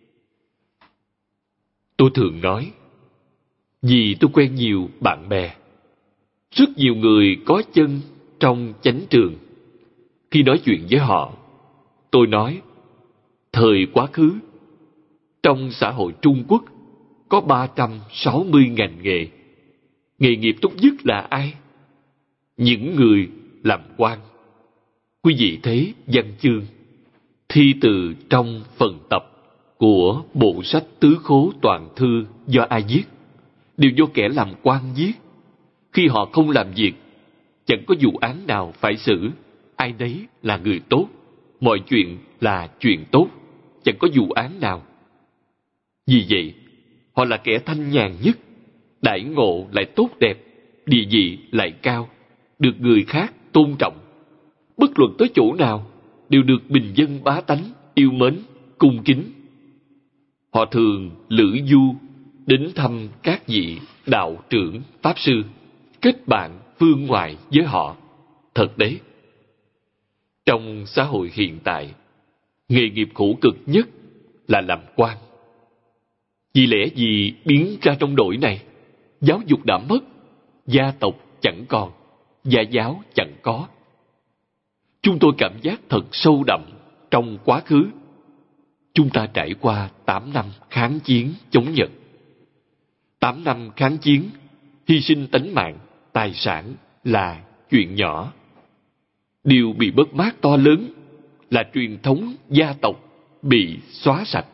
Tôi thường nói, vì tôi quen nhiều bạn bè, rất nhiều người có chân trong chánh trường. Khi nói chuyện với họ, tôi nói, thời quá khứ, trong xã hội Trung Quốc có 360 ngành nghề. Nghề nghiệp tốt nhất là ai? Những người làm quan. Quý vị thấy văn chương, thi từ trong phần tập của bộ sách Tứ Khố Toàn Thư do ai viết, đều do kẻ làm quan viết. Khi họ không làm việc, chẳng có vụ án nào phải xử, ai nấy là người tốt, mọi chuyện là chuyện tốt, chẳng có vụ án nào. Vì vậy, họ là kẻ thanh nhàn nhất, đãi ngộ lại tốt đẹp, địa vị lại cao, được người khác tôn trọng. Bất luận tới chỗ nào, đều được bình dân bá tánh yêu mến, cung kính. Họ thường lữ du đến thăm các vị đạo trưởng, pháp sư, kết bạn phương ngoại với họ. Thật đấy. Trong xã hội hiện tại, nghề nghiệp khổ cực nhất là làm quan. Vì lẽ gì biến ra trong đội này? Giáo dục đã mất, gia tộc chẳng còn, gia giáo chẳng có. Chúng tôi cảm giác thật sâu đậm trong quá khứ. Chúng ta trải qua 8 năm kháng chiến chống Nhật. 8 năm kháng chiến, hy sinh tánh mạng, tài sản là chuyện nhỏ. Điều bị mất mát to lớn là truyền thống gia tộc bị xóa sạch.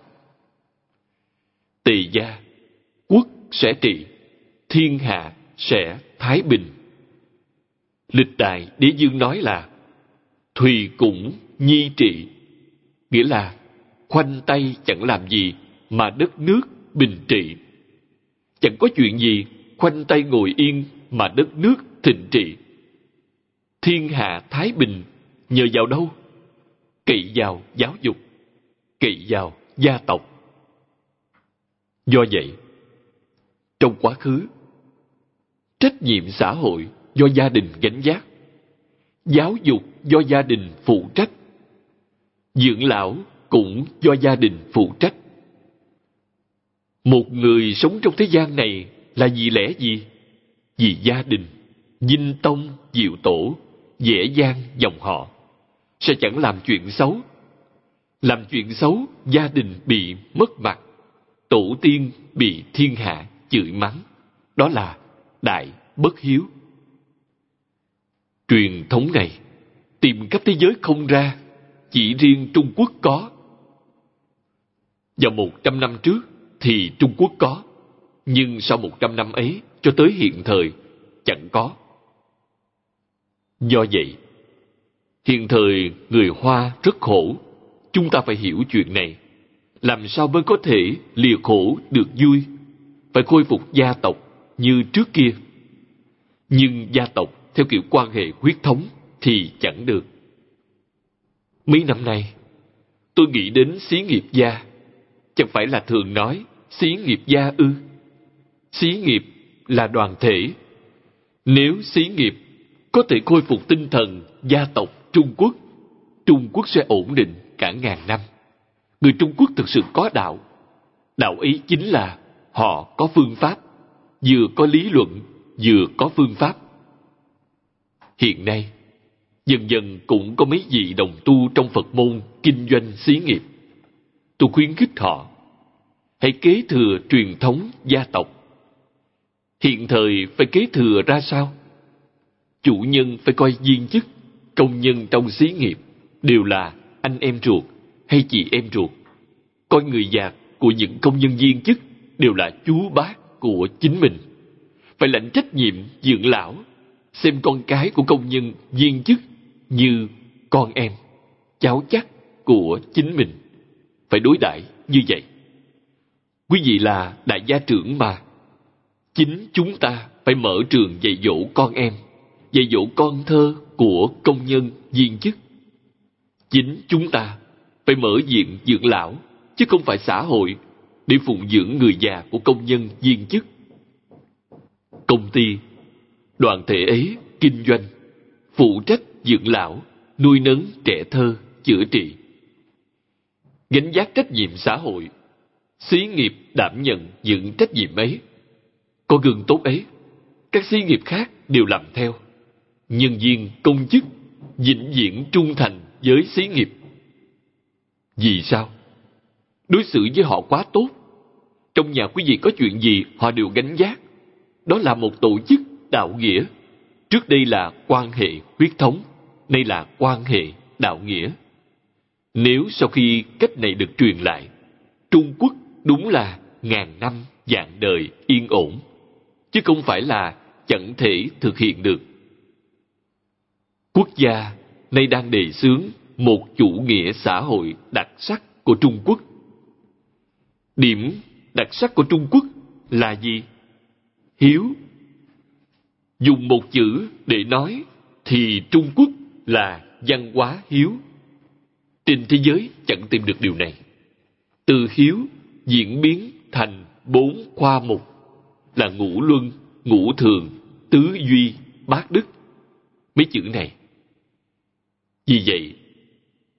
Tề gia, quốc sẽ trị, thiên hạ sẽ thái bình. Lịch đại đế dương nói là Thùy cũng nhi trị, nghĩa là khoanh tay chẳng làm gì mà đất nước bình trị. Chẳng có chuyện gì khoanh tay ngồi yên mà đất nước thịnh trị. Thiên hạ thái bình nhờ vào đâu? Cậy vào giáo dục, cậy vào gia tộc. Do vậy, trong quá khứ, trách nhiệm xã hội do gia đình gánh vác, giáo dục do gia đình phụ trách, dưỡng lão cũng do gia đình phụ trách. Một người sống trong thế gian này là vì lẽ gì? Vì gia đình, dinh tông, diệu tổ, dễ dàng dòng họ. Sẽ chẳng làm chuyện xấu. Làm chuyện xấu, gia đình bị mất mặt, tổ tiên bị thiên hạ chửi mắng. Đó là đại bất hiếu. Truyền thống này tìm khắp thế giới không ra, chỉ riêng Trung Quốc có. Vào 100 năm trước thì Trung Quốc có, nhưng sau 100 năm ấy cho tới hiện thời chẳng có. Do vậy, hiện thời người Hoa rất khổ. Chúng ta phải hiểu chuyện này. Làm sao mới có thể lìa khổ được vui? Phải khôi phục gia tộc như trước kia. Nhưng gia tộc theo kiểu quan hệ huyết thống thì chẳng được. Mấy năm nay, tôi nghĩ đến xí nghiệp gia. Chẳng phải là thường nói xí nghiệp gia ư? Xí nghiệp là đoàn thể. Nếu xí nghiệp có thể khôi phục tinh thần gia tộc Trung Quốc sẽ ổn định cả ngàn năm. Người Trung Quốc thực sự có đạo. Đạo ấy chính là họ có phương pháp, vừa có lý luận, vừa có phương pháp. Hiện nay, dần dần cũng có mấy vị đồng tu trong Phật môn kinh doanh xí nghiệp. Tôi khuyến khích họ hãy kế thừa truyền thống gia tộc. Hiện thời phải kế thừa ra sao? Chủ nhân phải coi viên chức, công nhân trong xí nghiệp đều là anh em ruột hay chị em ruột. Coi người già của những công nhân viên chức đều là chú bác của chính mình. Phải lãnh trách nhiệm dưỡng lão, xem con cái của công nhân viên chức như con em, cháu chắt của chính mình. Phải đối đãi như vậy. Quý vị là đại gia trưởng mà. Chính chúng ta phải mở trường dạy dỗ con em, dạy dỗ con thơ của công nhân viên chức. Chính chúng ta phải mở viện dưỡng lão, chứ không phải xã hội để phụng dưỡng người già của công nhân viên chức. Công ty, đoàn thể ấy kinh doanh, phụ trách dưỡng lão, nuôi nấng trẻ thơ, chữa trị. Gánh vác trách nhiệm xã hội, xí nghiệp đảm nhận những trách nhiệm ấy. Có gương tốt ấy, các xí nghiệp khác đều làm theo. Nhân viên, công chức vĩnh viễn trung thành với xí nghiệp. Vì sao? Đối xử với họ quá tốt. Trong nhà quý vị có chuyện gì họ đều gánh vác. Đó là một tổ chức đạo nghĩa. Trước đây là quan hệ huyết thống, nay là quan hệ đạo nghĩa. Nếu sau khi cách này được truyền lại, Trung Quốc đúng là ngàn năm vạn đời yên ổn, chứ không phải là chẳng thể thực hiện được. Quốc gia nay đang đề xướng một chủ nghĩa xã hội đặc sắc của Trung Quốc. Điểm đặc sắc của Trung Quốc là gì? Hiếu. Dùng một chữ để nói thì Trung Quốc là văn hóa hiếu. Trên thế giới chẳng tìm được điều này. Từ hiếu diễn biến thành 4 khoa mục là ngũ luân, ngũ thường, tứ duy, bát đức. Mấy chữ này. Vì vậy,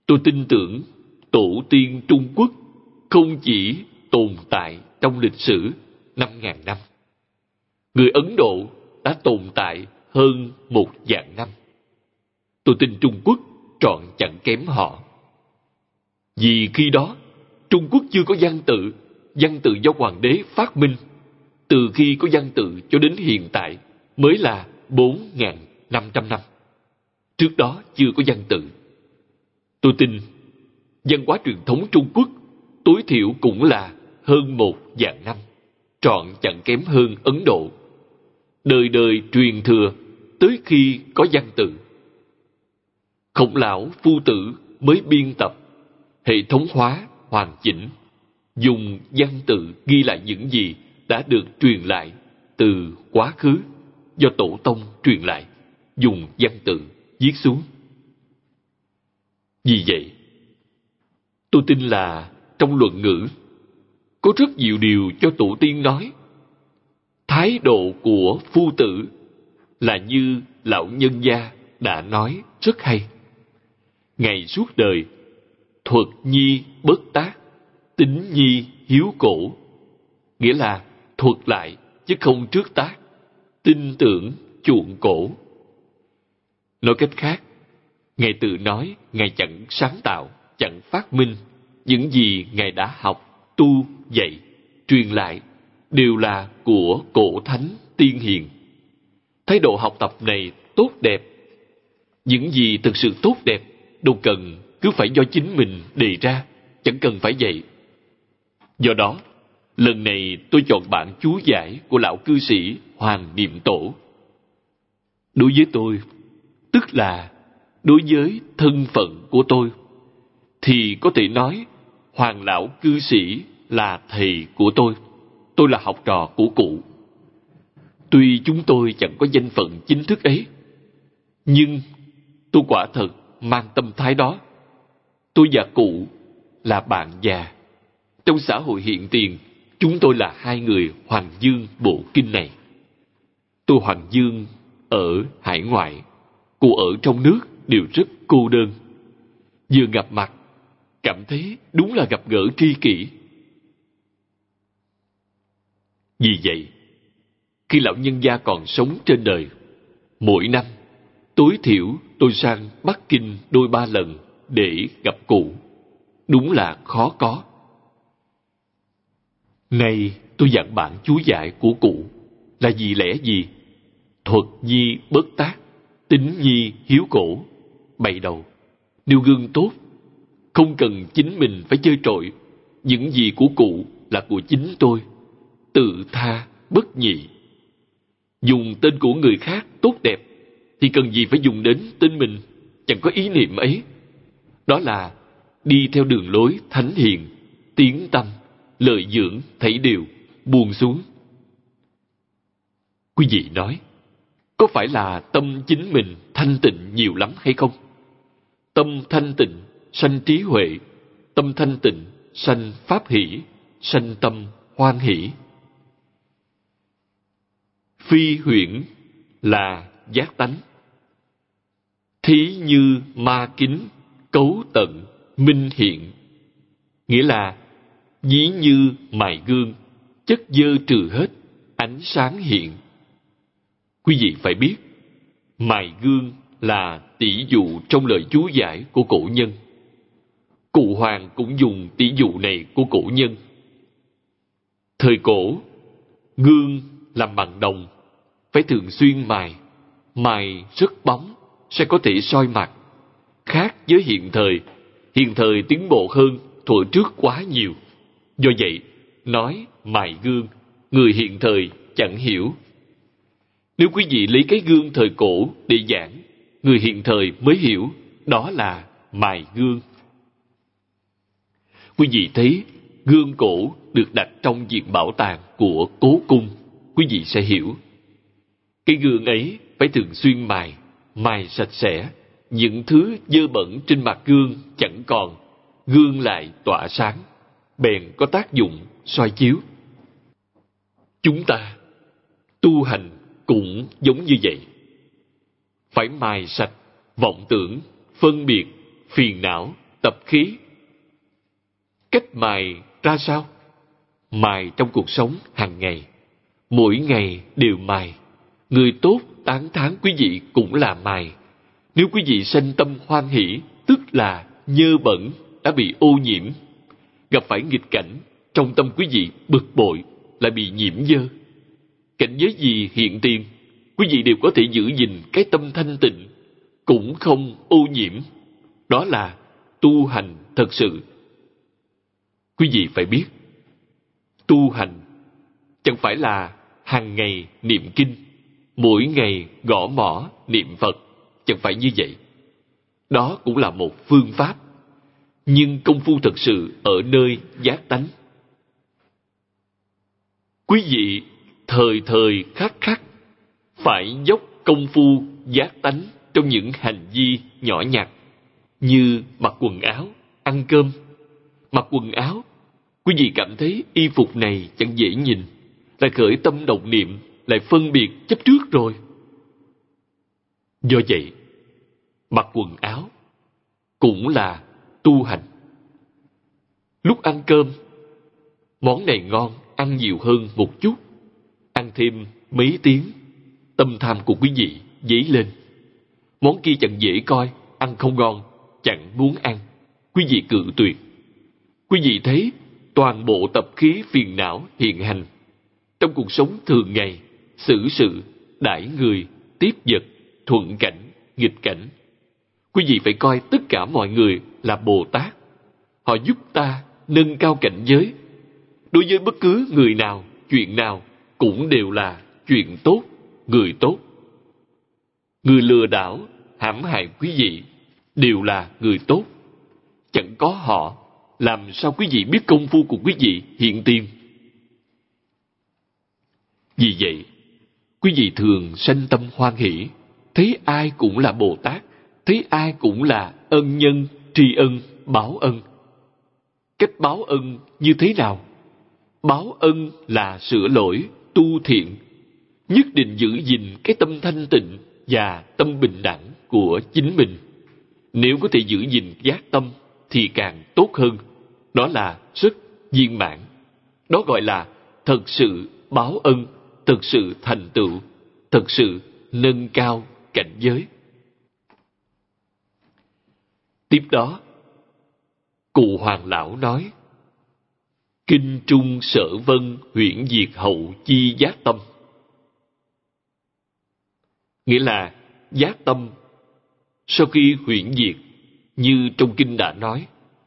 Tôi tin tưởng tổ tiên Trung Quốc không chỉ tồn tại trong lịch sử 5.000 năm. Người Ấn Độ đã tồn tại hơn 1.000 năm. Tôi tin Trung Quốc trọn chẳng kém họ. Vì khi đó, Trung Quốc chưa có văn tự do hoàng đế phát minh. Từ khi có văn tự cho đến hiện tại mới là 4.500 năm. Trước đó chưa có văn tự. Tôi tin văn hóa truyền thống Trung Quốc tối thiểu cũng là hơn 1.000 năm, trọn chẳng kém hơn Ấn Độ. Đời đời truyền thừa tới khi có văn tự. Khổng Lão Phu Tử mới biên tập, hệ thống hóa, hoàn chỉnh, dùng văn tự ghi lại những gì đã được truyền lại từ quá khứ do tổ tông truyền lại, dùng văn tự viết xuống. Vì vậy, tôi tin là trong luận ngữ có rất nhiều điều cho tổ tiên nói. Thái độ của Phu Tử là như lão nhân gia đã nói rất hay. Ngài suốt đời thuật nhi bất tác, tín nhi hiếu cổ. Nghĩa là thuật lại chứ không trước tác, tin tưởng chuộng cổ. Nói cách khác, Ngài tự nói Ngài chẳng sáng tạo, chẳng phát minh. Những gì Ngài đã học, tu, dạy, truyền lại đều là của cổ thánh tiên hiền. Thái độ học tập này tốt đẹp. Những gì thực sự tốt đẹp đâu cần cứ phải do chính mình đề ra, chẳng cần phải vậy. Do đó, lần này tôi chọn bản chú giải của lão cư sĩ Hoàng Niệm Tổ. Đối với tôi, tức là đối với thân phận của tôi, thì có thể nói Hoàng lão cư sĩ là thầy của tôi. Tôi là học trò của cụ. Tuy chúng tôi chẳng có danh phận chính thức ấy, nhưng tôi quả thật mang tâm thái đó. Tôi và cụ là bạn già. Trong xã hội hiện tiền, chúng tôi là hai người Hoàng Dương bộ kinh này. Tôi Hoàng Dương ở hải ngoại, cụ ở trong nước đều rất cô đơn. Vừa gặp mặt, cảm thấy đúng là gặp gỡ tri kỷ. Vì vậy, khi lão nhân gia còn sống trên đời, mỗi năm, tối thiểu tôi sang Bắc Kinh đôi ba lần để gặp cụ. Đúng là khó có. Nay tôi dặn bản chú giải của cụ là vì lẽ gì? Thuật nhi bất tác, tín nhi hiếu cổ. Bày đầu, nêu gương tốt, không cần chính mình phải chơi trội. Những gì của cụ là của chính tôi. Tự tha, bất nhị. Dùng tên của người khác tốt đẹp thì cần gì phải dùng đến tên mình, chẳng có ý niệm ấy. Đó là đi theo đường lối thánh hiền, tiến tâm, lợi dưỡng thảy đều buông xuống. Quý vị nói, có phải là tâm chính mình thanh tịnh nhiều lắm hay không? Tâm thanh tịnh sanh trí huệ, tâm thanh tịnh sanh pháp hỷ, sanh tâm hoan hỷ. Phi huyễn là giác tánh. Thí như ma kính, cấu tận, minh hiện. Nghĩa là ví như mài gương, chất dơ trừ hết, ánh sáng hiện. Quý vị phải biết, mài gương là tỷ dụ trong lời chú giải của cổ nhân. Cụ Hoàng cũng dùng tỷ dụ này của cổ nhân. Thời cổ, gương làm bằng đồng, phải thường xuyên mài. Mài rất bóng, sẽ có thể soi mặt. Khác với hiện thời tiến bộ hơn thuở trước quá nhiều. Do vậy, nói mài gương, người hiện thời chẳng hiểu. Nếu quý vị lấy cái gương thời cổ để giảng, người hiện thời mới hiểu đó là mài gương. Quý vị thấy gương cổ được đặt trong viện bảo tàng của cố cung, quý vị sẽ hiểu. Cái gương ấy phải thường xuyên mài sạch sẽ, những thứ dơ bẩn trên mặt gương chẳng còn, gương lại tỏa sáng, bèn có tác dụng soi chiếu. Chúng ta tu hành cũng giống như vậy. Phải mài sạch vọng tưởng, phân biệt, phiền não, tập khí. Cách mài ra sao? Mài trong cuộc sống hàng ngày. Mỗi ngày đều mài. Người tốt tán thán quý vị cũng là mài. Nếu quý vị sanh tâm hoan hỷ, tức là nhơ bẩn đã bị ô nhiễm. Gặp phải nghịch cảnh, trong tâm quý vị bực bội, lại bị nhiễm dơ. Cảnh giới gì hiện tiền, quý vị đều có thể giữ gìn cái tâm thanh tịnh, cũng không ô nhiễm. Đó là tu hành thật sự. Quý vị phải biết, tu hành chẳng phải là hàng ngày niệm kinh, mỗi ngày gõ mõ niệm Phật, chẳng phải như vậy. Đó cũng là một phương pháp, nhưng công phu thật sự ở nơi giác tánh. Quý vị thời thời khắc khắc phải dốc công phu giác tánh trong những hành vi nhỏ nhặt, như mặc quần áo, ăn cơm. Mặc quần áo, quý vị cảm thấy y phục này chẳng dễ nhìn, lại khởi tâm động niệm, lại phân biệt chấp trước rồi. Do vậy, mặc quần áo cũng là tu hành. Lúc ăn cơm, món này ngon, ăn nhiều hơn một chút. Ăn thêm mấy tiếng, tâm tham của quý vị dấy lên. Món kia chẳng dễ coi, ăn không ngon, chẳng muốn ăn. Quý vị cự tuyệt. Quý vị thấy toàn bộ tập khí phiền não hiện hành trong cuộc sống thường ngày, xử sự, đãi người, tiếp vật, thuận cảnh, nghịch cảnh. Quý vị phải coi tất cả mọi người là Bồ Tát. Họ giúp ta nâng cao cảnh giới. Đối với bất cứ người nào, chuyện nào cũng đều là chuyện tốt, người tốt. Người lừa đảo, hãm hại quý vị đều là người tốt. Chẳng có họ, làm sao quý vị biết công phu của quý vị hiện tiền? Vì vậy, quý vị thường sanh tâm hoan hỷ, thấy ai cũng là Bồ Tát, thấy ai cũng là ân nhân, tri ân, báo ân. Cách báo ân như thế nào? Báo ân là sửa lỗi, tu thiện. Nhất định giữ gìn cái tâm thanh tịnh và tâm bình đẳng của chính mình. Nếu có thể giữ gìn giác tâm thì càng tốt hơn. Đó là rất viên mãn. Đó gọi là thật sự báo ân, thật sự thành tựu, thật sự nâng cao cảnh giới. Tiếp đó, Cụ Hoàng Lão nói: Kinh trung sở vân huyễn diệt hậu chi giác tâm. Nghĩa là giác tâm sau khi huyễn diệt, như trong kinh đã nói,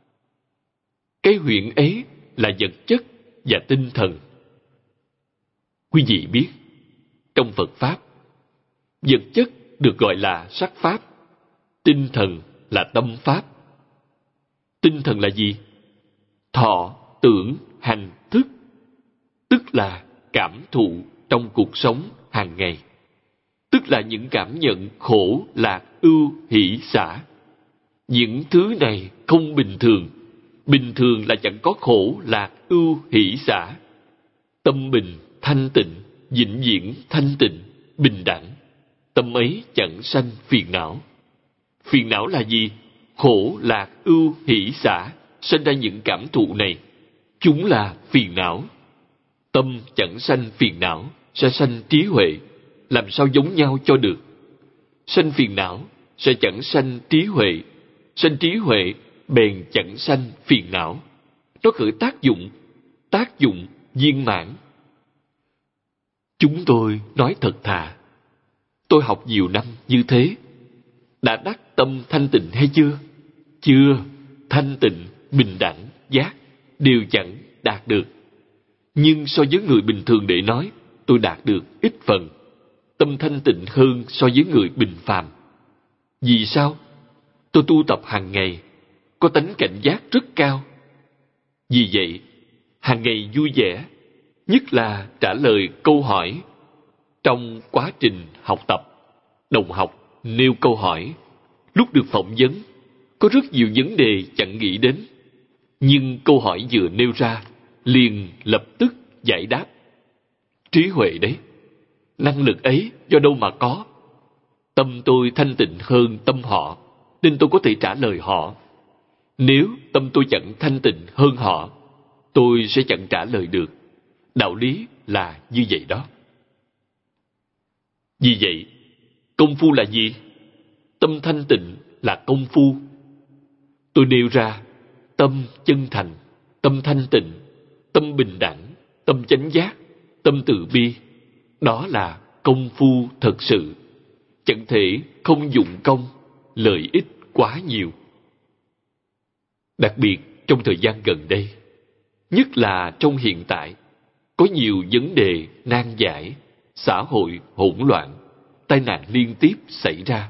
cái huyễn ấy là vật chất và tinh thần. Quý vị biết, trong Phật Pháp, vật chất được gọi là sắc Pháp, tinh thần là tâm Pháp. Tinh thần là gì? Thọ, tưởng, hành, thức, tức là cảm thụ trong cuộc sống hàng ngày, tức là những cảm nhận khổ, lạc, ưu, hỷ, xả. Những thứ này không bình thường. Bình thường là chẳng có khổ, lạc, ưu, hỷ, xả. Tâm bình, thanh tịnh, vĩnh viễn thanh tịnh, bình đẳng. Tâm ấy chẳng sanh phiền não. Phiền não là gì? Khổ, lạc, ưu, hỷ, xả, sanh ra những cảm thụ này. Chúng là phiền não. Tâm chẳng sanh phiền não, sẽ sanh trí huệ. Làm sao giống nhau cho được? Sanh phiền não sẽ chẳng sanh trí huệ. Sanh trí huệ bèn chẳng sanh phiền não. Nó khởi tác dụng viên mãn. Chúng tôi nói thật thà, tôi học nhiều năm như thế, đã đắc tâm thanh tịnh hay chưa? Chưa. Thanh tịnh, bình đẳng, giác đều chẳng đạt được. Nhưng so với người bình thường để nói, tôi đạt được ít phần. Tâm thanh tịnh hơn so với người bình phàm. Vì sao? Tôi tu tập hàng ngày, có tánh cảnh giác rất cao. Vì vậy, hàng ngày vui vẻ, nhất là trả lời câu hỏi. Trong quá trình học tập, đồng học nêu câu hỏi, lúc được phỏng vấn, có rất nhiều vấn đề chẳng nghĩ đến. Nhưng câu hỏi vừa nêu ra, liền lập tức giải đáp. Trí huệ đấy, năng lực ấy do đâu mà có? Tâm tôi thanh tịnh hơn tâm họ, nên tôi có thể trả lời họ. Nếu tâm tôi chẳng thanh tịnh hơn họ, tôi sẽ chẳng trả lời được. Đạo lý là như vậy đó. Vì vậy, công phu là gì? Tâm thanh tịnh là công phu. Tôi nêu ra tâm chân thành, tâm thanh tịnh, tâm bình đẳng, tâm chánh giác, tâm từ bi. Đó là công phu thật sự. Chẳng thể không dụng công, lợi ích quá nhiều. Đặc biệt trong thời gian gần đây, nhất là trong hiện tại, có nhiều vấn đề nan giải, xã hội hỗn loạn, tai nạn liên tiếp xảy ra.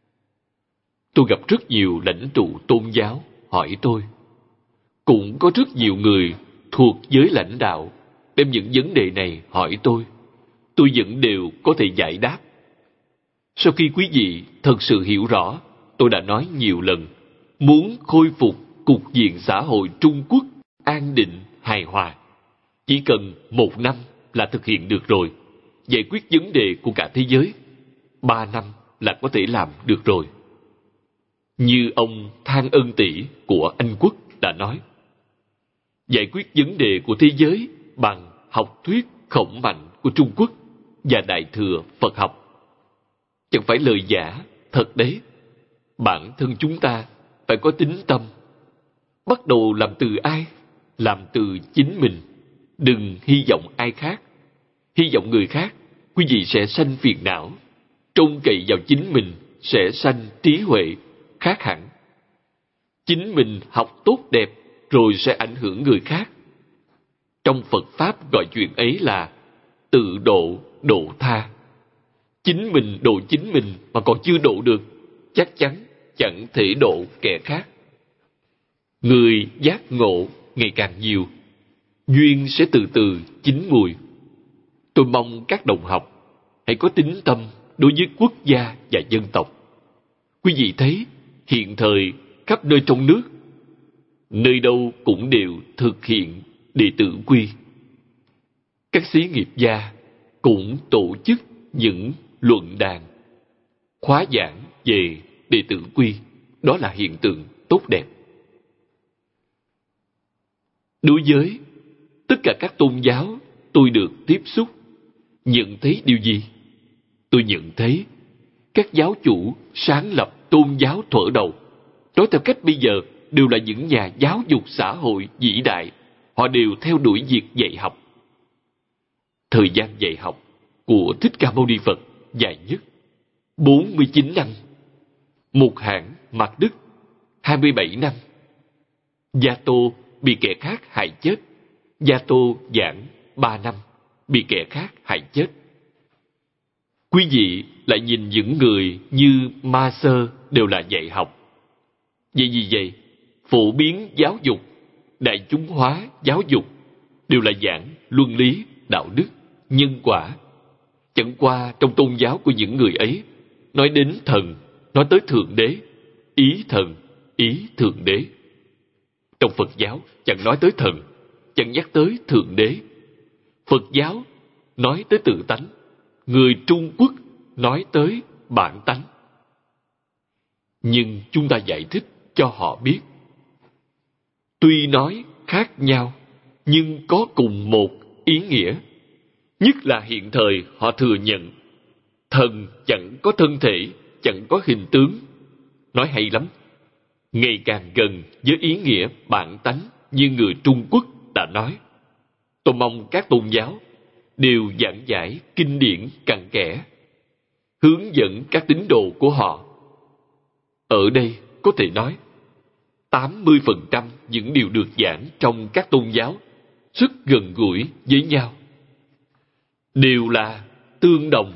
Tôi gặp rất nhiều lãnh tụ tôn giáo hỏi tôi. Cũng có rất nhiều người thuộc giới lãnh đạo đem những vấn đề này hỏi tôi. Tôi vẫn đều có thể giải đáp. Sau khi quý vị thật sự hiểu rõ, tôi đã nói nhiều lần, muốn khôi phục cục diện xã hội Trung Quốc an định, hài hòa, chỉ cần 1 năm là thực hiện được rồi. Giải quyết vấn đề của cả thế giới, 3 năm là có thể làm được rồi. Như ông Thang Ân Tỷ của Anh Quốc đã nói, giải quyết vấn đề của thế giới bằng học thuyết khổng mạnh của Trung Quốc và Đại thừa Phật học. Chẳng phải lời giả, thật đấy. Bản thân chúng ta phải có tín tâm. Bắt đầu làm từ ai? Làm từ chính mình. Đừng hy vọng ai khác. Hy vọng người khác, quý vị sẽ sanh phiền não. Trông cậy vào chính mình sẽ sanh trí huệ, khác hẳn. Chính mình học tốt đẹp rồi sẽ ảnh hưởng người khác. Trong Phật Pháp gọi chuyện ấy là tự độ, độ tha. Chính mình độ chính mình mà còn chưa độ được, chắc chắn chẳng thể độ kẻ khác. Người giác ngộ ngày càng nhiều, duyên sẽ từ từ chín mùi. Tôi mong các đồng học hãy có tín tâm đối với quốc gia và dân tộc. Quý vị thấy hiện thời khắp nơi trong nước, nơi đâu cũng đều thực hiện đệ tử quy. Các xí nghiệp gia cũng tổ chức những luận đàn, khóa giảng về đệ tử quy. Đó là hiện tượng tốt đẹp. Đối với tất cả các tôn giáo tôi được tiếp xúc, nhận thấy điều gì? Tôi nhận thấy các giáo chủ sáng lập tôn giáo thuở đầu, nói theo cách bây giờ, đều là những nhà giáo dục xã hội vĩ đại. Họ đều theo đuổi việc dạy học. Thời gian dạy học của Thích Ca Mâu Ni Phật dài nhất 49 năm. Một hạng Mạc Đức 27 năm. Gia Tô bị kẻ khác hại chết. Gia Tô giảng 3 năm, bị kẻ khác hại chết. Quý vị lại nhìn những người như Ma Sơ đều là dạy học. Vậy gì vậy? Phổ biến giáo dục, đại chúng hóa giáo dục, đều là giảng luân lý, đạo đức, nhân quả. Chẳng qua trong tôn giáo của những người ấy, nói đến thần, nói tới Thượng Đế, ý thần, ý Thượng Đế. Trong Phật giáo chẳng nói tới thần, chẳng nhắc tới Thượng Đế. Phật giáo nói tới tự tánh, người Trung Quốc nói tới bản tánh. Nhưng chúng ta giải thích cho họ biết, tuy nói khác nhau, nhưng có cùng một ý nghĩa. Nhất là hiện thời họ thừa nhận thần chẳng có thân thể, chẳng có hình tướng. Nói hay lắm, ngày càng gần với ý nghĩa bản tánh như người Trung Quốc đã nói. Tôi mong các tôn giáo đều giảng giải kinh điển cặn kẽ, hướng dẫn các tín đồ của họ. Ở đây có thể nói 80% những điều được giảng trong các tôn giáo rất gần gũi với nhau, đều là tương đồng.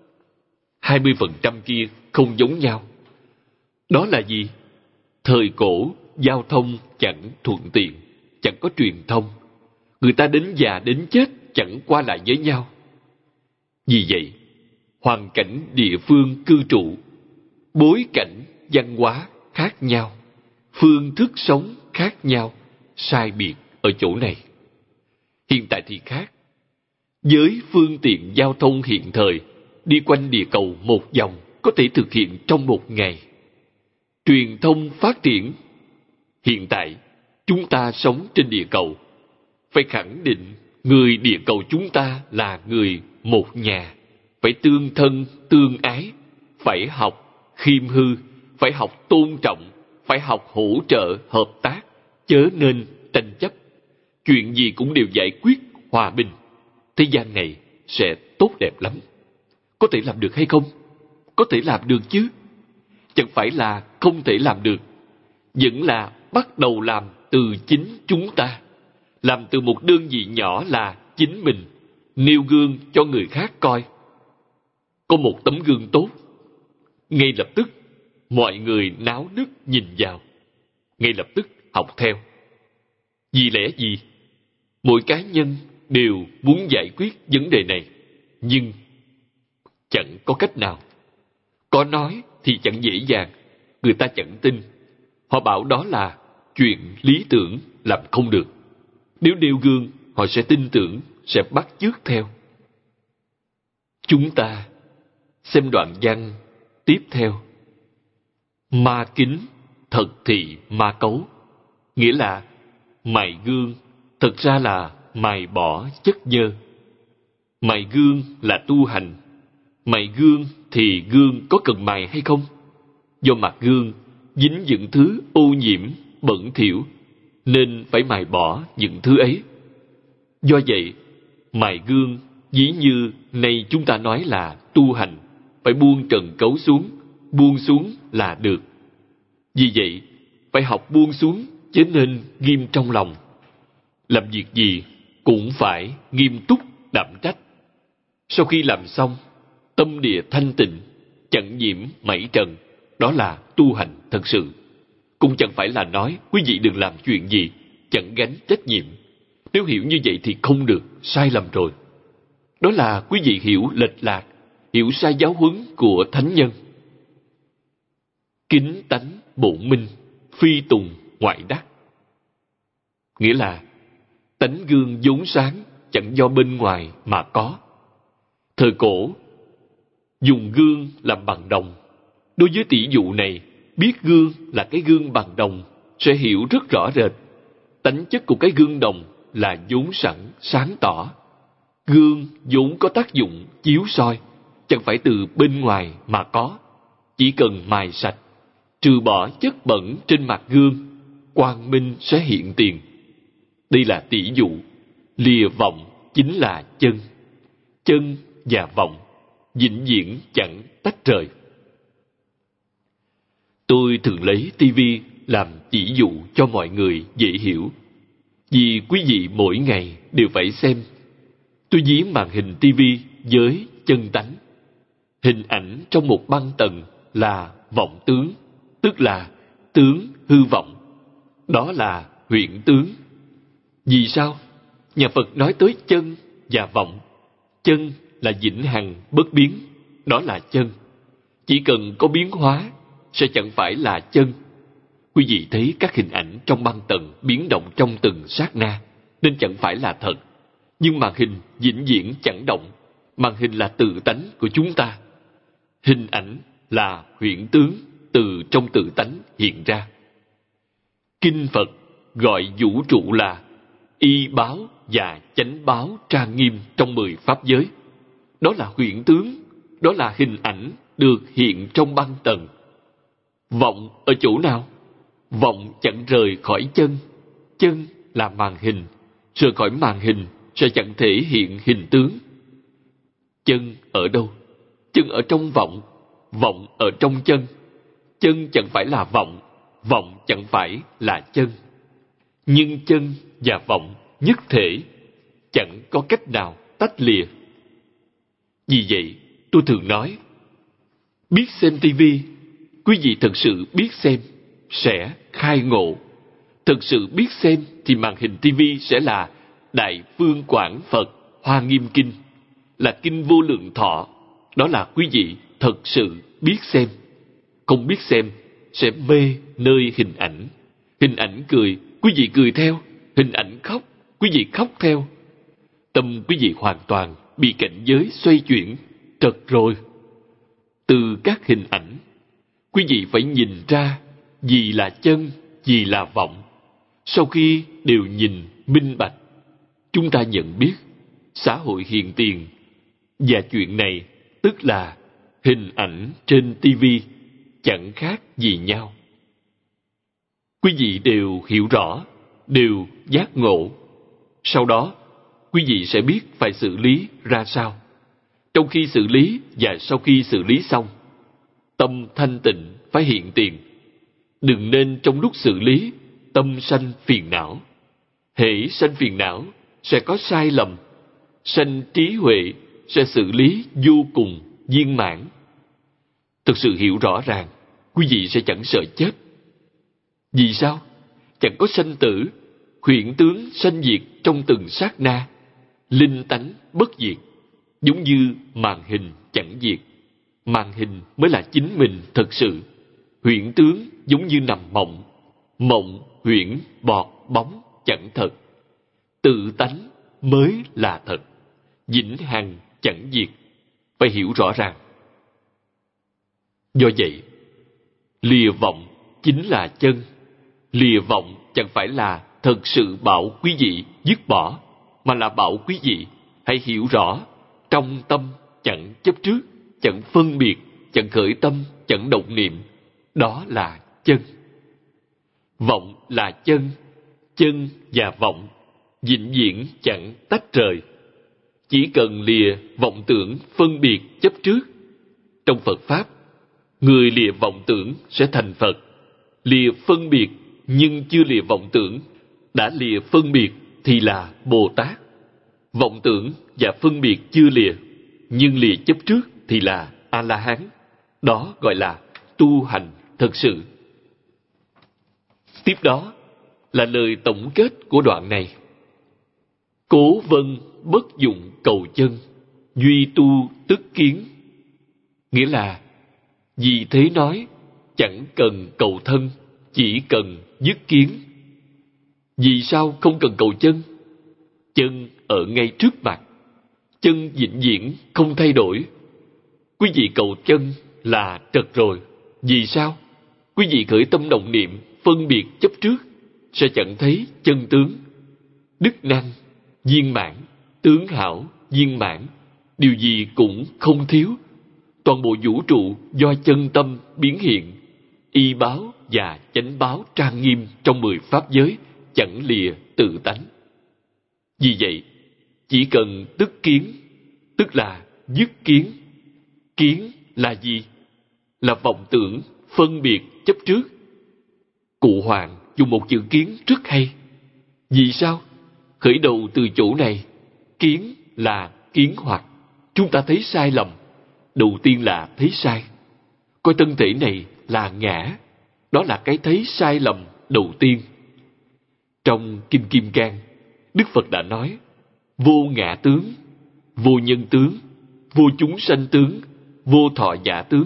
20% kia không giống nhau. Đó là gì? Thời cổ giao thông chẳng thuận tiện, chẳng có truyền thông. Người ta đến già đến chết chẳng qua lại với nhau. Vì vậy, hoàn cảnh địa phương cư trụ, bối cảnh văn hóa khác nhau, phương thức sống khác nhau, sai biệt ở chỗ này. Hiện tại thì khác. Với phương tiện giao thông hiện thời, đi quanh địa cầu một vòng có thể thực hiện trong một ngày. Truyền thông phát triển, Hiện tại, chúng ta sống trên địa cầu. Phải khẳng định người địa cầu chúng ta là người một nhà. Phải tương thân, tương ái. Phải học khiêm hư. Phải học tôn trọng. Phải học hỗ trợ, hợp tác. Chớ nên tranh chấp. Chuyện gì cũng đều giải quyết hòa bình. Thế gian này sẽ tốt đẹp lắm. Có thể làm được hay không? Có thể làm được chứ. Chẳng phải là không thể làm được. Vẫn là bắt đầu làm từ chính chúng ta. Làm từ một đơn vị nhỏ là chính mình. Nêu gương cho người khác coi. Có một tấm gương tốt. Ngay lập tức, mọi người náo nức nhìn vào. Ngay lập tức học theo. Vì lẽ gì? Mỗi cá nhân đều muốn giải quyết vấn đề này. Nhưng chẳng có cách nào. Có nói thì chẳng dễ dàng. Người ta chẳng tin. Họ bảo đó là chuyện lý tưởng, làm không được. Nếu nêu gương, họ sẽ tin tưởng, sẽ bắt chước theo. Chúng ta xem đoạn văn tiếp theo. Ma kính, thật thì ma cấu. Nghĩa là mài gương, thật ra là mài bỏ chất nhơ. Mài gương là tu hành. Mài gương thì gương có cần mài hay không? Do mặt gương dính những thứ ô nhiễm, bẩn thỉu, nên phải mài bỏ những thứ ấy. Do vậy, mài gương ví như nay chúng ta nói là tu hành, phải buông trần cấu xuống, buông xuống là được. Vì vậy, phải học buông xuống, chớ nên nghiêm trong lòng. Làm việc gì cũng phải nghiêm túc đảm trách. Sau khi làm xong, tâm địa thanh tịnh, chẳng nhiễm mảy trần, đó là tu hành thật sự. Cũng chẳng phải là nói quý vị đừng làm chuyện gì, chẳng gánh trách nhiệm. Nếu hiểu như vậy thì không được, sai lầm rồi. Đó là quý vị hiểu lệch lạc, hiểu sai giáo huấn của thánh nhân. Kính tánh bổn minh, phi tùng ngoại đắc. Nghĩa là tánh gương vốn sáng chẳng do bên ngoài mà có. Thời cổ, dùng gương làm bằng đồng. Đối với tỷ dụ này, biết gương là cái gương bằng đồng sẽ hiểu rất rõ rệt. Tánh chất của cái gương đồng là vốn sẵn, sáng tỏ. Gương vốn có tác dụng chiếu soi, chẳng phải từ bên ngoài mà có. Chỉ cần mài sạch, trừ bỏ chất bẩn trên mặt gương, quang minh sẽ hiện tiền. Đây là tỷ dụ. Lìa vọng chính là chân. Chân và vọng vĩnh viễn chẳng tách rời. Tôi thường lấy tivi làm chỉ dụ cho mọi người dễ hiểu. Vì quý vị mỗi ngày đều phải xem. Tôi ví màn hình tivi với chân tánh. Hình ảnh trong một băng tần là vọng tướng, tức là tướng hư vọng. Đó là huyễn tướng. Vì sao? Nhà Phật nói tới chân và vọng. Chân là vĩnh hằng bất biến, đó là chân. Chỉ cần có biến hóa sẽ chẳng phải là chân. Quý vị thấy các hình ảnh trong băng tần biến động trong từng sát na, nên chẳng phải là thật. Nhưng màn hình vĩnh viễn chẳng động. Màn hình là tự tánh của chúng ta. Hình ảnh là huyễn tướng từ trong tự tánh hiện ra. Kinh Phật gọi vũ trụ là y báo và chánh báo trang nghiêm trong 10 pháp giới. Đó là huyễn tướng, đó là hình ảnh được hiện trong băng tần. Vọng ở chỗ nào? Vọng chẳng rời khỏi chân. Chân là màn hình, rời khỏi màn hình sẽ chẳng thể hiện hình tướng. Chân ở đâu? Chân ở trong vọng, vọng ở trong chân. Chân chẳng phải là vọng, vọng chẳng phải là chân. Nhưng chân và vọng nhất thể, chẳng có cách nào tách lìa. Vì vậy, tôi thường nói, biết xem tivi, quý vị thật sự biết xem, sẽ khai ngộ. Thật sự biết xem thì màn hình tivi sẽ là Đại Phương Quảng Phật Hoa Nghiêm Kinh, là kinh vô lượng thọ. Đó là quý vị thật sự biết xem. Không biết xem sẽ mê nơi hình ảnh. Hình ảnh cười, quý vị cười theo. Hình ảnh khóc, quý vị khóc theo. Tâm quý vị hoàn toàn bị cảnh giới xoay chuyển, trật rồi. Từ các hình ảnh, quý vị phải nhìn ra gì là chân, gì là vọng. Sau khi đều nhìn minh bạch, chúng ta nhận biết xã hội hiện tiền và chuyện này tức là hình ảnh trên tivi chẳng khác gì nhau. Quý vị đều hiểu rõ, đều giác ngộ. Sau đó, quý vị sẽ biết phải xử lý ra sao. Trong khi xử lý và sau khi xử lý xong, tâm thanh tịnh phải hiện tiền. Đừng nên trong lúc xử lý, tâm sanh phiền não. Hễ sanh phiền não, sẽ có sai lầm. Sanh trí huệ sẽ xử lý vô cùng viên mãn. Thực sự hiểu rõ ràng, quý vị sẽ chẳng sợ chết. Vì sao? Chẳng có sanh tử, huyễn tướng sanh diệt trong từng sát na, linh tánh bất diệt, giống như màn hình chẳng diệt. Màn hình mới là chính mình thật sự. Huyễn tướng giống như nằm mộng, mộng huyễn bọt bóng chẳng thật. Tự tánh mới là thật, vĩnh hằng chẳng diệt. Phải hiểu rõ ràng. Do vậy, lìa vọng chính là chân. Lìa vọng chẳng phải là thật sự bảo quý vị dứt bỏ, mà là bảo quý vị hãy hiểu rõ trong tâm chẳng chấp trước, chẳng phân biệt, chẳng khởi tâm, chẳng động niệm. Đó là chân. Vọng là chân. Chân và vọng vĩnh viễn chẳng tách rời. Chỉ cần lìa vọng tưởng phân biệt chấp trước. Trong Phật Pháp, người lìa vọng tưởng sẽ thành Phật. Lìa phân biệt nhưng chưa lìa vọng tưởng, đã lìa phân biệt thì là Bồ Tát. Vọng tưởng và phân biệt chưa lìa, nhưng lìa chấp trước thì là A-la-hán. Đó gọi là tu hành thật sự. Tiếp đó là lời tổng kết của đoạn này. Cố vân bất dụng cầu chân, duy tu tức kiến. Nghĩa là, vì thế nói, chẳng cần cầu thân, chỉ cần dứt kiến. Vì sao không cần cầu chân? Chân ở ngay trước mặt. Chân vĩnh viễn không thay đổi. Quý vị cầu chân là trật rồi. Vì sao? Quý vị khởi tâm động niệm, phân biệt chấp trước, sẽ chẳng thấy chân tướng. Đức năng, viên mãn, tướng hảo, viên mãn, điều gì cũng không thiếu. Toàn bộ vũ trụ do chân tâm biến hiện, y báo và chánh báo trang nghiêm trong 10 pháp giới, chẳng lìa tự tánh. Vì vậy, chỉ cần tức kiến, tức là dứt kiến. Kiến là gì? Là vọng tưởng, phân biệt, chấp trước. Cụ Hoàng dùng một chữ kiến rất hay. Vì sao? Khởi đầu từ chỗ này, kiến là kiến hoặc. Chúng ta thấy sai lầm. Đầu tiên là thấy sai. Coi thân thể này là ngã. Đó là cái thấy sai lầm đầu tiên. Trong Kinh Kim Cang, Đức Phật đã nói, vô ngã tướng, vô nhân tướng, vô chúng sanh tướng, vô thọ giả tướng.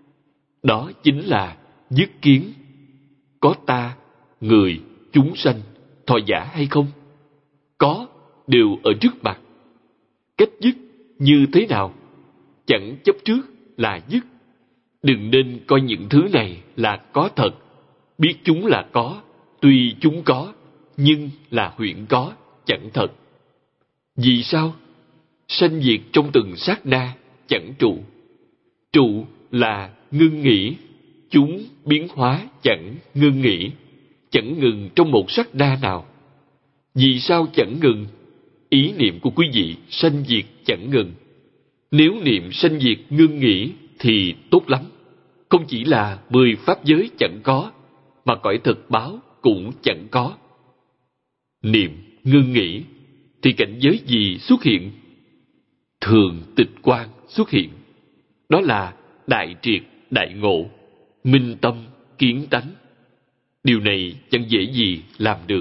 Đó chính là dứt kiến. Có ta, người, chúng sanh, thọ giả hay không? Có, đều ở trước mặt. Cách dứt như thế nào? Chẳng chấp trước là dứt. Đừng nên coi những thứ này là có thật. Biết chúng là có, tuy chúng có, nhưng là huyễn có, chẳng thật. Vì sao? Sanh diệt trong từng sát na, chẳng trụ. Trụ là ngưng nghỉ, chúng biến hóa chẳng ngưng nghỉ, chẳng ngừng trong một sát na nào. Vì sao chẳng ngừng? Ý niệm của quý vị sanh diệt chẳng ngừng. Nếu niệm sanh diệt ngưng nghỉ thì tốt lắm. Không chỉ là 10 pháp giới chẳng có, mà cõi thực báo cũng chẳng có. Niệm ngưng nghỉ thì cảnh giới gì xuất hiện? Thường tịch quang xuất hiện. Đó là đại triệt, đại ngộ, minh tâm, kiến tánh. Điều này chẳng dễ gì làm được.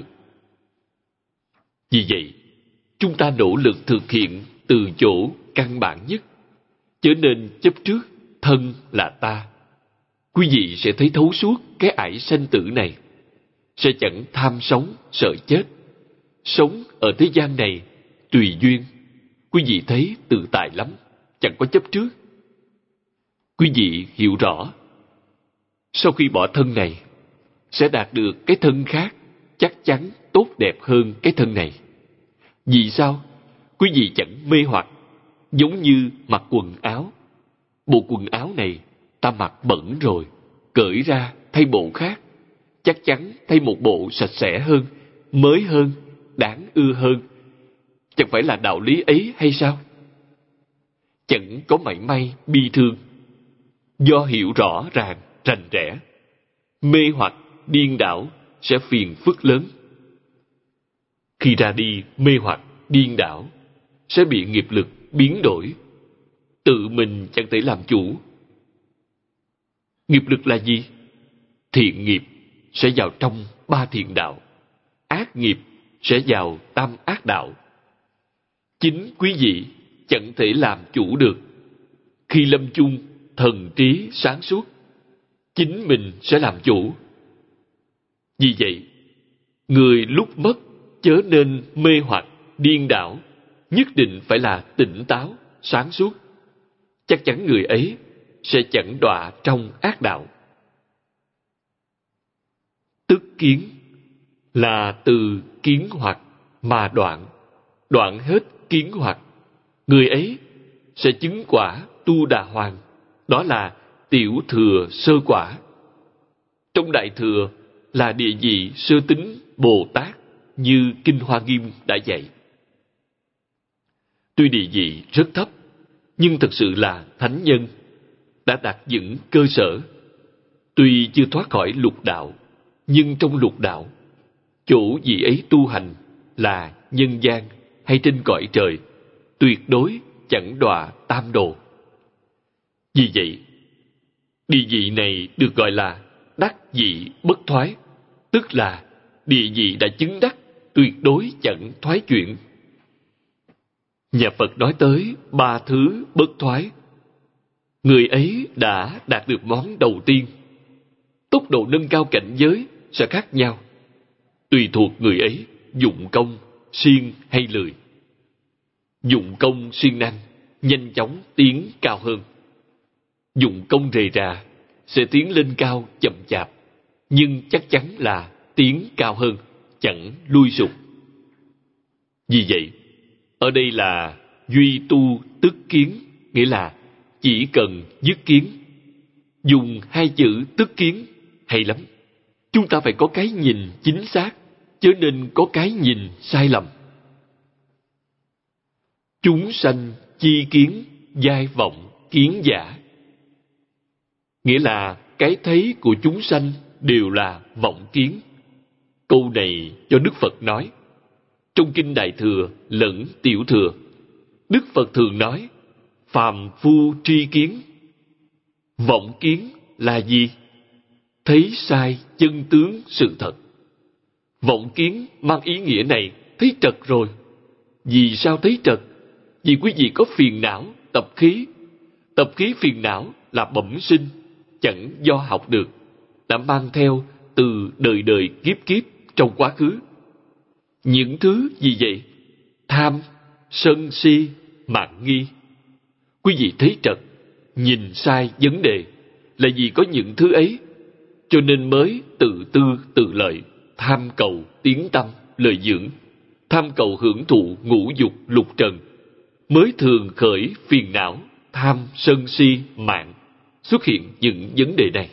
Vì vậy, chúng ta nỗ lực thực hiện từ chỗ căn bản nhất. Chớ nên chấp trước thân là ta. Quý vị sẽ thấy thấu suốt cái ải sanh tử này. Sẽ chẳng tham sống, sợ chết. Sống ở thế gian này, tùy duyên. Quý vị thấy tự tại lắm, chẳng có chấp trước. Quý vị hiểu rõ. Sau khi bỏ thân này, sẽ đạt được cái thân khác chắc chắn tốt đẹp hơn cái thân này. Vì sao? Quý vị chẳng mê hoặc, giống như mặc quần áo. Bộ quần áo này ta mặc bẩn rồi, cởi ra thay bộ khác, chắc chắn thay một bộ sạch sẽ hơn, mới hơn, đáng ưa hơn. Chẳng phải là đạo lý ấy hay sao? Chẳng có mảy may bi thương, do hiểu rõ ràng, rành rẽ. Mê hoặc, điên đảo sẽ phiền phức lớn. Khi ra đi mê hoặc, điên đảo, sẽ bị nghiệp lực biến đổi. Tự mình chẳng thể làm chủ. Nghiệp lực là gì? Thiện nghiệp sẽ vào trong ba thiện đạo, ác nghiệp sẽ vào tam ác đạo. Chính quý vị chẳng thể làm chủ được. Khi lâm chung, thần trí sáng suốt, chính mình sẽ làm chủ. Vì vậy, người lúc mất chớ nên mê hoặc, điên đảo, nhất định phải là tỉnh táo, sáng suốt. Chắc chắn người ấy sẽ chẳng đọa trong ác đạo. Tức kiến là từ kiến hoặc mà đoạn hết kiến hoặc. Người ấy sẽ chứng quả Tu Đà Hoàng, đó là tiểu thừa sơ quả. Trong đại thừa là địa vị sơ tính Bồ Tát, như Kinh Hoa Nghiêm đã dạy. Tuy địa vị rất thấp, nhưng thật sự là thánh nhân, đã đạt vững cơ sở. Tuy chưa thoát khỏi lục đạo, nhưng trong lục đạo, chỗ vị ấy tu hành là nhân gian hay trên cõi trời, tuyệt đối chẳng đọa tam đồ. Vì vậy, địa vị này được gọi là đắc vị bất thoái, tức là địa vị đã chứng đắc, tuyệt đối chẳng thoái chuyển. Nhà Phật nói tới ba thứ bất thoái. Người ấy đã đạt được món đầu tiên. Tốc độ nâng cao cảnh giới sẽ khác nhau, tùy thuộc người ấy dụng công, siêng hay lười. Dụng công siêng năng, nhanh chóng tiến cao hơn. Dụng công rề rà sẽ tiến lên cao chậm chạp, nhưng chắc chắn là tiến cao hơn, chẳng lui sụt. Vì vậy, ở đây là duy tu tức kiến, nghĩa là chỉ cần dứt kiến. Dùng hai chữ tức kiến hay lắm. Chúng ta phải có cái nhìn chính xác, chớ nên có cái nhìn sai lầm. Chúng sanh chi kiến, giai vọng kiến giả. Nghĩa là cái thấy của chúng sanh đều là vọng kiến. Câu này cho Đức Phật nói. Trong Kinh Đại Thừa lẫn Tiểu Thừa, Đức Phật thường nói phàm phu tri kiến. Vọng kiến là gì? Thấy sai chân tướng sự thật. Vọng kiến mang ý nghĩa này, thấy trật rồi. Vì sao thấy trật? Vì quý vị có phiền não, tập khí. Tập khí phiền não là bẩm sinh, chẳng do học được, đã mang theo từ đời đời kiếp kiếp trong quá khứ. Những thứ gì vậy? Tham, sân si, mạn nghi. Quý vị thấy trật, nhìn sai vấn đề, là vì có những thứ ấy, cho nên mới tự tư tự lợi, tham cầu tiếng tăm lợi dưỡng, tham cầu hưởng thụ ngũ dục lục trần, mới thường khởi phiền não, tham sân si mạn, xuất hiện những vấn đề này.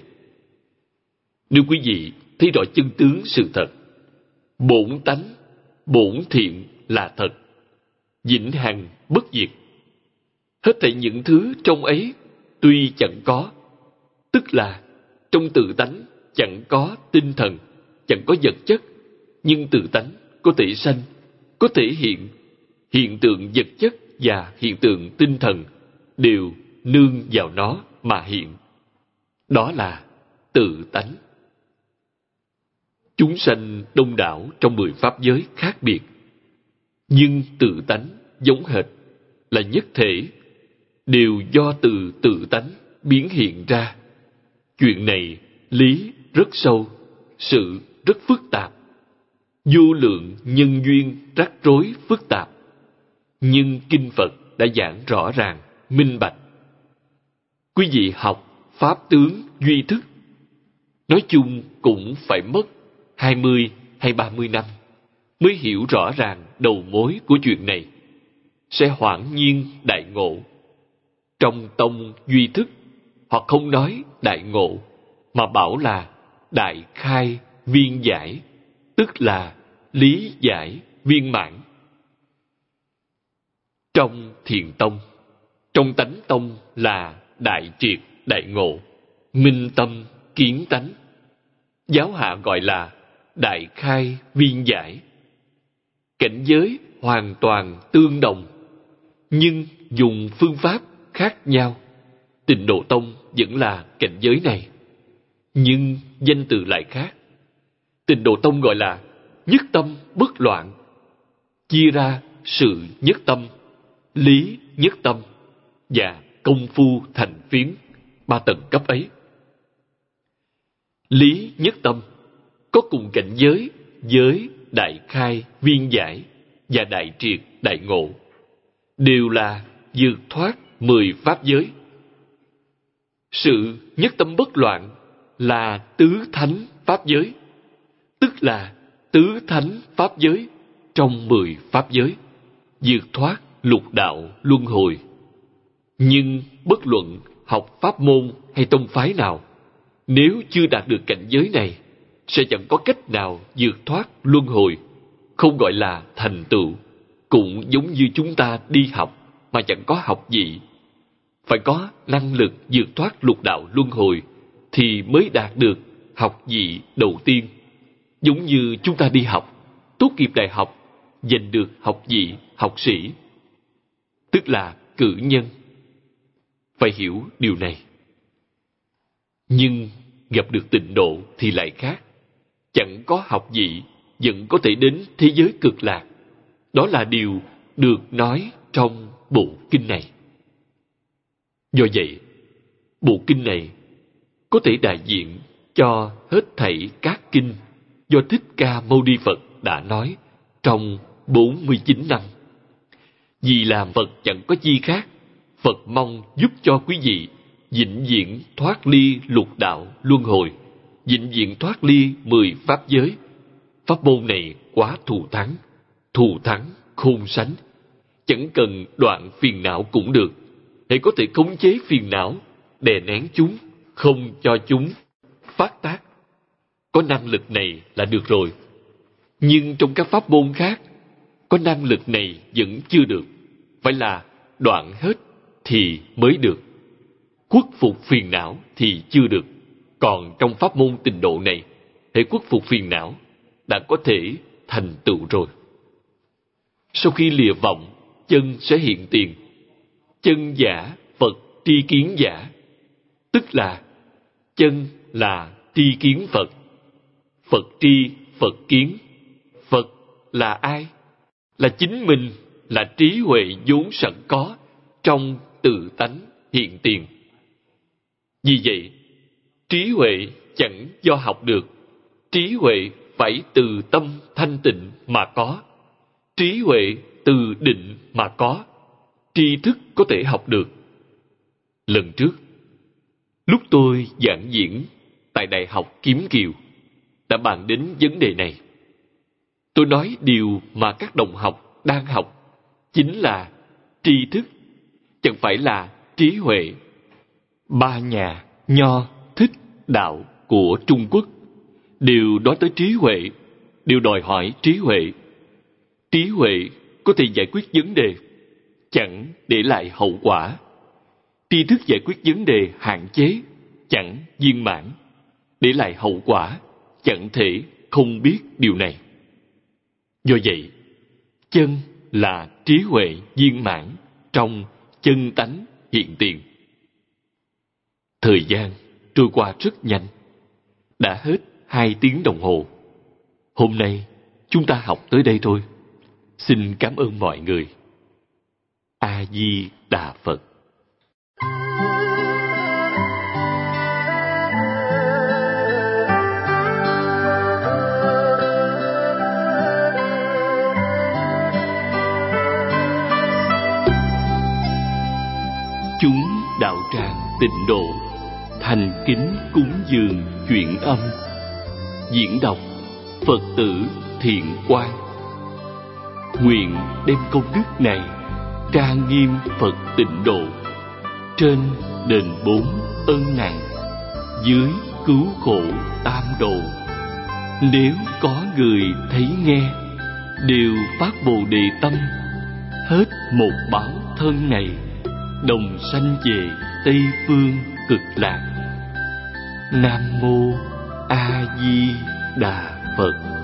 Nếu quý vị thấy rõ chân tướng sự thật, bổn tánh, bổn thiện là thật, vĩnh hằng bất diệt. Hết thảy những thứ trong ấy tuy chẳng có, tức là trong tự tánh chẳng có tinh thần, chẳng có vật chất, nhưng tự tánh có thể sanh, có thể hiện tượng vật chất và hiện tượng tinh thần đều nương vào nó mà hiện. Đó là tự tánh. Chúng sanh đông đảo trong 10 pháp giới khác biệt, nhưng tự tánh giống hệt, là nhất thể, đều do từ tự tánh biến hiện ra. Chuyện này lý rất sâu, sự rất phức tạp, vô lượng nhân duyên rắc rối phức tạp, nhưng Kinh Phật đã giảng rõ ràng, minh bạch. Quý vị học pháp tướng duy thức, Nói chung cũng phải mất 20 hay 30 năm mới hiểu rõ ràng đầu mối của chuyện này. Sẽ hoảng nhiên đại ngộ. Trong tông duy thức, họ không nói đại ngộ, mà bảo là đại khai viên giải, tức là lý giải viên mãn. Trong thiền tông, trong tánh tông là đại triệt đại ngộ, minh tâm kiến tánh. Giáo hạ gọi là đại khai viên giải. Cảnh giới hoàn toàn tương đồng, nhưng dùng phương pháp khác nhau. Tịnh Độ Tông vẫn là cảnh giới này, nhưng danh từ lại khác. Tịnh Độ Tông gọi là nhất tâm bất loạn, chia ra sự nhất tâm, lý nhất tâm và công phu thành phiến, 3 tầng cấp ấy. Lý nhất tâm có cùng cảnh giới với đại khai viên giải và đại triệt đại ngộ, đều là vượt thoát 10 pháp giới. Sự nhất tâm bất loạn là tứ thánh pháp giới, tức là tứ thánh pháp giới trong 10 pháp giới, vượt thoát lục đạo luân hồi. Nhưng bất luận học pháp môn hay tông phái nào, nếu chưa đạt được cảnh giới này, sẽ chẳng có cách nào vượt thoát luân hồi, không gọi là thành tựu. Cũng giống như chúng ta đi học mà chẳng có học vị, phải có năng lực vượt thoát lục đạo luân hồi thì mới đạt được học vị đầu tiên. Giống như chúng ta đi học, tốt nghiệp đại học, giành được học vị học sĩ, tức là cử nhân. Phải hiểu điều này. Nhưng gặp được tịnh độ thì lại khác. Chẳng có học vị vẫn có thể đến thế giới cực lạc. Đó là điều được nói trong bộ kinh này. Do vậy, bộ kinh này có thể đại diện cho hết thảy các kinh do Thích Ca Mâu Ni Phật đã nói trong 49 năm. Vì làm Phật chẳng có chi khác, Phật mong giúp cho quý vị vĩnh viễn thoát ly lục đạo luân hồi, vĩnh viễn thoát ly 10 pháp giới. Pháp môn này quá thù thắng khôn sánh. Chẳng cần đoạn phiền não cũng được, hãy có thể khống chế phiền não, đè nén chúng, không cho chúng phát tác. Có năng lực này là được rồi. Nhưng trong các pháp môn khác, có năng lực này vẫn chưa được, phải là đoạn hết thì mới được. Khuất phục phiền não thì chưa được. Còn trong pháp môn tịnh độ này, hãy khuất phục phiền não đã có thể thành tựu rồi. Sau khi lìa vọng, chân sẽ hiện tiền. Chân giả Phật tri kiến giả, tức là chân là tri kiến Phật, Phật tri Phật kiến. Phật là ai? Là chính mình, là trí huệ vốn sẵn có trong tự tánh hiện tiền. Vì vậy, trí huệ chẳng do học được. Trí huệ phải từ tâm thanh tịnh mà có. Trí huệ từ định mà có. Tri thức có thể học được. Lần trước, lúc tôi giảng diễn tại Đại học Kiếm Kiều, đã bàn đến vấn đề này. Tôi nói điều mà các đồng học đang học chính là tri thức, chẳng phải là trí huệ. 3 nhà Nho, Thích, Đạo của Trung Quốc đều nói tới trí huệ, đều đòi hỏi trí huệ. Trí huệ có thể giải quyết vấn đề, chẳng để lại hậu quả. Tri thức giải quyết vấn đề hạn chế, chẳng viên mãn, để lại hậu quả, chẳng thể không biết điều này. Do vậy, chân là trí huệ viên mãn trong chân tánh hiện tiền. Thời gian trôi qua rất nhanh, đã hết 2 tiếng đồng hồ. Hôm nay chúng ta học tới đây thôi. Xin cảm ơn mọi người. A Di Đà Phật. Chúng đạo tràng Tịnh Độ thành kính cúng giường chuyện âm. Diễn đọc Phật tử Thiện Quang. Nguyện đem công đức này trang nghiêm Phật Tịnh Độ, trên đền 4 ân nặng, dưới cứu khổ tam độ. Nếu có người thấy nghe, đều phát Bồ Đề tâm, hết một báo thân này, đồng sanh về Tây Phương Cực Lạc. Nam Mô A Di Đà Phật.